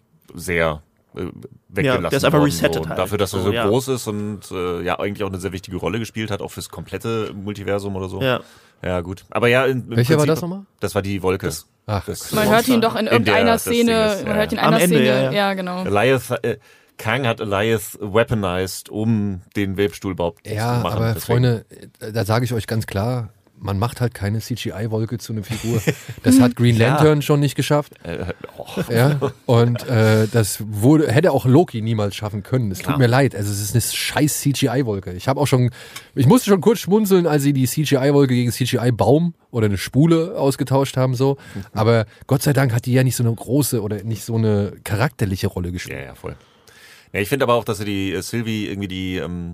S2: sehr äh, weggelassen
S5: Ja, der ist einfach
S2: worden,
S5: resettet
S2: so. Und
S5: halt.
S2: dafür, dass er
S5: So,
S2: so
S5: ja.
S2: groß ist und äh, ja eigentlich auch eine sehr wichtige Rolle gespielt hat, auch fürs komplette Multiversum oder so.
S5: Ja.
S2: Ja, gut. Aber ja, in, im
S3: Welcher war
S2: Prinzip-
S3: das nochmal?
S2: Das war die Wolke.
S5: Das-
S3: Ach,
S2: Das-
S4: Man hört ihn doch in
S2: In
S4: irgendeiner
S2: der- das Ding
S4: Szene,
S2: ist,
S4: man
S2: ja,
S4: hört ihn in
S5: Am
S4: einer
S5: Ende,
S4: Szene,
S5: ja,
S4: ja,
S5: ja.
S4: genau.
S2: Eliath, äh, Kang hat Eliath weaponized, um den Webstuhl überhaupt
S3: ja,
S2: zu machen.
S3: aber
S2: Deswegen-
S3: Freunde, da sage ich euch ganz klar, man macht halt keine C G I-Wolke zu einer Figur. Das hat Green
S2: Ja.
S3: Lantern schon nicht geschafft.
S2: Äh, oh.
S3: Ja, und äh, das wurde, hätte auch Loki niemals schaffen können. Es tut
S2: Klar.
S3: mir leid. Also es ist eine scheiß C G I-Wolke. Ich habe auch schon, ich musste schon kurz schmunzeln, als sie die C G I-Wolke gegen C G I-Baum oder eine Spule ausgetauscht haben, so. Aber Gott sei Dank hat die ja nicht so eine große oder nicht so eine charakterliche Rolle gespielt.
S2: Ja, ja, voll. Ja, ich finde aber auch, dass sie die äh, Sylvie irgendwie die, ähm,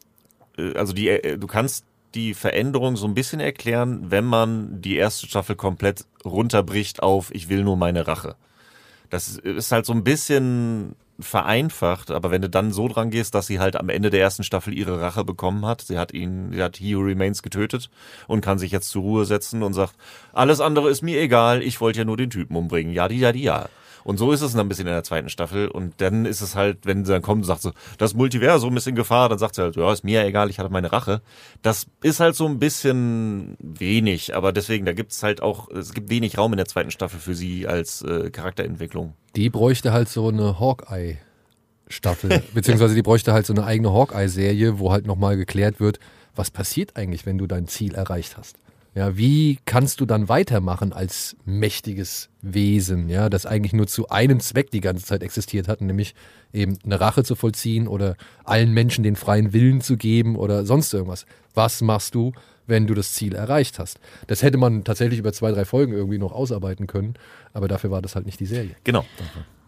S2: äh, also die, äh, du kannst die Veränderung so ein bisschen erklären, wenn man die erste Staffel komplett runterbricht auf ich will nur meine Rache. Das ist halt so ein bisschen vereinfacht, aber wenn du dann so dran gehst, dass sie halt am Ende der ersten Staffel ihre Rache bekommen hat, sie hat ihn, sie hat He Who Remains getötet und kann sich jetzt zur Ruhe setzen und sagt, alles andere ist mir egal, ich wollte ja nur den Typen umbringen, ja, die, ja, die, ja. Und so ist es dann ein bisschen in der zweiten Staffel und dann ist es halt, wenn sie dann kommt und sagt so, das Multiversum ist in Gefahr, dann sagt sie halt, ja, ist mir ja egal, ich hatte meine Rache. Das ist halt so ein bisschen wenig, aber deswegen, da gibt's halt auch, es gibt wenig Raum in der zweiten Staffel für sie als äh, Charakterentwicklung.
S3: Die bräuchte halt so eine Hawkeye-Staffel, beziehungsweise die bräuchte halt so eine eigene Hawkeye-Serie, wo halt nochmal geklärt wird, was passiert eigentlich, wenn du dein Ziel erreicht hast. Ja, wie kannst du dann weitermachen als mächtiges Wesen, ja, das eigentlich nur zu einem Zweck die ganze Zeit existiert hat, nämlich eben eine Rache zu vollziehen oder allen Menschen den freien Willen zu geben oder sonst irgendwas. Was machst du, wenn du das Ziel erreicht hast? Das hätte man tatsächlich über zwei, drei Folgen irgendwie noch ausarbeiten können, aber dafür war das halt nicht die Serie.
S2: Genau.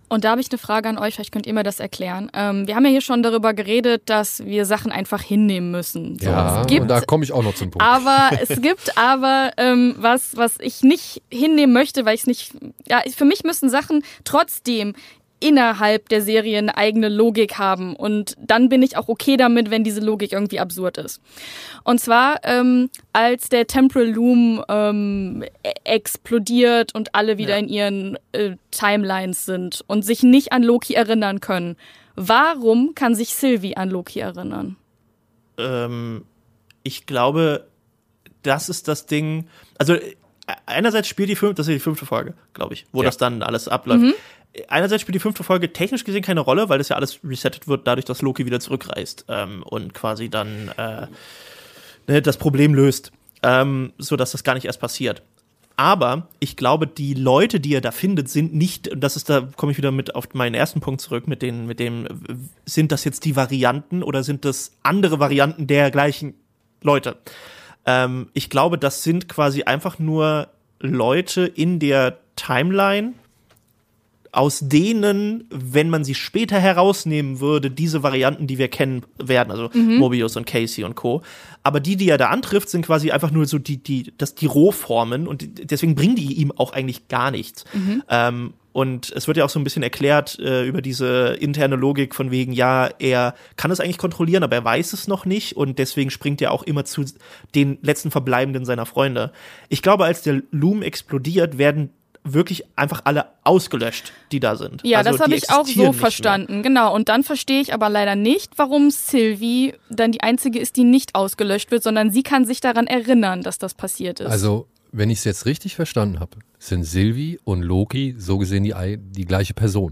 S4: Und da habe ich eine Frage an euch, vielleicht könnt ihr mir das erklären. Ähm, wir haben ja hier schon darüber geredet, dass wir Sachen einfach hinnehmen müssen. So,
S3: Ja,
S4: es gibt,
S3: und da komme ich auch noch zum Punkt.
S4: Aber es gibt aber ähm, was, was ich nicht hinnehmen möchte, weil ich es nicht, ja, für mich müssen Sachen trotzdem innerhalb der Serie eine eigene Logik haben. Und dann bin ich auch okay damit, wenn diese Logik irgendwie absurd ist. Und zwar, ähm, als der Temporal Loom ähm, e- explodiert und alle wieder
S5: Ja.
S4: in ihren äh, Timelines sind und sich nicht an Loki erinnern können, warum kann sich Sylvie an Loki erinnern?
S5: Ähm, ich glaube, das ist das Ding. Also äh, einerseits spielt die fünfte, das ist die fünfte Folge, glaube ich, wo
S2: Ja.
S5: das dann alles abläuft.
S4: Mhm.
S5: Einerseits spielt die fünfte Folge technisch gesehen keine Rolle, weil das ja alles resettet wird, dadurch, dass Loki wieder zurückreist ähm, und quasi dann äh, ne, das Problem löst, ähm, sodass das gar nicht erst passiert. Aber ich glaube, die Leute, die er da findet, sind nicht, und das ist, da komme ich wieder mit auf meinen ersten Punkt zurück, mit den, mit dem, sind das jetzt die Varianten oder sind das andere Varianten der gleichen Leute? Ähm, ich glaube, das sind quasi einfach nur Leute in der Timeline, aus denen, wenn man sie später herausnehmen würde, diese Varianten, die wir kennen werden, also Mobius und Casey und Co. Aber die, die er da antrifft, sind quasi einfach nur so die, die, das, die Rohformen und die, deswegen bringen die ihm auch eigentlich gar nichts. Ähm, und es wird ja auch so ein bisschen erklärt äh, über diese interne Logik von wegen, ja, er kann es eigentlich kontrollieren, aber er weiß es noch nicht und deswegen springt er auch immer zu den letzten Verbleibenden seiner Freunde. Ich glaube, als der Loom explodiert, werden wirklich einfach alle ausgelöscht, die da sind.
S4: Ja,
S5: Also,
S4: das habe
S5: die
S4: ich auch
S5: existieren
S4: so
S5: nicht
S4: verstanden. Genau. Und dann verstehe ich aber leider nicht, warum Sylvie dann die einzige ist, die nicht ausgelöscht wird, sondern sie kann sich daran erinnern, dass das passiert ist.
S3: Also, wenn ich es jetzt richtig verstanden habe, sind Sylvie und Loki so gesehen die, ei- die gleiche Person.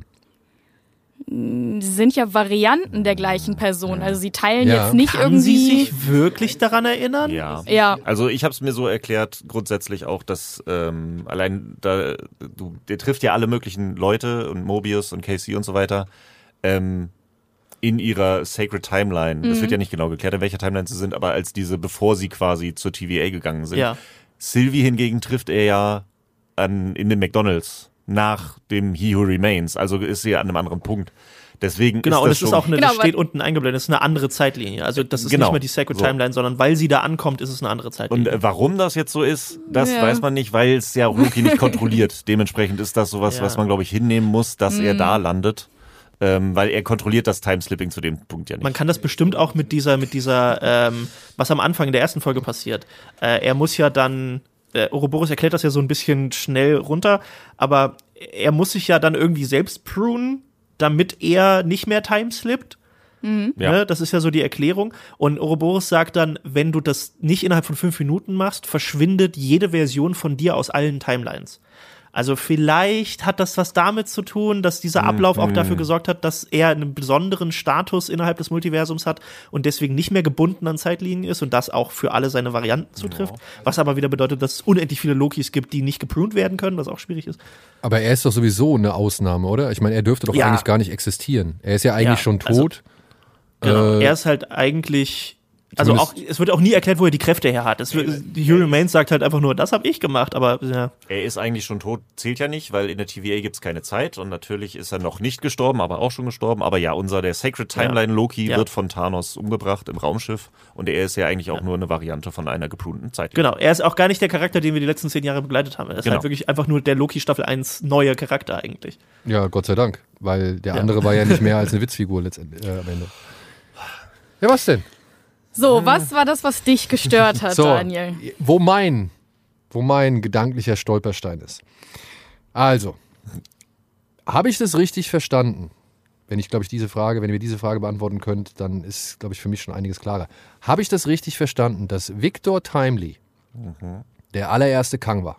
S4: Sie sind ja Varianten der gleichen Person. Also sie teilen
S3: Ja.
S4: jetzt nicht
S5: Kann
S4: irgendwie.
S5: sie sich wirklich daran erinnern?
S2: Ja.
S4: Ja.
S2: Also ich habe es mir so erklärt, grundsätzlich auch, dass ähm, allein da, du, der trifft ja alle möglichen Leute und Mobius und Casey und so weiter ähm, in ihrer Sacred Timeline. Es wird ja nicht genau geklärt, in welcher Timeline sie sind, aber als diese, bevor sie quasi zur T V A gegangen sind.
S5: Ja.
S2: Sylvie hingegen trifft er ja an, in den McDonalds nach dem He Who Remains, also ist sie an einem anderen Punkt. Deswegen
S5: Genau,
S2: ist
S5: und
S2: das
S5: es ist
S2: schon,
S5: auch eine,
S4: Genau,
S5: das
S4: weil-
S5: steht unten eingeblendet, das ist eine andere Zeitlinie. Also das ist
S2: Genau.
S5: nicht mehr die Sacred
S2: So.
S5: Timeline, sondern weil sie da ankommt, ist es eine andere
S2: Und
S5: Zeitlinie.
S2: äh, warum das jetzt so ist, das
S4: Ja.
S2: weiß man nicht, weil es ja Loki nicht kontrolliert. Dementsprechend ist das sowas,
S5: Ja.
S2: was man, glaube ich, hinnehmen muss, dass
S4: Mhm.
S2: er da landet. Ähm, weil er kontrolliert das Timeslipping zu dem Punkt ja nicht.
S5: Man kann das bestimmt auch mit dieser, mit dieser, ähm, was am Anfang der ersten Folge passiert. Äh, er muss ja dann, äh, Ouroboros erklärt das ja so ein bisschen schnell runter, aber er muss sich ja dann irgendwie selbst prunen, damit er nicht mehr timeslippt.
S2: Ja.
S5: Ne? Das ist ja so die Erklärung. Und Ouroboros sagt dann, wenn du das nicht innerhalb von fünf Minuten machst, verschwindet jede Version von dir aus allen Timelines. Also vielleicht hat das was damit zu tun, dass dieser Ablauf auch dafür gesorgt hat, dass er einen besonderen Status innerhalb des Multiversums hat und deswegen nicht mehr gebunden an Zeitlinien ist und das auch für alle seine Varianten zutrifft. Was aber wieder bedeutet, dass es unendlich viele Lokis gibt, die nicht gepruned werden können, was auch schwierig ist.
S3: Aber er ist doch sowieso eine Ausnahme, oder? Ich meine, er dürfte doch
S5: Ja.
S3: eigentlich gar nicht existieren. Er ist ja eigentlich
S5: Ja,
S3: schon
S5: also-
S3: tot.
S5: Genau.
S3: Äh,
S5: er ist halt eigentlich. Also auch,
S3: zumindest-
S5: es wird auch nie erklärt, wo er die Kräfte her hat. Es wird, die Hugh Remains sagt halt einfach nur, das habe ich gemacht, aber ja.
S2: Er ist eigentlich schon tot, zählt ja nicht, weil in der T V A gibt es keine Zeit und natürlich ist er noch nicht gestorben, aber auch schon gestorben. Aber ja, unser, der Sacred Timeline Loki
S5: Ja.
S2: wird von Thanos umgebracht im Raumschiff und er ist ja eigentlich auch nur eine Variante von einer geprunten Zeit.
S5: Genau, er ist auch gar nicht der Charakter, den wir die letzten zehn Jahre begleitet haben. Er ist
S2: Genau.
S5: halt wirklich einfach nur der Loki Staffel eins neue Charakter eigentlich.
S3: Ja, Gott sei Dank. Weil der
S5: Ja.
S3: andere war ja nicht mehr als eine Witzfigur letztendlich äh, am Ende. Ja, was denn?
S4: So, was war das, was dich gestört hat,
S3: So,
S4: Daniel?
S3: wo mein, wo mein gedanklicher Stolperstein ist. Also, habe ich das richtig verstanden? Wenn ich, glaube ich, diese Frage, wenn ihr mir diese Frage beantworten könnt, dann ist, glaube ich, für mich schon einiges klarer. Habe ich das richtig verstanden, dass Victor Timely der allererste Kang war?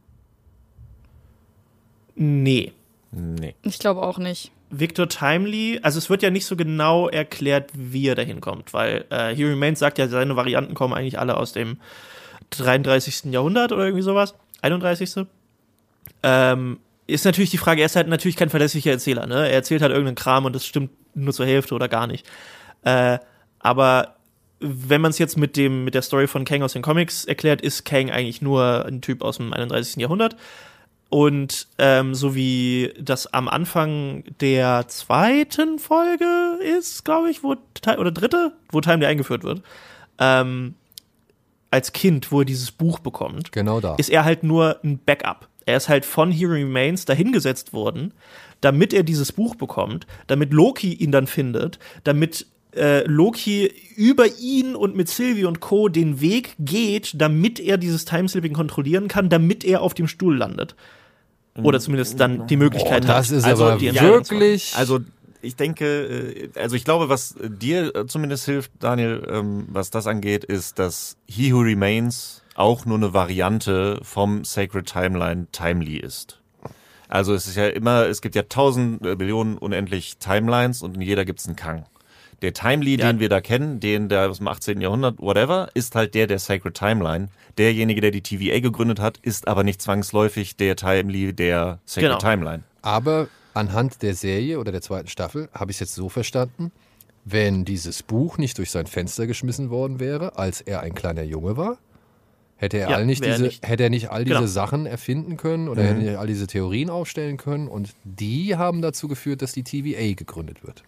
S5: Nee.
S2: Nee.
S4: Ich glaube auch nicht.
S5: Victor Timely, also es wird ja nicht so genau erklärt, wie er dahin kommt, weil äh, He Remains sagt ja, seine Varianten kommen eigentlich alle aus dem dreiunddreißigsten Jahrhundert oder irgendwie sowas, einunddreißigsten Ähm, ist natürlich die Frage, er ist halt natürlich kein verlässlicher Erzähler, ne? Er erzählt halt irgendeinen Kram und das stimmt nur zur Hälfte oder gar nicht. Äh, aber wenn man es jetzt mit dem mit der Story von Kang aus den Comics erklärt, ist Kang eigentlich nur ein Typ aus dem einunddreißigsten Jahrhundert. Und ähm, so wie das am Anfang der zweiten Folge ist, glaube ich, wo oder dritte, wo Timely eingeführt wird, ähm, als Kind, wo er dieses Buch bekommt,
S3: genau da.
S5: ist er halt nur ein Backup. Er ist halt von He Remains dahingesetzt worden, damit er dieses Buch bekommt, damit Loki ihn dann findet, damit äh, Loki über ihn und mit Sylvie und Co. den Weg geht, damit er dieses Timeslipping kontrollieren kann, damit er auf dem Stuhl landet. Oder zumindest dann die Möglichkeit
S3: oh,
S5: hat.
S3: Das ist
S2: also
S3: aber
S2: die
S3: wirklich.
S2: Also ich denke, also ich glaube, was dir zumindest hilft, Daniel, ähm, was das angeht, ist, dass He Who Remains auch nur eine Variante vom Sacred Timeline Timely ist. Also es ist ja immer, es gibt ja tausend äh, Millionen unendlich Timelines und in jeder gibt's einen Kang. Der Timely, ja. den wir da kennen, den der aus dem achtzehnten Jahrhundert, whatever, ist halt der der Sacred Timeline. Derjenige, der die T V A gegründet hat, ist aber nicht zwangsläufig der Timely der Sacred
S5: genau.
S2: Timeline.
S3: Aber anhand der Serie oder der zweiten Staffel habe ich es jetzt so verstanden, wenn dieses Buch nicht durch sein Fenster geschmissen worden wäre, als er ein kleiner Junge war, hätte er,
S5: ja,
S3: all nicht diese,
S5: nicht.
S3: hätte er nicht all diese
S5: genau.
S3: Sachen erfinden können oder
S2: mhm.
S3: hätte er all diese Theorien aufstellen können und die haben dazu geführt, dass die T V A gegründet wird.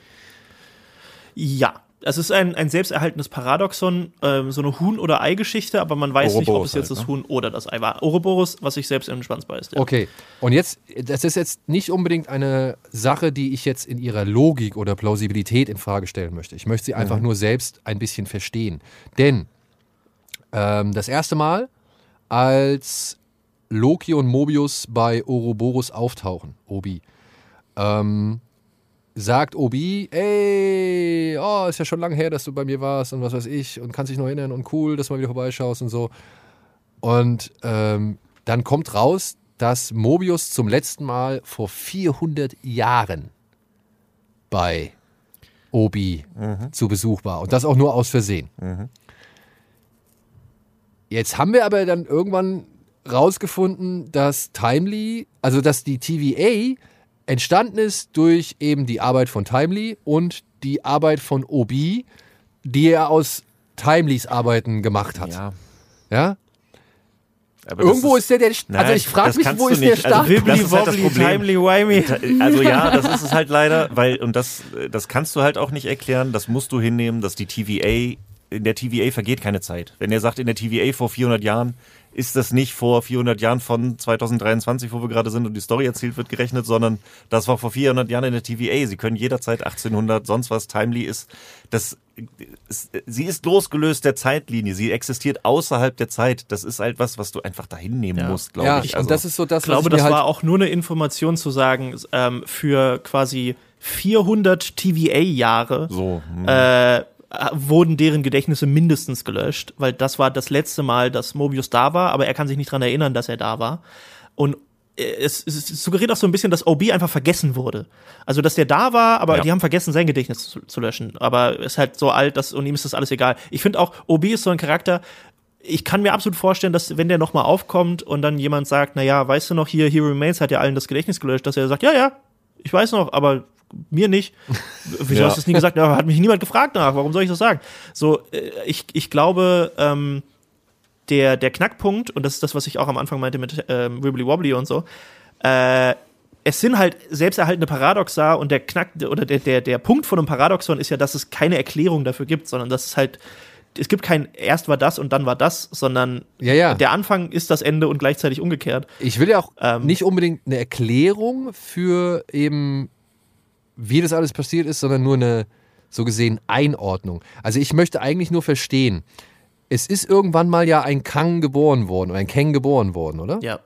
S5: Ja, es ist ein, ein selbsterhaltenes Paradoxon, ähm, so eine Huhn- oder Ei-Geschichte, aber man weiß
S2: Ouroboros
S5: nicht, ob es jetzt
S2: halt,
S5: das
S2: ne?
S5: Huhn oder das Ei war. Ouroboros, was sich selbst in den Schwanz beißt. Ja.
S3: Okay, und jetzt, das ist jetzt nicht unbedingt eine Sache, die ich jetzt in ihrer Logik oder Plausibilität in Frage stellen möchte. Ich möchte sie einfach
S2: Mhm.
S3: nur selbst ein bisschen verstehen. Denn ähm, das erste Mal, als Loki und Mobius bei Ouroboros auftauchen, Obi, ähm, sagt Obi, ey, oh, ist ja schon lange her, dass du bei mir warst und was weiß ich und kannst dich noch erinnern und cool, dass du mal wieder vorbeischaust und so. Und ähm, dann kommt raus, dass Mobius zum letzten Mal vor vierhundert Jahren bei Obi
S2: Mhm.
S3: zu Besuch war und das auch nur aus Versehen.
S2: Mhm.
S3: Jetzt haben wir aber dann irgendwann rausgefunden, dass Timely, also dass die T V A entstanden ist durch eben die Arbeit von Timely und die Arbeit von Obi, die er aus Timely's Arbeiten gemacht hat.
S2: Ja.
S3: Ja?
S2: Aber das
S3: Irgendwo ist, der, der also
S2: Nein,
S3: ich frage
S2: das
S3: mich,
S2: kannst
S3: wo
S2: du
S3: ist der
S2: nicht. Also
S3: Start?
S2: Wibbly- Das ist halt das
S5: Wobbly,
S2: Problem.
S5: timely, wimey.
S2: Also ja, das ist es halt leider, weil, und das, das kannst du halt auch nicht erklären, das musst du hinnehmen, dass die T V A, in der T V A vergeht keine Zeit. Wenn er sagt, in der T V A vor vierhundert Jahren, ist das nicht vor vierhundert Jahren von zweitausenddreiundzwanzig, wo wir gerade sind und die Story erzählt wird, gerechnet, sondern das war vor vierhundert Jahren in der T V A. Sie können jederzeit achtzehnhundert, sonst was, Timely ist, das, ist, sie ist losgelöst der Zeitlinie, sie existiert außerhalb der Zeit. Das ist halt was, was du einfach dahin nehmen
S5: Ja.
S2: musst, glaube
S3: Ja,
S2: ich.
S3: und das ist so das,
S5: Ich glaube,
S3: was ich
S5: das
S3: mir halt
S5: war auch nur eine Information zu sagen, ähm, für quasi vierhundert T V A-Jahre
S2: so. Hm.
S5: äh, wurden deren Gedächtnisse mindestens gelöscht, weil das war das letzte Mal, dass Mobius da war, aber er kann sich nicht dran erinnern, dass er da war. Und es, es suggeriert auch so ein bisschen, dass O B einfach vergessen wurde. Also, dass der da war, aber
S2: Ja.
S5: die haben vergessen, sein Gedächtnis zu, zu löschen. Aber er ist halt so alt, dass, und ihm ist das alles egal. Ich finde auch, O B ist so ein Charakter, ich kann mir absolut vorstellen, dass wenn der nochmal aufkommt und dann jemand sagt, na ja, weißt du noch, hier, He Remains hat ja allen das Gedächtnis gelöscht, dass er sagt, ja, ja, ich weiß noch, aber mir nicht. Wieso
S2: Ja.
S5: hast du das nie gesagt? Ja, hat mich niemand gefragt nach. Warum soll ich das sagen? So, äh, ich, ich glaube, ähm, der, der Knackpunkt, und das ist das, was ich auch am Anfang meinte mit ähm, Wibbly Wobbly und so, äh, es sind halt selbsterhaltene Paradoxa und der Knack, oder der, der, der Punkt von einem Paradoxon ist ja, dass es keine Erklärung dafür gibt, sondern dass es halt, es gibt kein erst war das und dann war das, sondern
S3: Ja, ja.
S5: der Anfang ist das Ende und gleichzeitig umgekehrt.
S3: Ich will ja auch
S5: Ähm,
S3: nicht unbedingt eine Erklärung für eben, wie das alles passiert ist, sondern nur eine, so gesehen, Einordnung. Also ich möchte eigentlich nur verstehen, es ist irgendwann mal ja ein Kang geboren worden oder ein Kang geboren worden, oder?
S5: Ja.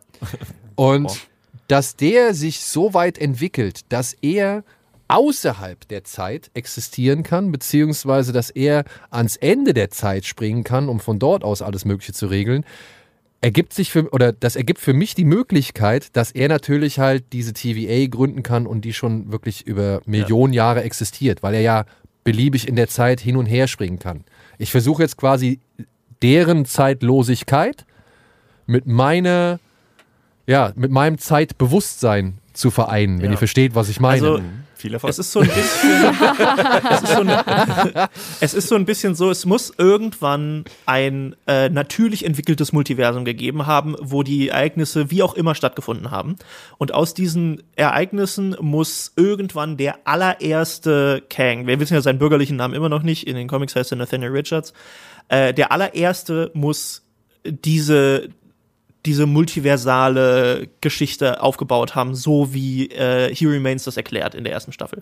S3: Und dass der sich so weit entwickelt, dass er außerhalb der Zeit existieren kann, beziehungsweise dass er ans Ende der Zeit springen kann, um von dort aus alles Mögliche zu regeln, ergibt sich für, oder das ergibt für mich die Möglichkeit, dass er natürlich halt diese T V A gründen kann und die schon wirklich über Millionen Jahre existiert, weil er ja beliebig in der Zeit hin und her springen kann. Ich versuche jetzt quasi deren Zeitlosigkeit mit meiner, ja, mit meinem Zeitbewusstsein zu vereinen, wenn
S5: Ja.
S3: ihr versteht, was ich meine.
S5: Also,
S2: Viel Erfolg.
S5: Es ist so ein bisschen, es, ist so ein, es ist so ein bisschen so, es muss irgendwann ein äh, natürlich entwickeltes Multiversum gegeben haben, wo die Ereignisse wie auch immer stattgefunden haben. Und aus diesen Ereignissen muss irgendwann der allererste Kang, wir wissen ja seinen bürgerlichen Namen immer noch nicht, in den Comics heißt er Nathaniel Richards, äh, der allererste muss diese diese multiversale Geschichte aufgebaut haben, so wie äh, He Remains das erklärt in der ersten Staffel.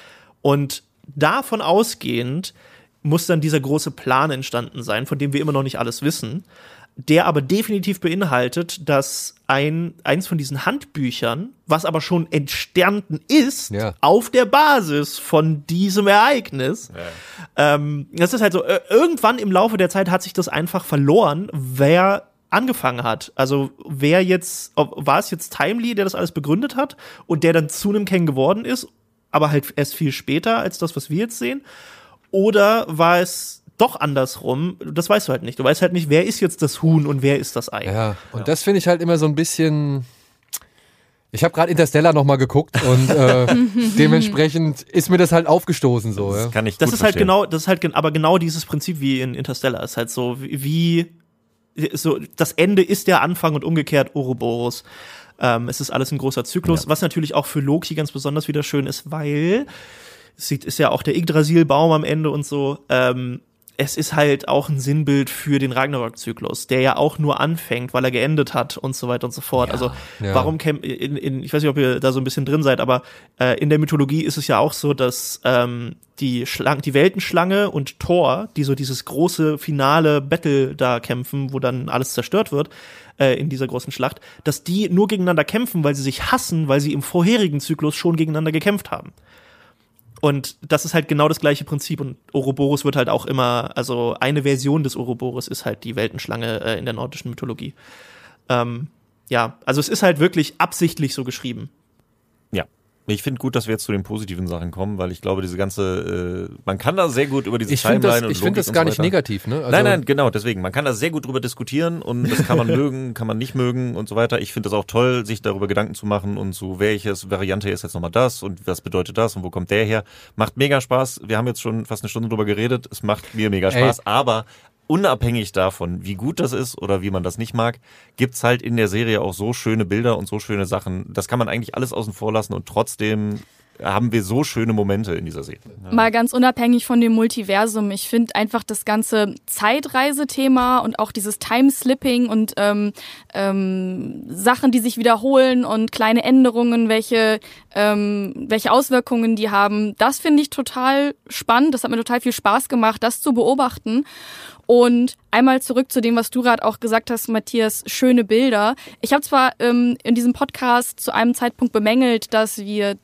S5: Und davon ausgehend muss dann dieser große Plan entstanden sein, von dem wir immer noch nicht alles wissen, der aber definitiv beinhaltet, dass ein eins von diesen Handbüchern, was aber schon entstanden ist,
S3: Ja.
S5: auf der Basis von diesem Ereignis,
S2: Ja.
S5: ähm, das ist halt so, äh, irgendwann im Laufe der Zeit hat sich das einfach verloren, wer angefangen hat. Also wer jetzt, ob, war es jetzt Timely, der das alles begründet hat und der dann zu einem Kang geworden ist, aber halt erst viel später als das, was wir jetzt sehen? Oder war es doch andersrum? Das weißt du halt nicht. Du weißt halt nicht, wer ist jetzt das Huhn und wer ist das Ei.
S3: Ja, und das finde ich halt immer so ein bisschen. Ich habe gerade Interstellar nochmal geguckt und äh, dementsprechend ist mir das halt aufgestoßen so. Ja.
S2: Das kann ich
S5: Das
S2: gut
S5: ist halt
S2: verstehen.
S5: genau, das ist halt gen- aber genau dieses Prinzip wie in Interstellar. Ist halt so, wie, wie so, das Ende ist der Anfang und umgekehrt Ouroboros. Ähm, es ist alles ein großer Zyklus,
S2: Ja.
S5: was natürlich auch für Loki ganz besonders wieder schön ist, weil es sieht, ist ja auch der Yggdrasil-Baum am Ende und so. Ähm, es ist halt auch ein Sinnbild für den Ragnarok-Zyklus, der ja auch nur anfängt, weil er geendet hat und so weiter und so fort. Also
S3: ja.
S5: warum kämpft, in, in, ich weiß nicht, ob ihr da so ein bisschen drin seid, aber äh, in der Mythologie ist es ja auch so, dass ähm, die Schlang, die Weltenschlange und Thor, die so dieses große finale Battle da kämpfen, wo dann alles zerstört wird, äh, in dieser großen Schlacht, dass die nur gegeneinander kämpfen, weil sie sich hassen, weil sie im vorherigen Zyklus schon gegeneinander gekämpft haben. Und das ist halt genau das gleiche Prinzip. Und Ouroboros wird halt auch immer, also eine Version des Ouroboros ist halt die Weltenschlange äh, in der nordischen Mythologie. Ähm, ja, also es ist halt wirklich absichtlich so geschrieben.
S2: Ja. Ich finde gut, dass wir jetzt zu den positiven Sachen kommen, weil ich glaube, diese ganze, äh, man kann da sehr gut über diese
S3: Ich finde
S2: Timeline
S3: das,
S2: und
S3: ich find
S2: Logik
S3: das
S2: und
S3: gar
S2: so
S3: nicht
S2: weiter.
S3: negativ, ne? Also,
S2: Nein, nein, genau, deswegen. Man kann da sehr gut drüber diskutieren und das kann man mögen, kann man nicht mögen und so weiter. Ich finde das auch toll, sich darüber Gedanken zu machen und so, welches Variante ist jetzt nochmal das und was bedeutet das und wo kommt der her. Macht mega Spaß. Wir haben jetzt schon fast eine Stunde drüber geredet. Es macht mir mega Spaß,
S3: Ey.
S2: aber unabhängig davon, wie gut das ist oder wie man das nicht mag, gibt's halt in der Serie auch so schöne Bilder und so schöne Sachen. Das kann man eigentlich alles außen vor lassen und trotzdem haben wir so schöne Momente in dieser Serie. Ja.
S4: Mal ganz unabhängig von dem Multiversum, ich finde einfach das ganze Zeitreisethema und auch dieses Time-Slipping und ähm, ähm, Sachen, die sich wiederholen und kleine Änderungen, welche, ähm, welche Auswirkungen die haben, das finde ich total spannend. Das hat mir total viel Spaß gemacht, das zu beobachten. Und einmal zurück zu dem, was du gerade auch gesagt hast, Matthias, schöne Bilder. Ich habe zwar ähm, in diesem Podcast zu einem Zeitpunkt bemängelt, dass wir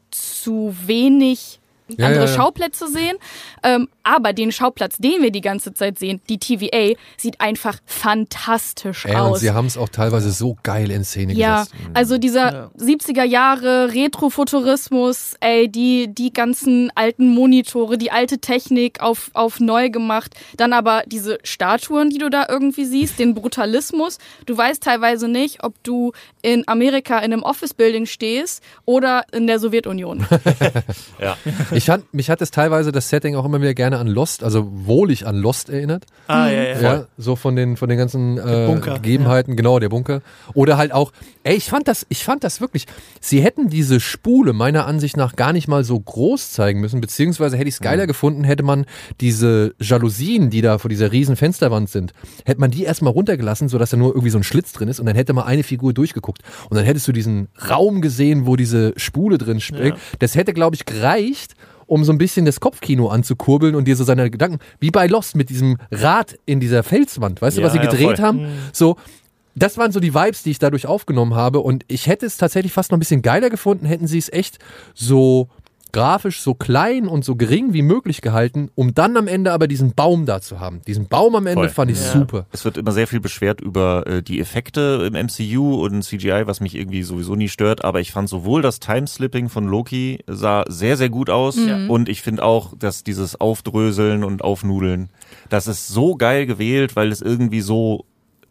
S4: zu wenig
S3: Ja,
S4: andere
S3: ja, ja.
S4: Schauplätze sehen, ähm, aber den Schauplatz, den wir die ganze Zeit sehen, die T V A, sieht einfach fantastisch
S3: Ey, und
S4: aus.
S3: sie haben es auch teilweise so geil in Szene
S4: Ja,
S3: gesetzt.
S4: also dieser
S5: Ja.
S4: siebziger Jahre Retrofuturismus, ey, die, die ganzen alten Monitore, die alte Technik auf, auf neu gemacht, dann aber diese Statuen, die du da irgendwie siehst, den Brutalismus. Du weißt teilweise nicht, ob du in Amerika in einem Office-Building stehst oder in der Sowjetunion.
S2: Ja.
S3: Ich fand, mich hat es teilweise das Setting auch immer wieder gerne an Lost, also wohlig an Lost erinnert.
S5: Ah, ja, ja.
S3: Ja, so von den von den ganzen äh,
S5: Bunker,
S3: Gegebenheiten, genau, der Bunker. Oder halt auch, ey, ich fand das, ich fand das wirklich, sie hätten diese Spule meiner Ansicht nach gar nicht mal so groß zeigen müssen, beziehungsweise hätte ich es geiler gefunden, hätte man diese Jalousien, die da vor dieser riesen Fensterwand sind, hätte man die erstmal runtergelassen, sodass da nur irgendwie so ein Schlitz drin ist und dann hätte mal eine Figur durchgeguckt. Und dann hättest du diesen Raum gesehen, wo diese Spule drin steckt.
S5: Ja.
S3: Das hätte, glaube ich, gereicht, um so ein bisschen das Kopfkino anzukurbeln und dir so seine Gedanken, wie bei Lost mit diesem Rad in dieser Felswand, weißt du,
S2: Ja,
S3: was sie
S2: ja,
S3: gedreht
S2: voll.
S3: haben? So, das waren so die Vibes, die ich dadurch aufgenommen habe und ich hätte es tatsächlich fast noch ein bisschen geiler gefunden, hätten sie es echt so grafisch so klein und so gering wie möglich gehalten, um dann am Ende aber diesen Baum da zu haben. Diesen Baum am Ende
S2: Voll.
S3: fand ich
S5: Ja.
S3: super.
S2: Es wird immer sehr viel beschwert über äh, die Effekte im M C U und C G I, was mich irgendwie sowieso nie stört, aber ich fand sowohl das Timeslipping von Loki sah sehr, sehr gut aus und ich finde auch, dass dieses Aufdröseln und Aufnudeln, das ist so geil gewählt, weil es irgendwie so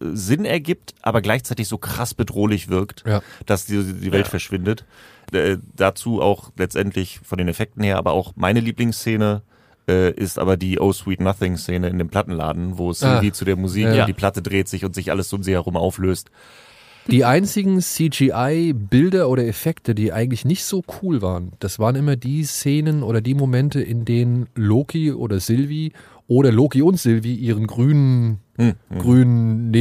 S2: Sinn ergibt, aber gleichzeitig so krass bedrohlich wirkt,
S3: Ja.
S2: dass die, die Welt
S5: Ja.
S2: verschwindet. Äh, dazu auch letztendlich von den Effekten her, aber auch meine Lieblingsszene äh, ist aber die Oh Sweet Nothing Szene in dem Plattenladen, wo Sylvie
S3: Ah.
S2: zu der Musik,
S3: Ja.
S2: die Platte dreht sich und sich alles um sie herum auflöst.
S3: Die einzigen C G I-Bilder oder Effekte, die eigentlich nicht so cool waren, das waren immer die Szenen oder die Momente, in denen Loki oder Sylvie oder Loki und Sylvie ihren grünen,
S2: Hm.
S3: grünen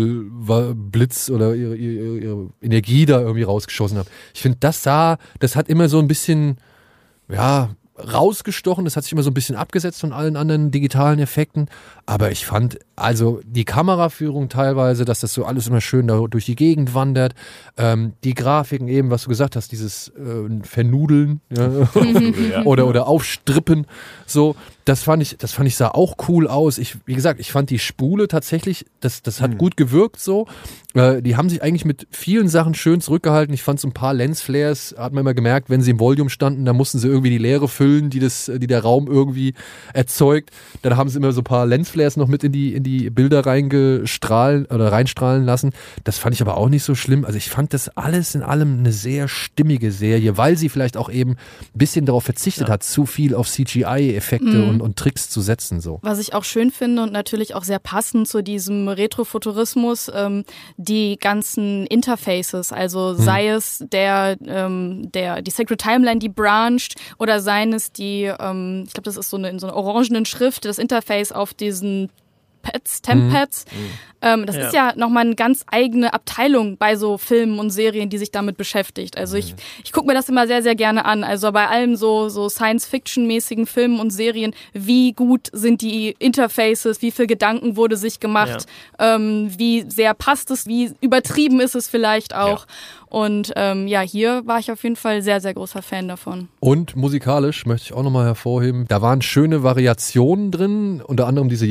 S3: Nebelblitz oder ihre, ihre, ihre Energie da irgendwie rausgeschossen haben. Ich finde, das sah, das hat immer so ein bisschen, ja, rausgestochen. Das hat sich immer so ein bisschen abgesetzt von allen anderen digitalen Effekten. Aber ich fand, also die Kameraführung teilweise, dass das so alles immer schön da durch die Gegend wandert. Ähm, die Grafiken eben, was du gesagt hast, dieses äh, Vernudeln ja,
S2: Ja.
S3: oder, oder Aufstrippen. So, das fand ich, das fand ich sah auch cool aus. Ich, wie gesagt, ich fand die Spule tatsächlich, das, das hat
S2: Mhm.
S3: gut gewirkt so. Äh, die haben sich eigentlich mit vielen Sachen schön zurückgehalten. Ich fand so ein paar Lensflares, hat man immer gemerkt, wenn sie im Volume standen, da mussten sie irgendwie die Leere füllen, die das, die der Raum irgendwie erzeugt. Dann haben sie immer so ein paar Lensflares noch mit in die, in die Bilder reingestrahlen oder reinstrahlen lassen. Das fand ich aber auch nicht so schlimm. Also ich fand das alles in allem eine sehr stimmige Serie, weil sie vielleicht auch eben ein bisschen darauf verzichtet
S5: Ja.
S3: hat, zu viel auf C G I-Effekte
S4: Mhm.
S3: und, und Tricks zu setzen. So.
S4: Was ich auch schön finde und natürlich auch sehr passend zu diesem Retrofuturismus, ähm, die ganzen Interfaces, also sei es der, ähm, der, die Sacred Timeline, die branched, oder seien es die, ähm, ich glaube, das ist so eine, in so einer orangenen Schrift, das Interface auf diesen Pads, Temp-Pads. Ähm, das
S5: Ja.
S4: ist ja nochmal eine ganz eigene Abteilung bei so Filmen und Serien, die sich damit beschäftigt. Also ich, ich gucke mir das immer sehr, sehr gerne an. Also bei allem so, so Science-Fiction-mäßigen Filmen und Serien, wie gut sind die Interfaces, wie viel Gedanken wurde sich gemacht, ähm, wie sehr passt es, wie übertrieben ist es vielleicht auch. Und ähm, ja, hier war ich auf jeden Fall sehr, sehr großer Fan davon.
S3: Und musikalisch möchte ich auch nochmal hervorheben, da waren schöne Variationen drin, unter anderem diese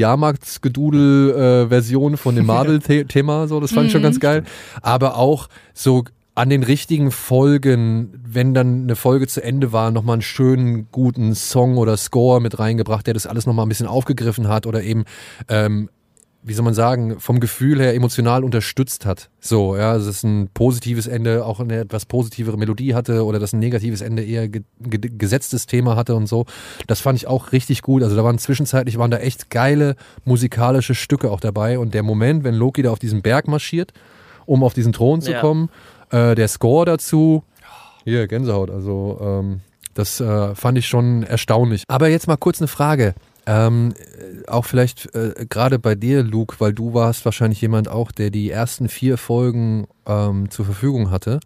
S3: Jahrmarktsgedudel-Version von dem Marvel-Thema, so, das fand ich schon ganz geil. Aber auch so an den richtigen Folgen, wenn dann eine Folge zu Ende war, nochmal einen schönen, guten Song oder Score mit reingebracht, der das alles nochmal ein bisschen aufgegriffen hat oder eben ähm, wie soll man sagen, vom Gefühl her emotional unterstützt hat. So, ja, dass es ein positives Ende auch eine etwas positivere Melodie hatte oder dass ein negatives Ende eher ge ge gesetztes Thema hatte und so. Das fand ich auch richtig gut. Also da waren zwischenzeitlich waren da echt geile musikalische Stücke auch dabei und der Moment, wenn Loki da auf diesen Berg marschiert, um auf diesen Thron zu
S5: Ja.
S3: kommen, äh, der Score dazu, hier Gänsehaut, also ähm, das äh, fand ich schon erstaunlich. Aber jetzt mal kurz eine Frage. Ähm, auch vielleicht äh, gerade bei dir, Luke, weil du warst wahrscheinlich jemand auch, der die ersten vier Folgen ähm, zur Verfügung hatte.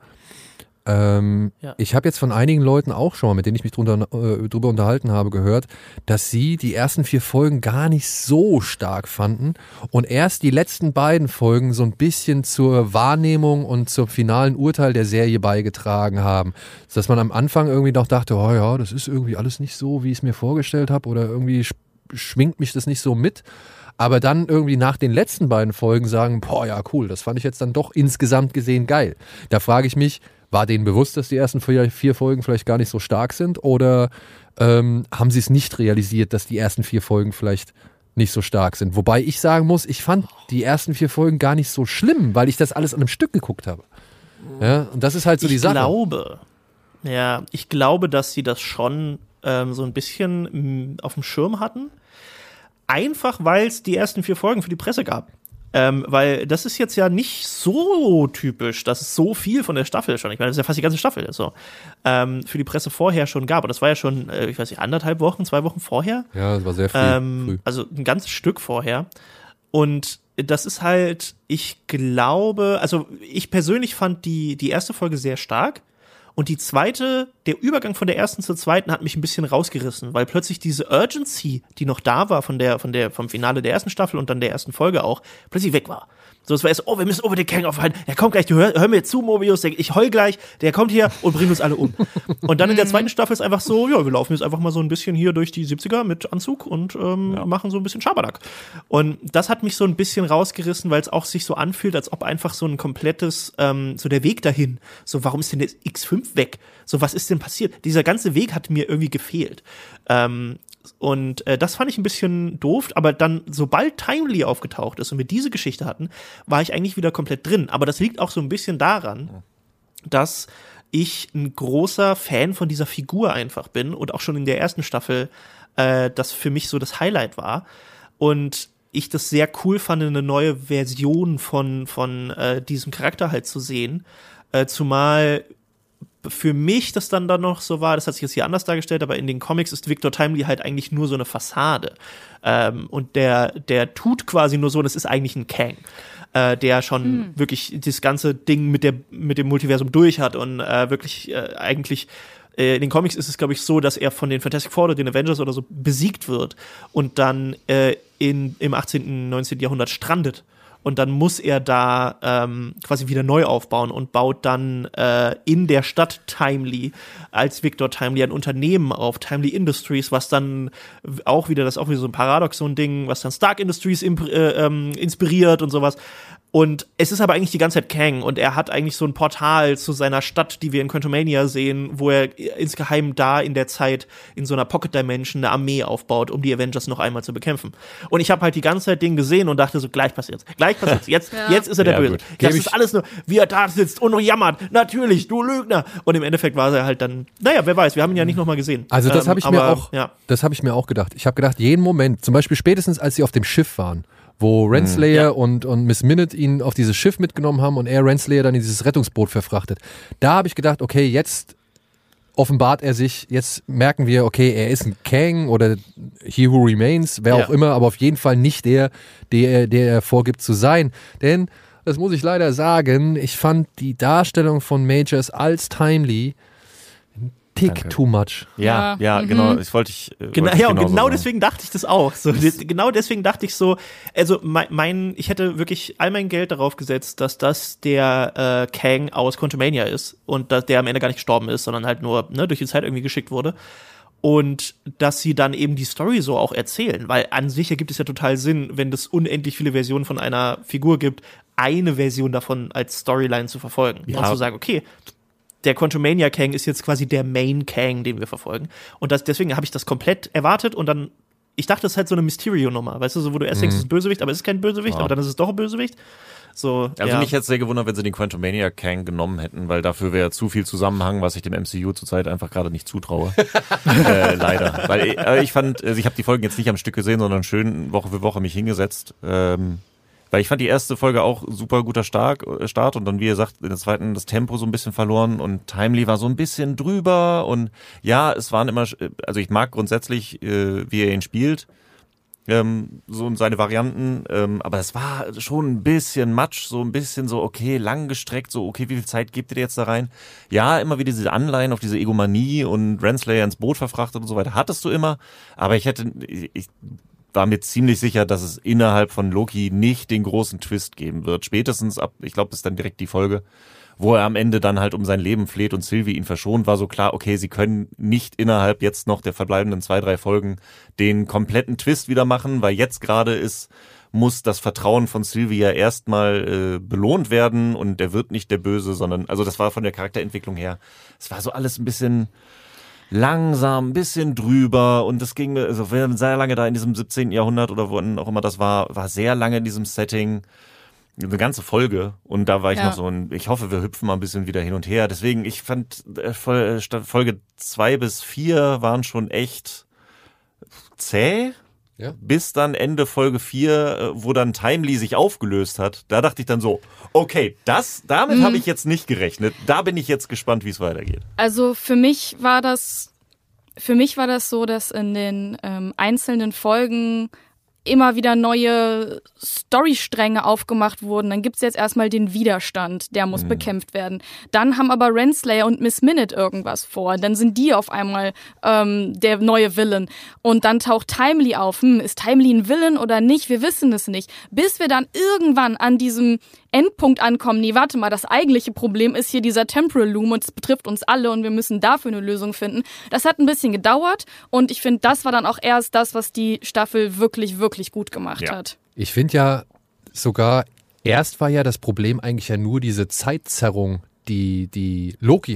S3: Ähm,
S5: Ja.
S3: Ich habe jetzt von einigen Leuten auch schon mal, mit denen ich mich drunter, äh, drüber unterhalten habe, gehört, dass sie die ersten vier Folgen gar nicht so stark fanden und erst die letzten beiden Folgen so ein bisschen zur Wahrnehmung und zum finalen Urteil der Serie beigetragen haben. Dass man am Anfang irgendwie noch dachte, oh ja, das ist irgendwie alles nicht so, wie ich es mir vorgestellt habe oder irgendwie sch- schwingt mich das nicht so mit. Aber dann irgendwie nach den letzten beiden Folgen sagen, boah, ja, cool, das fand ich jetzt dann doch insgesamt gesehen geil. Da frage ich mich, war denen bewusst, dass die ersten vier, vier Folgen vielleicht gar nicht so stark sind oder ähm, haben sie es nicht realisiert, dass die ersten vier Folgen vielleicht nicht so stark sind? Wobei ich sagen muss, ich fand die ersten vier Folgen gar nicht so schlimm, weil ich das alles an einem Stück geguckt habe. Ja, und das ist halt so die
S5: ich
S3: Sache.
S5: glaube, ja, ich glaube, dass sie das schon ähm, so ein bisschen mh, auf dem Schirm hatten. Einfach, weil es die ersten vier Folgen für die Presse gab. Ähm, weil das ist jetzt ja nicht so typisch, dass es so viel von der Staffel schon, ich meine, das ist ja fast die ganze Staffel, so, ähm, für die Presse vorher schon gab. Und das war ja schon, äh, ich weiß nicht, anderthalb Wochen, zwei Wochen vorher.
S3: Ja, das war sehr früh.
S5: Ähm,
S3: früh.
S5: also ein ganzes Stück vorher. Und das ist halt, ich glaube, also ich persönlich fand die, die erste Folge sehr stark. Und die zweite, der Übergang von der ersten zur zweiten hat mich ein bisschen rausgerissen, weil plötzlich diese Urgency, die noch da war von der, von der, vom Finale der ersten Staffel und dann der ersten Folge auch, plötzlich weg war. So, es war erst, oh, wir müssen unbedingt Kang aufhalten. Der kommt gleich, du hör, hör mir jetzt zu, Mobius, der, ich heul gleich, der kommt hier und bringt uns alle um. Und dann in der zweiten Staffel ist einfach so, ja, wir laufen jetzt einfach mal so ein bisschen hier durch die siebziger mit Anzug und ähm, ja. machen so ein bisschen Schabernack. Und das hat mich so ein bisschen rausgerissen, weil es auch sich so anfühlt, als ob einfach so ein komplettes, ähm, so der Weg dahin, so, warum ist denn der X fünf weg? So, was ist denn passiert? Dieser ganze Weg hat mir irgendwie gefehlt. Ähm, Und äh, das fand ich ein bisschen doof, aber dann, sobald Timely aufgetaucht ist und wir diese Geschichte hatten, war ich eigentlich wieder komplett drin. Aber das liegt auch so ein bisschen daran, dass ich ein großer Fan von dieser Figur einfach bin und auch schon in der ersten Staffel äh, das für mich so das Highlight war. Und ich das sehr cool fand, eine neue Version von, von äh, diesem Charakter halt zu sehen. Äh, zumal für mich das dann dann noch so war, das hat sich jetzt hier anders dargestellt, aber in den Comics ist Victor Timely halt eigentlich nur so eine Fassade. Ähm, und der, der tut quasi nur so, das ist eigentlich ein Kang, äh, der schon mhm. wirklich das ganze Ding mit der, mit dem Multiversum durch hat und äh, wirklich äh, eigentlich äh, in den Comics ist es, glaube ich, so, dass er von den Fantastic Four oder den Avengers oder so besiegt wird und dann äh, in, im achtzehnten, neunzehnten Jahrhundert strandet. Und dann muss er da ähm, quasi wieder neu aufbauen und baut dann äh, in der Stadt Timely als Victor Timely ein Unternehmen auf, Timely Industries, was dann auch wieder, das ist auch wieder so ein Paradoxon-Ding, was dann Stark Industries imp- äh, ähm, inspiriert und sowas. Und es ist aber eigentlich die ganze Zeit Kang und er hat eigentlich so ein Portal zu seiner Stadt, die wir in Quantumania sehen, wo er insgeheim da in der Zeit in so einer Pocket Dimension eine Armee aufbaut, um die Avengers noch einmal zu bekämpfen. Und ich habe halt die ganze Zeit den gesehen und dachte so, gleich passiert's, gleich passiert's, jetzt, ja. jetzt ist er der
S2: ja,
S5: Böse.
S2: Gut.
S5: Das ist alles nur, wie er da sitzt und jammert, natürlich, du Lügner. Und im Endeffekt war er halt dann, naja, wer weiß, wir haben ihn ja nicht nochmal gesehen.
S3: Also das
S5: ähm,
S3: habe ich
S5: aber,
S3: mir auch,
S5: ja.
S3: das habe ich mir auch gedacht. Ich habe gedacht, jeden Moment, zum Beispiel spätestens als sie auf dem Schiff waren, wo Renslayer ja. und, und Miss Minute ihn auf dieses Schiff mitgenommen haben und er Renslayer dann in dieses Rettungsboot verfrachtet. Da habe ich gedacht, okay, jetzt offenbart er sich, jetzt merken wir, okay, er ist ein Kang oder He Who Remains, wer
S5: ja.
S3: auch immer, aber auf jeden Fall nicht der, der, der er vorgibt zu sein. Denn, das muss ich leider sagen, ich fand die Darstellung von Majors als Timely Tick
S2: Danke.
S3: too much.
S2: Ja, ja,
S4: ja mhm.
S2: genau. Das wollte ich. Äh,
S5: Genau,
S2: wollte ich
S5: ja, und
S2: genauso
S5: genau
S2: sagen.
S5: deswegen dachte ich das auch. So, das genau deswegen dachte ich so, also mein, mein, ich hätte wirklich all mein Geld darauf gesetzt, dass das der äh, Kang aus Quantumania ist und dass der am Ende gar nicht gestorben ist, sondern halt nur ne, durch die Zeit irgendwie geschickt wurde. Und dass sie dann eben die Story so auch erzählen, weil an sich ergibt es ja total Sinn, wenn es unendlich viele Versionen von einer Figur gibt, eine Version davon als Storyline zu verfolgen.
S2: Ja.
S5: Und zu sagen, okay, der Quantumania Kang ist jetzt quasi der Main Kang, den wir verfolgen. Und das, deswegen habe ich das komplett erwartet und dann, ich dachte, das ist halt so eine Mysterio-Nummer, weißt du, so, wo du erst
S3: Mhm.
S5: denkst, es ist Bösewicht, aber es ist kein Bösewicht,
S2: Ja.
S5: aber dann ist es doch ein Bösewicht. So,
S2: Also
S5: ja.
S2: mich hätte es sehr gewundert, wenn sie den Quantumania Kang genommen hätten, weil dafür wäre zu viel Zusammenhang, was ich dem M C U zurzeit einfach gerade nicht zutraue. äh, leider. Weil ich, äh, ich fand, also ich habe die Folgen jetzt nicht am Stück gesehen, sondern schön Woche für Woche mich hingesetzt. Ähm, Weil ich fand die erste Folge auch super guter Stark, Start und dann, wie ihr sagt, in der zweiten das Tempo so ein bisschen verloren und Timely war so ein bisschen drüber und ja, es waren immer, also ich mag grundsätzlich, äh, wie er ihn spielt, ähm, so und seine Varianten, ähm, aber es war schon ein bisschen Matsch, so ein bisschen so, okay, lang gestreckt, so, okay, wie viel Zeit gibt ihr jetzt da rein? Ja, immer wieder diese Anleihen auf diese Egomanie und Renslayer ins Boot verfrachtet und so weiter, hattest du immer, aber ich hätte, ich war mir ziemlich sicher, dass es innerhalb von Loki nicht den großen Twist geben wird. Spätestens ab, ich glaube, das ist dann direkt die Folge, wo er am Ende dann halt um sein Leben fleht und Sylvie ihn verschont, war so klar, okay, sie können nicht innerhalb jetzt noch der verbleibenden zwei, drei Folgen den kompletten Twist wieder machen, weil jetzt gerade ist, muss das Vertrauen von Sylvie ja erstmal äh, belohnt werden und der wird nicht der Böse, sondern, also das war von der Charakterentwicklung her, es war so alles ein bisschen langsam, ein bisschen drüber und das ging, also wir waren sehr lange da in diesem siebzehnten Jahrhundert oder wo auch immer das war, war sehr lange in diesem Setting, eine ganze Folge und da war ich
S4: ja.
S2: noch so ein, ich hoffe, wir hüpfen mal ein bisschen wieder hin und her, deswegen, ich fand äh, Folge zwei bis vier waren schon echt zäh,
S3: Ja.
S2: bis dann Ende Folge vier, wo dann Timely sich aufgelöst hat, da dachte ich dann so, okay, das, damit
S4: mhm.
S2: habe ich jetzt nicht gerechnet, da bin ich jetzt gespannt, wie es weitergeht.
S4: Also für mich war das, für mich war das so, dass in den ähm, einzelnen Folgen immer wieder neue Storystränge aufgemacht wurden. Dann gibt's jetzt erstmal den Widerstand, der muss mhm. bekämpft werden. Dann haben aber Renslayer und Miss Minute irgendwas vor. Dann sind die auf einmal ähm, der neue Villain. Und dann taucht Timely auf. Hm, ist Timely ein Villain oder nicht? Wir wissen es nicht. Bis wir dann irgendwann an diesem Endpunkt ankommen, nee, warte mal, das eigentliche Problem ist hier dieser Temporal Loom und es betrifft uns alle und wir müssen dafür eine Lösung finden. Das hat ein bisschen gedauert und ich finde, das war dann auch erst das, was die Staffel wirklich, wirklich gut gemacht
S2: Ja.
S4: hat.
S3: Ich finde ja sogar, erst war ja das Problem eigentlich ja nur diese Zeitzerrung, die, die Loki hat.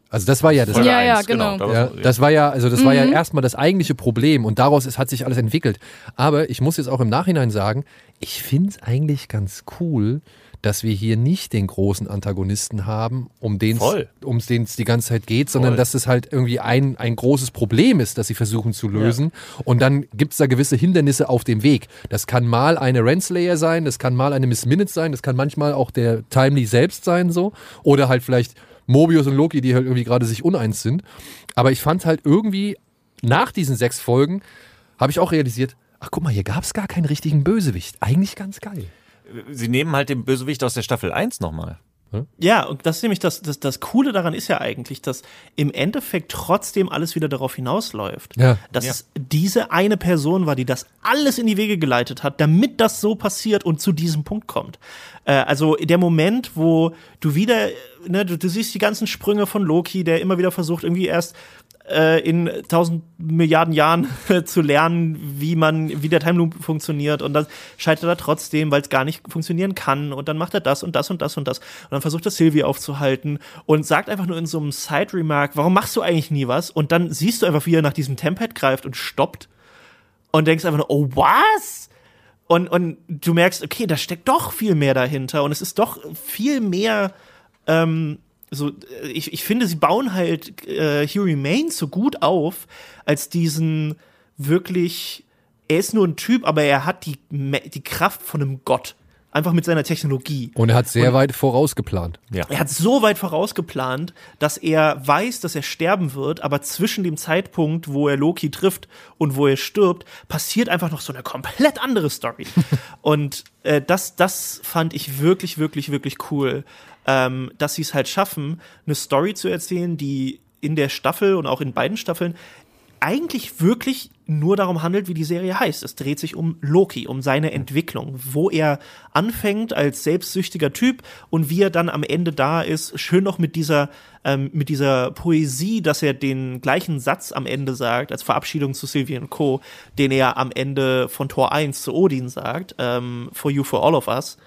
S3: Also das war ja das.
S4: Ja, ja, genau.
S2: Da
S3: Ja,
S2: war's-
S3: das war ja, also das war ja
S4: Mhm.
S3: erstmal das eigentliche Problem und daraus ist, hat sich alles entwickelt. Aber ich muss jetzt auch im Nachhinein sagen, ich finde es eigentlich ganz cool, dass wir hier nicht den großen Antagonisten haben, um den
S2: Voll.
S3: es die ganze Zeit geht, sondern
S2: Voll.
S3: dass es halt irgendwie ein, ein großes Problem ist, das sie versuchen zu lösen. Und dann gibt es da gewisse Hindernisse auf dem Weg. Das kann mal eine Renslayer sein, das kann mal eine Miss Minutes sein, das kann manchmal auch der Timely selbst sein so. Oder halt vielleicht Mobius und Loki, die halt irgendwie gerade sich uneins sind. Aber ich fand halt irgendwie, nach diesen sechs Folgen, habe ich auch realisiert, ach guck mal, hier gab es gar keinen richtigen Bösewicht. Eigentlich ganz geil.
S2: Sie nehmen halt den Bösewicht aus der Staffel eins nochmal.
S5: Ja, und das ist nämlich das, das, das Coole daran ist ja eigentlich, dass im Endeffekt trotzdem alles wieder darauf hinausläuft.
S3: Ja.
S5: Dass
S2: Ja.
S5: es diese eine Person war, die das alles in die Wege geleitet hat, damit das so passiert und zu diesem Punkt kommt. Äh, also der Moment, wo du wieder, ne, du, du siehst die ganzen Sprünge von Loki, der immer wieder versucht, irgendwie erst äh, in tausend Milliarden Jahren zu lernen, wie man, wie der Time Loop funktioniert, und dann scheitert er trotzdem, weil es gar nicht funktionieren kann, und dann macht er das und das und das und das und dann versucht er Sylvie aufzuhalten und sagt einfach nur in so einem Side-Remark, warum machst du eigentlich nie was? Und dann siehst du einfach, wie er nach diesem Tempad greift und stoppt und denkst einfach nur, oh, was? Und, und du merkst, okay, da steckt doch viel mehr dahinter und es ist doch viel mehr, ähm, so, ich, ich finde, sie bauen halt äh, He Remains so gut auf, als diesen wirklich, er ist nur ein Typ, aber er hat die, die Kraft von einem Gott. Einfach mit seiner Technologie.
S3: Und er hat sehr weit vorausgeplant.
S2: Ja.
S5: Er hat so weit vorausgeplant, dass er weiß, dass er sterben wird, aber zwischen dem Zeitpunkt, wo er Loki trifft und wo er stirbt, passiert einfach noch so eine komplett andere Story. Und äh, das, das fand ich wirklich, wirklich, wirklich cool, ähm, dass sie es halt schaffen, eine Story zu erzählen, die in der Staffel und auch in beiden Staffeln eigentlich wirklich nur darum handelt, wie die Serie heißt. Es dreht sich um Loki, um seine Entwicklung, wo er anfängt als selbstsüchtiger Typ und wie er dann am Ende da ist, schön noch mit dieser, ähm, mit dieser Poesie, dass er den gleichen Satz am Ende sagt, als Verabschiedung zu Sylvie und Co., den er am Ende von Tor eins zu Odin sagt, ähm, For You, For All of Us.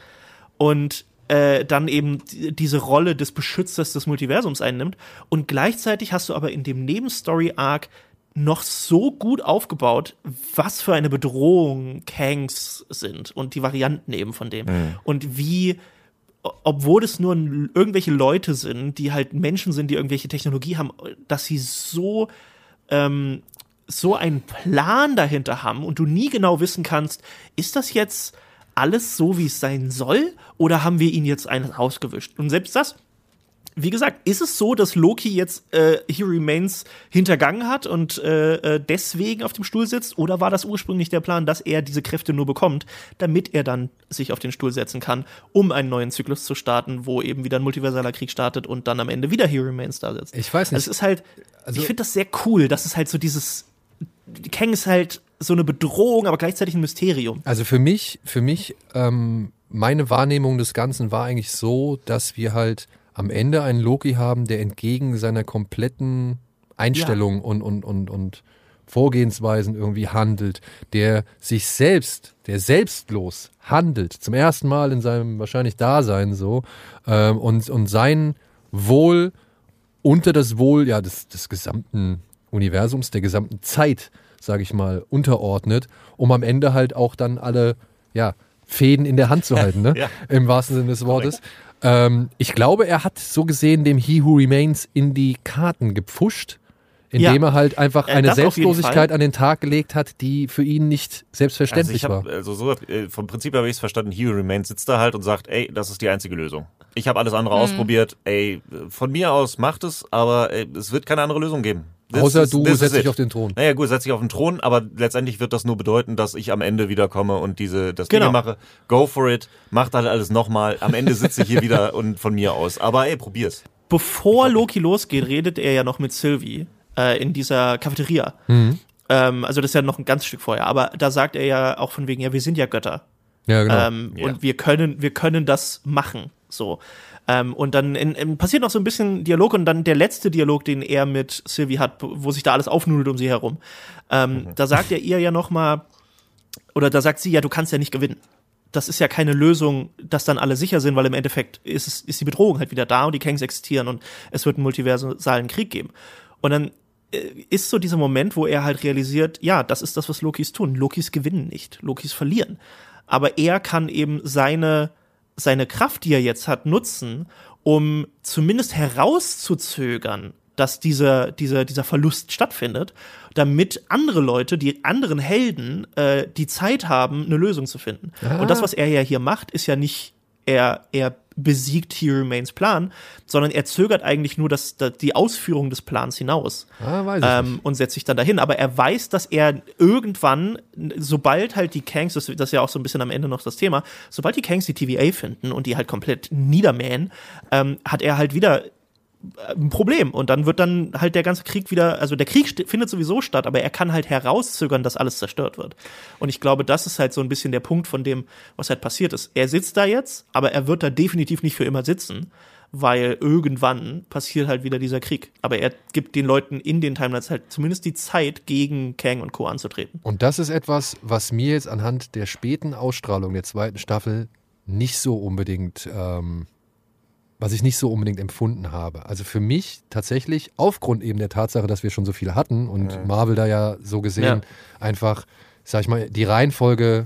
S5: Und äh, dann eben die, diese Rolle des Beschützers des Multiversums einnimmt. Und gleichzeitig hast du aber in dem Nebenstory-Arc noch so gut aufgebaut, was für eine Bedrohung Kangs sind und die Varianten eben von dem. Mhm. Und wie, obwohl es nur irgendwelche Leute sind, die halt Menschen sind, die irgendwelche Technologie haben, dass sie so, ähm, so einen Plan dahinter haben und du nie genau wissen kannst, ist das jetzt alles so, wie es sein soll, oder haben wir ihn jetzt eines ausgewischt? Und selbst das, wie gesagt, ist es so, dass Loki jetzt äh, He Remains hintergangen hat und äh, deswegen auf dem Stuhl sitzt? Oder war das ursprünglich der Plan, dass er diese Kräfte nur bekommt, damit er dann sich auf den Stuhl setzen kann, um einen neuen Zyklus zu starten, wo eben wieder ein multiversaler Krieg startet und dann am Ende wieder He Remains da sitzt?
S3: Ich weiß nicht.
S5: Also es ist halt,
S3: Also-
S5: ich finde das sehr cool, dass es halt so dieses, Kang ist halt so eine Bedrohung, aber gleichzeitig ein Mysterium.
S3: Also für mich, für mich, ähm, meine Wahrnehmung des Ganzen war eigentlich so, dass wir halt am Ende einen Loki haben, der entgegen seiner kompletten Einstellung ja. und, und, und, und Vorgehensweisen irgendwie handelt, der sich selbst, der selbstlos handelt, zum ersten Mal in seinem wahrscheinlich Dasein so, ähm, und, und sein Wohl unter das Wohl ja, des, des gesamten Universums, der gesamten Zeit, sage ich mal, unterordnet, um am Ende halt auch dann alle ja, Fäden in der Hand zu halten, ne? Ja. Im wahrsten Sinne des Wortes. Ähm, ich glaube, er hat so gesehen dem He Who Remains in die Karten gepfuscht, indem ja. er halt einfach eine äh, Selbstlosigkeit an den Tag gelegt hat, die für ihn nicht selbstverständlich
S2: also ich hab,
S3: war.
S2: Also so, vom Prinzip habe ich es verstanden, He Who Remains sitzt da halt und sagt, ey, das ist die einzige Lösung. Ich habe alles andere mhm. ausprobiert, ey, von mir aus macht es, aber ey, es wird keine andere Lösung geben.
S3: This Außer is, du setzt dich auf den Thron.
S2: Naja gut, setz dich auf den Thron, aber letztendlich wird das nur bedeuten, dass ich am Ende wiederkomme und diese das genau. Dinge mache. Go for it, mach halt alles nochmal. Am Ende sitze ich hier wieder und von mir aus. Aber ey, probier's.
S5: Bevor Loki losgeht, redet er ja noch mit Sylvie äh, in dieser Cafeteria. Mhm. Ähm, also das ist ja noch ein ganz Stück vorher. Aber da sagt er ja auch von wegen, ja, wir sind ja Götter.
S3: Ja, genau.
S5: Ähm,
S2: ja.
S5: Und wir können, wir können das machen. So. Ähm, und dann in, in, passiert noch so ein bisschen Dialog und dann der letzte Dialog, den er mit Sylvie hat, wo sich da alles aufnudelt um sie herum. Ähm, mhm. Da sagt er ihr ja noch mal, oder da sagt sie ja, du kannst ja nicht gewinnen. das ist ja keine Lösung, dass dann alle sicher sind, weil im Endeffekt ist, es, ist die Bedrohung halt wieder da und die Kangs existieren und es wird einen multiversalen Krieg geben. Und dann äh, ist so dieser Moment, wo er halt realisiert, ja, das ist das, was Lokis tun. Lokis gewinnen nicht, Lokis verlieren. Aber er kann eben seine, seine Kraft, die er jetzt hat, nutzen, um zumindest herauszuzögern, dass dieser, dieser, dieser Verlust stattfindet, damit andere Leute, die anderen Helden, äh, die Zeit haben, eine Lösung zu finden. Ah. Und das, was er ja hier macht, ist ja nicht, er, er besiegt He Remains Plan, sondern er zögert eigentlich nur das, das, die Ausführung des Plans hinaus.
S3: Ah, weiß ich
S5: ähm,
S3: nicht.
S5: Und setzt sich dann dahin. Aber er weiß, dass er irgendwann, sobald halt die Kangs, das, das ist ja auch so ein bisschen am Ende noch das Thema, sobald die Kangs die T V A finden und die halt komplett niedermähen, ähm, hat er halt wieder ein Problem. Und dann wird dann halt der ganze Krieg wieder, also der Krieg st- findet sowieso statt, aber er kann halt herauszögern, dass alles zerstört wird. Und ich glaube, das ist halt so ein bisschen der Punkt von dem, was halt passiert ist. Er sitzt da jetzt, aber er wird da definitiv nicht für immer sitzen, weil irgendwann passiert halt wieder dieser Krieg. Aber er gibt den Leuten in den Timelines halt zumindest die Zeit, gegen Kang und Co. anzutreten.
S3: Und das ist etwas, was mir jetzt anhand der späten Ausstrahlung der zweiten Staffel nicht so unbedingt ähm was ich nicht so unbedingt empfunden habe. Also für mich tatsächlich, aufgrund eben der Tatsache, dass wir schon so viel hatten und ja. Marvel da ja so gesehen ja. einfach, sag ich mal, die Reihenfolge,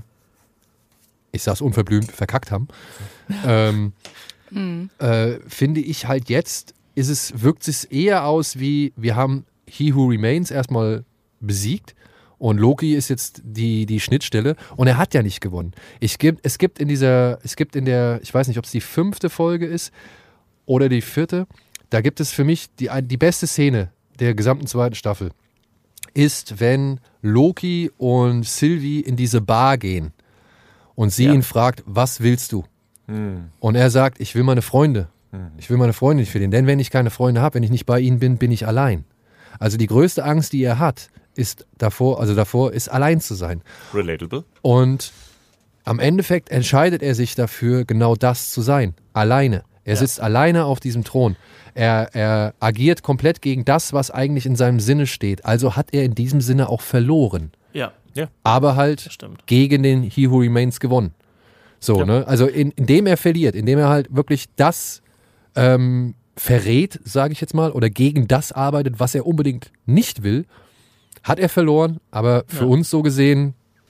S3: ich sag's unverblümt, verkackt haben, ähm, mhm. äh, finde ich halt jetzt, ist es, wirkt es eher aus wie, wir haben He Who Remains erstmal besiegt und Loki ist jetzt die, die Schnittstelle und er hat ja nicht gewonnen. Ich gibt, es gibt in dieser, es gibt in der, ich weiß nicht, ob es die fünfte Folge ist, oder die vierte, da gibt es für mich die, die beste Szene der gesamten zweiten Staffel, ist, wenn Loki und Sylvie in diese Bar gehen und sie ja. ihn fragt, was willst du? Hm. Und er sagt, ich will meine Freunde. Hm. Ich will meine Freunde nicht verlieren, denn wenn ich keine Freunde habe, wenn ich nicht bei ihnen bin, bin ich allein. Also die größte Angst, die er hat, ist davor, also davor, ist allein zu sein.
S2: Relatable.
S3: Und am Endeffekt entscheidet er sich dafür, genau das zu sein, alleine. Er ja. sitzt alleine auf diesem Thron. Er, er agiert komplett gegen das, was eigentlich in seinem Sinne steht. Also hat er in diesem Sinne auch verloren.
S5: Ja.
S2: ja.
S3: Aber halt gegen den He Who Remains gewonnen. So, ja. ne? Also in, indem er verliert, indem er halt wirklich das ähm, verrät, sage ich jetzt mal, oder gegen das arbeitet, was er unbedingt nicht will, hat er verloren, aber für ja. uns so gesehen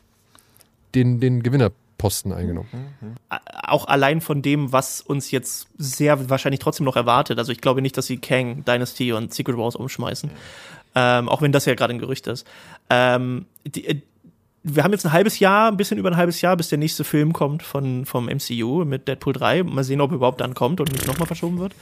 S3: den, den Gewinnerposten eingenommen.
S5: Mhm. Auch allein von dem, was uns jetzt sehr wahrscheinlich trotzdem noch erwartet. Also ich glaube nicht, dass sie Kang, Dynasty und Secret Wars umschmeißen. Mhm. Ähm, auch wenn das ja gerade ein Gerücht ist. Ähm, die, wir haben jetzt ein halbes Jahr, ein bisschen über ein halbes Jahr, bis der nächste Film kommt von, vom M C U mit Deadpool drei. Mal sehen, ob er überhaupt dann kommt und nicht nochmal verschoben wird.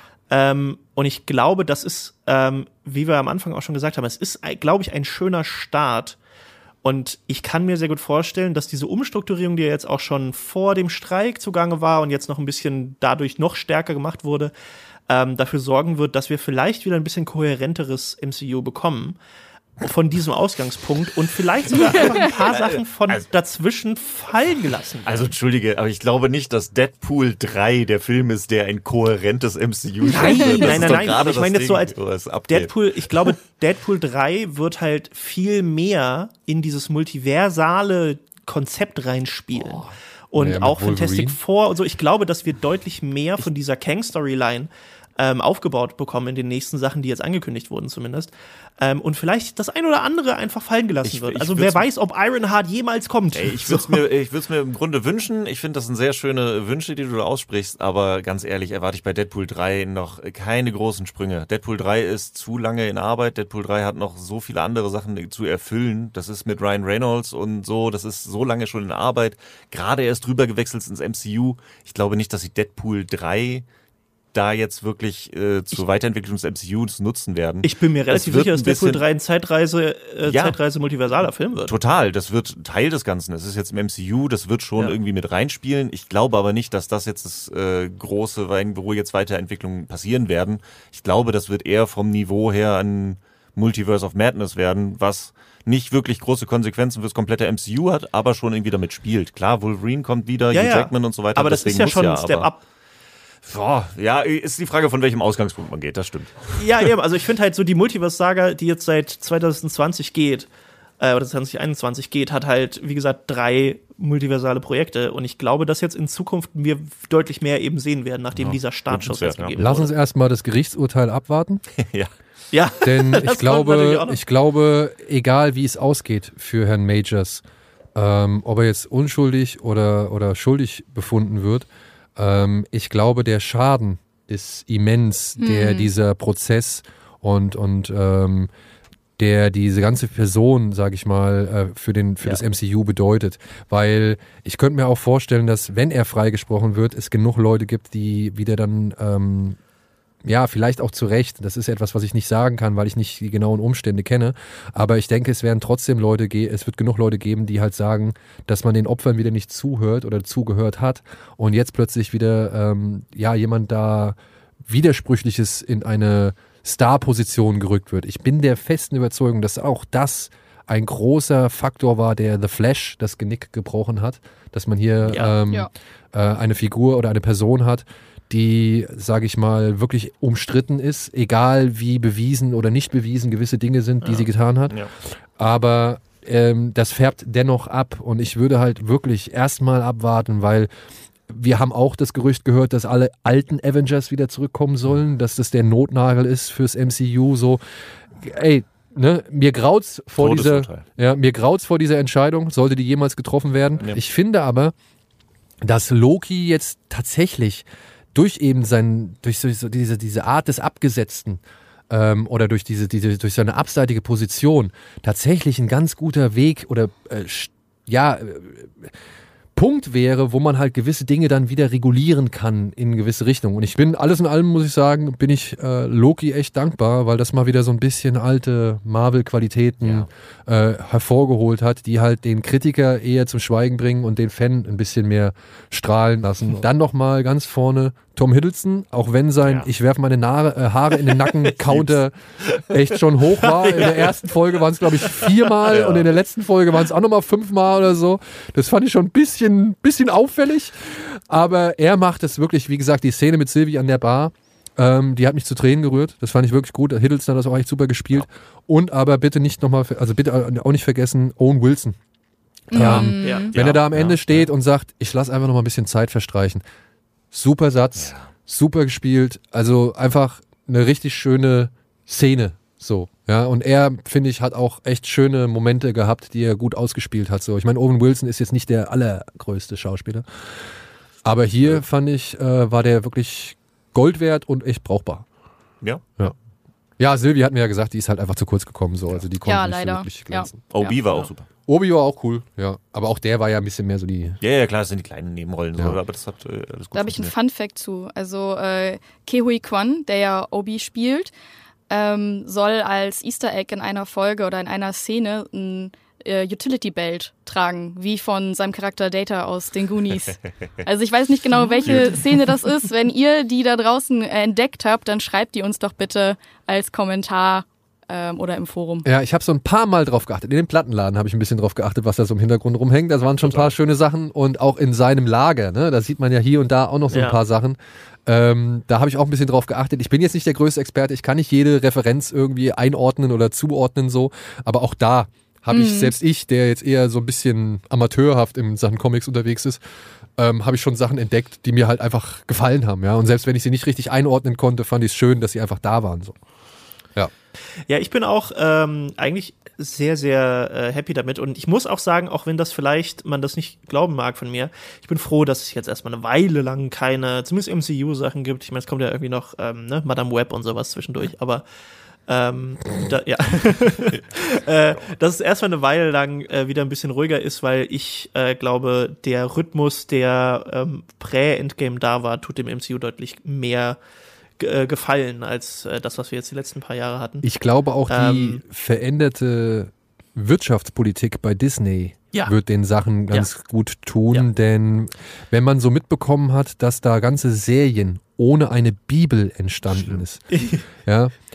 S5: Ähm, und ich glaube, das ist, ähm, wie wir am Anfang auch schon gesagt haben, es ist, glaube ich, ein schöner Start. Und ich kann mir sehr gut vorstellen, dass diese Umstrukturierung, die ja jetzt auch schon vor dem Streik zugange war und jetzt noch ein bisschen dadurch noch stärker gemacht wurde, ähm, dafür sorgen wird, dass wir vielleicht wieder ein bisschen kohärenteres M C U bekommen. Von diesem Ausgangspunkt und vielleicht sogar einfach ein paar Sachen von also, dazwischen fallen gelassen werden.
S2: Also entschuldige, aber ich glaube nicht, dass Deadpool drei der Film ist, der ein kohärentes M C U
S5: nein,
S2: wird.
S5: Nein, nein, nein, aber ich meine jetzt so als Deadpool, ich glaube, Deadpool drei wird halt viel mehr in dieses multiversale Konzept reinspielen. Oh. Und ja, auch Fantastic Four und so. Ich glaube, dass wir deutlich mehr von dieser Kang-Storyline Ähm, aufgebaut bekommen in den nächsten Sachen, die jetzt angekündigt wurden zumindest. Ähm, und vielleicht das ein oder andere einfach fallen gelassen ich, wird. Also wer weiß, ob Ironheart jemals kommt.
S2: Ey, ich würde es mir, ich würd's mir im Grunde wünschen. Ich finde, das sind sehr schöne Wünsche, die du da aussprichst. Aber ganz ehrlich, erwarte ich bei Deadpool drei noch keine großen Sprünge. Deadpool drei ist zu lange in Arbeit. Deadpool drei hat noch so viele andere Sachen zu erfüllen. Das ist mit Ryan Reynolds und so. Das ist so lange schon in Arbeit. Gerade erst drüber gewechselt ins M C U. Ich glaube nicht, dass sie Deadpool drei da jetzt wirklich äh, zur Weiterentwicklung des M C Us nutzen werden.
S5: Ich bin mir relativ sicher, dass Deadpool drei ein Zeitreise, äh, ja, Zeitreise-multiversaler Film wird.
S2: Total, das wird Teil des Ganzen. Das ist jetzt im M C U, das wird schon ja. irgendwie mit reinspielen. Ich glaube aber nicht, dass das jetzt das äh, große, wo jetzt Weiterentwicklungen passieren werden. Ich glaube, das wird eher vom Niveau her ein Multiverse of Madness werden, was nicht wirklich große Konsequenzen fürs komplette M C U hat, aber schon irgendwie damit spielt. Klar, Wolverine kommt wieder,
S5: ja,
S2: Hugh
S5: ja.
S2: Jackman und so weiter.
S5: Aber das ist ja schon ein Step up.
S2: Boah, ja, ist die Frage, von welchem Ausgangspunkt man geht, das stimmt.
S5: Ja, eben, also ich finde halt so die Multiverse-Saga, die jetzt seit zwanzig zwanzig geht, äh, oder zwanzig einundzwanzig geht, hat halt, wie gesagt, drei multiversale Projekte. Und ich glaube, dass jetzt in Zukunft wir deutlich mehr eben sehen werden, nachdem ja, dieser Startschuss jetzt gegeben
S3: Lass
S5: wurde.
S3: uns erstmal das Gerichtsurteil abwarten.
S2: ja.
S5: Ja,
S3: denn ich glaube, ich glaube, egal wie es ausgeht für Herrn Majors, ähm, ob er jetzt unschuldig oder, oder schuldig befunden wird, ähm, ich glaube, der Schaden ist immens, hm. der dieser Prozess und, und ähm, der diese ganze Person, sage ich mal, äh, für, den, für ja. das M C U bedeutet. Weil ich könnte mir auch vorstellen, dass, wenn er freigesprochen wird, es genug Leute gibt, die wieder dann ähm, ja, vielleicht auch zu Recht. Das ist etwas, was ich nicht sagen kann, weil ich nicht die genauen Umstände kenne. Aber ich denke, es werden trotzdem Leute, ge- es wird genug Leute geben, die halt sagen, dass man den Opfern wieder nicht zuhört oder zugehört hat und jetzt plötzlich wieder, ähm, ja, jemand da Widersprüchliches in eine Star-Position gerückt wird. Ich bin der festen Überzeugung, dass auch das ein großer Faktor war, der The Flash das Genick gebrochen hat, dass man hier
S5: ja.
S3: Ähm,
S4: Ja.
S3: äh, eine Figur oder eine Person hat, die, sage ich mal, wirklich umstritten ist, egal wie bewiesen oder nicht bewiesen gewisse Dinge sind, die
S5: Ja.
S3: sie getan hat.
S2: Ja.
S3: Aber ähm, das färbt dennoch ab und ich würde halt wirklich erstmal abwarten, weil wir haben auch das Gerücht gehört, dass alle alten Avengers wieder zurückkommen sollen, dass das der Notnagel ist fürs M C U. So, ey, ne, mir graut's vor dieser, ja, mir graut's vor dieser Entscheidung, sollte die jemals getroffen werden.
S2: Ja.
S3: Ich finde aber, dass Loki jetzt tatsächlich durch eben sein, durch so, so diese, diese Art des Abgesetzten ähm, oder durch diese, diese, durch seine abseitige Position tatsächlich ein ganz guter Weg oder äh, ja, äh, Punkt wäre, wo man halt gewisse Dinge dann wieder regulieren kann in gewisse Richtungen. Und ich bin, alles in allem muss ich sagen, bin ich äh, Loki echt dankbar, weil das mal wieder so ein bisschen alte Marvel-Qualitäten ja. äh, hervorgeholt hat, die halt den Kritiker eher zum Schweigen bringen und den Fan ein bisschen mehr strahlen lassen. Dann nochmal ganz vorne Tom Hiddleston, auch wenn sein ja. ich werfe meine Nare, äh, Haare in den Nacken Counter echt schon hoch war. In der ersten Folge waren es, glaube ich, viermal ja. und in der letzten Folge waren es auch nochmal fünfmal oder so. Das fand ich schon ein bisschen, bisschen auffällig. Aber er macht es wirklich, wie gesagt, die Szene mit Sylvie an der Bar, ähm, die hat mich zu Tränen gerührt. Das fand ich wirklich gut. Hiddleston hat das auch echt super gespielt. Ja. Und aber bitte nicht nochmal, also bitte auch nicht vergessen, Owen Wilson.
S4: Ja.
S3: Ähm,
S5: Ja.
S3: Wenn
S2: Ja.
S3: er da am Ende
S2: Ja.
S3: steht und sagt, ich lasse einfach noch mal ein bisschen Zeit verstreichen. Super Satz,
S2: Ja.
S3: super gespielt, also einfach eine richtig schöne Szene, so, ja, und er, finde ich, hat auch echt schöne Momente gehabt, die er gut ausgespielt hat, so. Ich meine, Owen Wilson ist jetzt nicht der allergrößte Schauspieler, aber hier, fand ich, äh, war der wirklich Gold wert und echt brauchbar.
S2: Ja.
S3: Ja. Ja, Sylvie hat mir ja gesagt, die ist halt einfach zu kurz gekommen, so, also die konnte
S4: Ja,
S3: nicht so
S4: leider.
S3: wirklich
S4: Ja.
S3: glänzen.
S2: O B
S4: Ja.
S2: war auch super.
S3: Obi war auch cool, ja, aber auch der war ja ein bisschen mehr so die...
S2: Ja, ja, klar, das sind die kleinen Nebenrollen,
S3: Ja.
S2: so, aber das hat äh, alles gut
S4: Da habe ich einen
S2: funktioniert.
S4: Fun-Fact zu. Also äh, Ke Huy Quan, der ja Obi spielt, ähm, soll als Easter Egg in einer Folge oder in einer Szene ein äh, Utility-Belt tragen, wie von seinem Charakter Data aus den Goonies. Also ich weiß nicht genau, welche Szene das ist. Wenn ihr die da draußen äh, entdeckt habt, dann schreibt die uns doch bitte als Kommentar ähm, oder im Forum.
S3: Ja, ich habe so ein paar Mal drauf geachtet. In dem Plattenladen habe ich ein bisschen drauf geachtet, was da so im Hintergrund rumhängt. Das waren schon ein paar schöne Sachen. Und auch in seinem Lager, ne? Da sieht man ja hier und da auch noch so ein
S5: Ja.
S3: paar Sachen. Ähm, da habe ich auch ein bisschen drauf geachtet. Ich bin jetzt nicht der größte Experte. Ich kann nicht jede Referenz irgendwie einordnen oder zuordnen so. Aber auch da habe ich, selbst ich, der jetzt eher so ein bisschen amateurhaft in Sachen Comics unterwegs ist, ähm, habe ich schon Sachen entdeckt, die mir halt einfach gefallen haben. Ja? Und selbst wenn ich sie nicht richtig einordnen konnte, fand ich es schön, dass sie einfach da waren. So. Ja.
S5: Ja, ich bin auch ähm, eigentlich sehr, sehr äh, happy damit. Und ich muss auch sagen, auch wenn das vielleicht man das nicht glauben mag von mir, ich bin froh, dass es jetzt erstmal eine Weile lang keine, zumindest M C U-Sachen gibt. Ich meine, es kommt ja irgendwie noch ähm, ne, Madame Web und sowas zwischendurch, aber ähm, da, ja. äh, dass es erstmal eine Weile lang äh, wieder ein bisschen ruhiger ist, weil ich äh, glaube, der Rhythmus, der ähm, prä-Endgame da war, tut dem M C U deutlich mehr ge- äh, gefallen als äh, das, was wir jetzt die letzten paar Jahre hatten.
S3: Ich glaube auch, die
S5: Ähm.
S3: veränderte Wirtschaftspolitik bei Disney
S5: Ja.
S3: wird den Sachen ganz
S5: Ja.
S3: gut tun,
S5: Ja.
S3: denn wenn man so mitbekommen hat, dass da ganze Serien ohne eine Bibel entstanden ist, ja,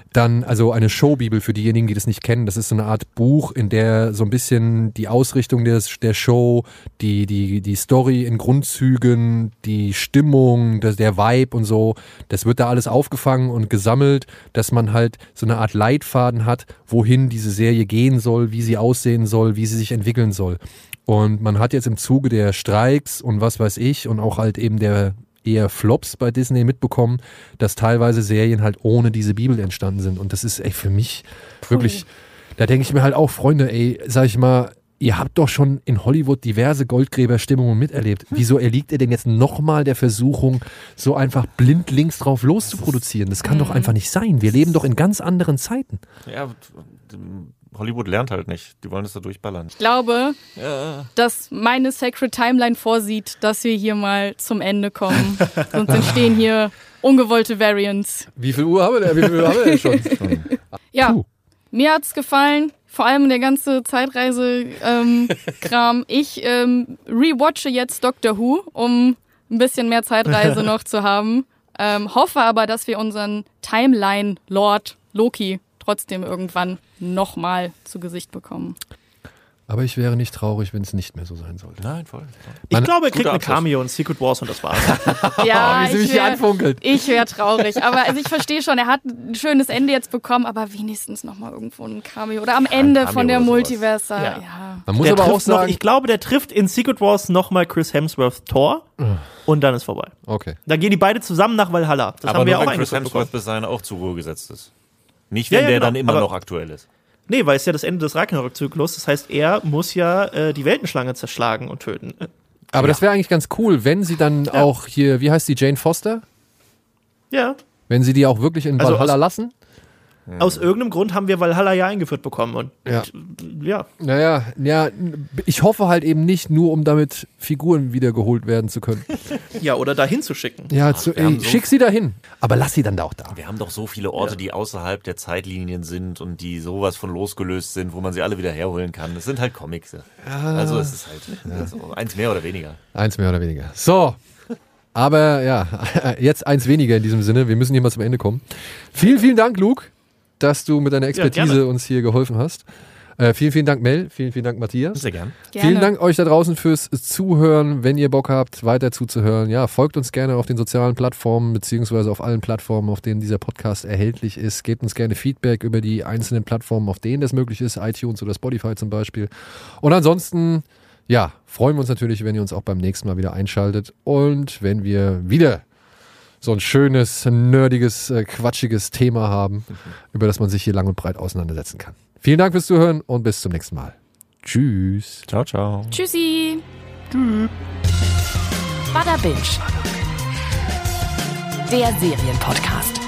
S3: Dann, also eine Showbibel für diejenigen, die das nicht kennen. Das ist so eine Art Buch, in der so ein bisschen die Ausrichtung des, der Show, die, die, die Story in Grundzügen, die Stimmung, das, der Vibe und so, das wird da alles aufgefangen und gesammelt, dass man halt so eine Art Leitfaden hat, wohin diese Serie gehen soll, wie sie aussehen soll, wie sie sich entwickeln soll. Und man hat jetzt im Zuge der Streiks und was weiß ich und auch halt eben der eher Flops bei Disney mitbekommen, dass teilweise Serien halt ohne diese Bibel entstanden sind. Und das ist ey, für mich Puh. wirklich, da denke ich mir halt auch, Freunde, ey, sag ich mal, ihr habt doch schon in Hollywood diverse Goldgräberstimmungen miterlebt. Wieso erliegt ihr denn jetzt nochmal der Versuchung, so einfach blind links drauf loszuproduzieren? Das kann mhm. doch einfach nicht sein. Wir leben doch in ganz anderen Zeiten.
S2: Ja, Hollywood lernt halt nicht. Die wollen es da durchballern.
S4: Ich glaube,
S2: ja.
S4: dass meine Sacred Timeline vorsieht, dass wir hier mal zum Ende kommen. Sonst entstehen hier ungewollte Variants.
S3: Wie viel Uhr haben wir denn, Wie viel Uhr haben wir denn schon?
S4: Ja,
S3: Puh.
S4: Mir hat's gefallen. Vor allem der ganze Zeitreise-Kram. Ähm, ich ähm, rewatche jetzt Doctor Who, um ein bisschen mehr Zeitreise noch zu haben. Ähm, hoffe aber, dass wir unseren Timeline-Lord Loki trotzdem irgendwann nochmal zu Gesicht bekommen.
S3: Aber ich wäre nicht traurig, wenn es nicht mehr so sein sollte.
S2: Nein, voll.
S5: Ich
S3: Man,
S5: glaube, er kriegt eine
S2: Abschluss.
S5: Cameo in Secret Wars und das war's.
S4: Ja,
S3: oh, wie sie mich
S4: ich
S3: hier anfunkelt.
S4: wäre wär traurig. Aber also ich verstehe schon, er hat ein schönes Ende jetzt bekommen, aber wenigstens nochmal irgendwo ein Cameo. Oder am Ende
S2: Cameo
S4: von der
S2: oder sowas.
S4: Multiverse.
S5: Ja.
S4: Ja.
S3: Man muss
S5: Der
S3: aber auch
S5: trifft noch,
S3: sagen,
S5: ich glaube, der trifft in Secret Wars nochmal Chris Hemsworth Thor und dann ist vorbei.
S3: okay.
S5: Dann gehen die beide zusammen nach Valhalla. Das
S2: Aber
S5: haben wir
S2: nur
S5: auch
S2: wenn Chris
S5: eingeführt bekommen.
S2: Hemsworth bis dahin auch zur Ruhe gesetzt ist. Nicht,
S5: Ja,
S2: wenn
S5: ja,
S2: der
S5: genau.
S2: dann immer
S5: Aber-
S2: noch aktuell ist.
S5: Nee, weil es ja das Ende des Ragnarok-Zyklus. Das heißt, er muss ja äh, die Weltenschlange zerschlagen und töten.
S3: Aber das wäre eigentlich ganz cool, wenn sie dann
S5: Ja.
S3: auch hier, wie heißt die, Jane Foster?
S5: Ja.
S3: Wenn sie die auch wirklich in
S5: Also
S3: Valhalla
S5: aus-
S3: lassen?
S5: Aus irgendeinem Grund haben wir Valhalla ja eingeführt bekommen. Und
S3: Ja.
S5: ja.
S3: Naja, ja, ich hoffe halt eben nicht, nur um damit Figuren wiedergeholt werden zu können.
S5: Ja, oder dahin zu schicken.
S3: Ja, zu,
S2: wir haben
S3: ey,
S2: so-
S3: schick sie dahin. Aber lass sie dann da auch da.
S2: Wir haben doch so viele Orte, die außerhalb der Zeitlinien sind und die sowas von losgelöst sind, wo man sie alle wieder herholen kann. Das sind halt Comics. Also es ist halt so eins mehr oder weniger.
S3: Eins mehr oder weniger. So. Aber ja, jetzt eins weniger in diesem Sinne. Wir müssen hier mal zum Ende kommen. Vielen, vielen Dank, Luke, dass du mit deiner Expertise
S5: gerne.
S3: uns hier geholfen hast. Äh, vielen, vielen Dank, Mel. Vielen, vielen Dank, Matthias.
S2: Sehr gern.
S4: Gerne.
S3: Vielen Dank euch da draußen fürs Zuhören. Wenn ihr Bock habt, weiter zuzuhören, ja, folgt uns gerne auf den sozialen Plattformen beziehungsweise auf allen Plattformen, auf denen dieser Podcast erhältlich ist. Gebt uns gerne Feedback über die einzelnen Plattformen, auf denen das möglich ist, iTunes oder Spotify zum Beispiel. Und ansonsten, ja, freuen wir uns natürlich, wenn ihr uns auch beim nächsten Mal wieder einschaltet und wenn wir wieder so ein schönes, nerdiges, äh, quatschiges Thema haben, über das man sich hier lang und breit auseinandersetzen kann. Vielen Dank fürs Zuhören und bis zum nächsten Mal. Tschüss.
S2: Ciao, ciao.
S4: Tschüssi.
S6: Bada Binge. Der Serienpodcast.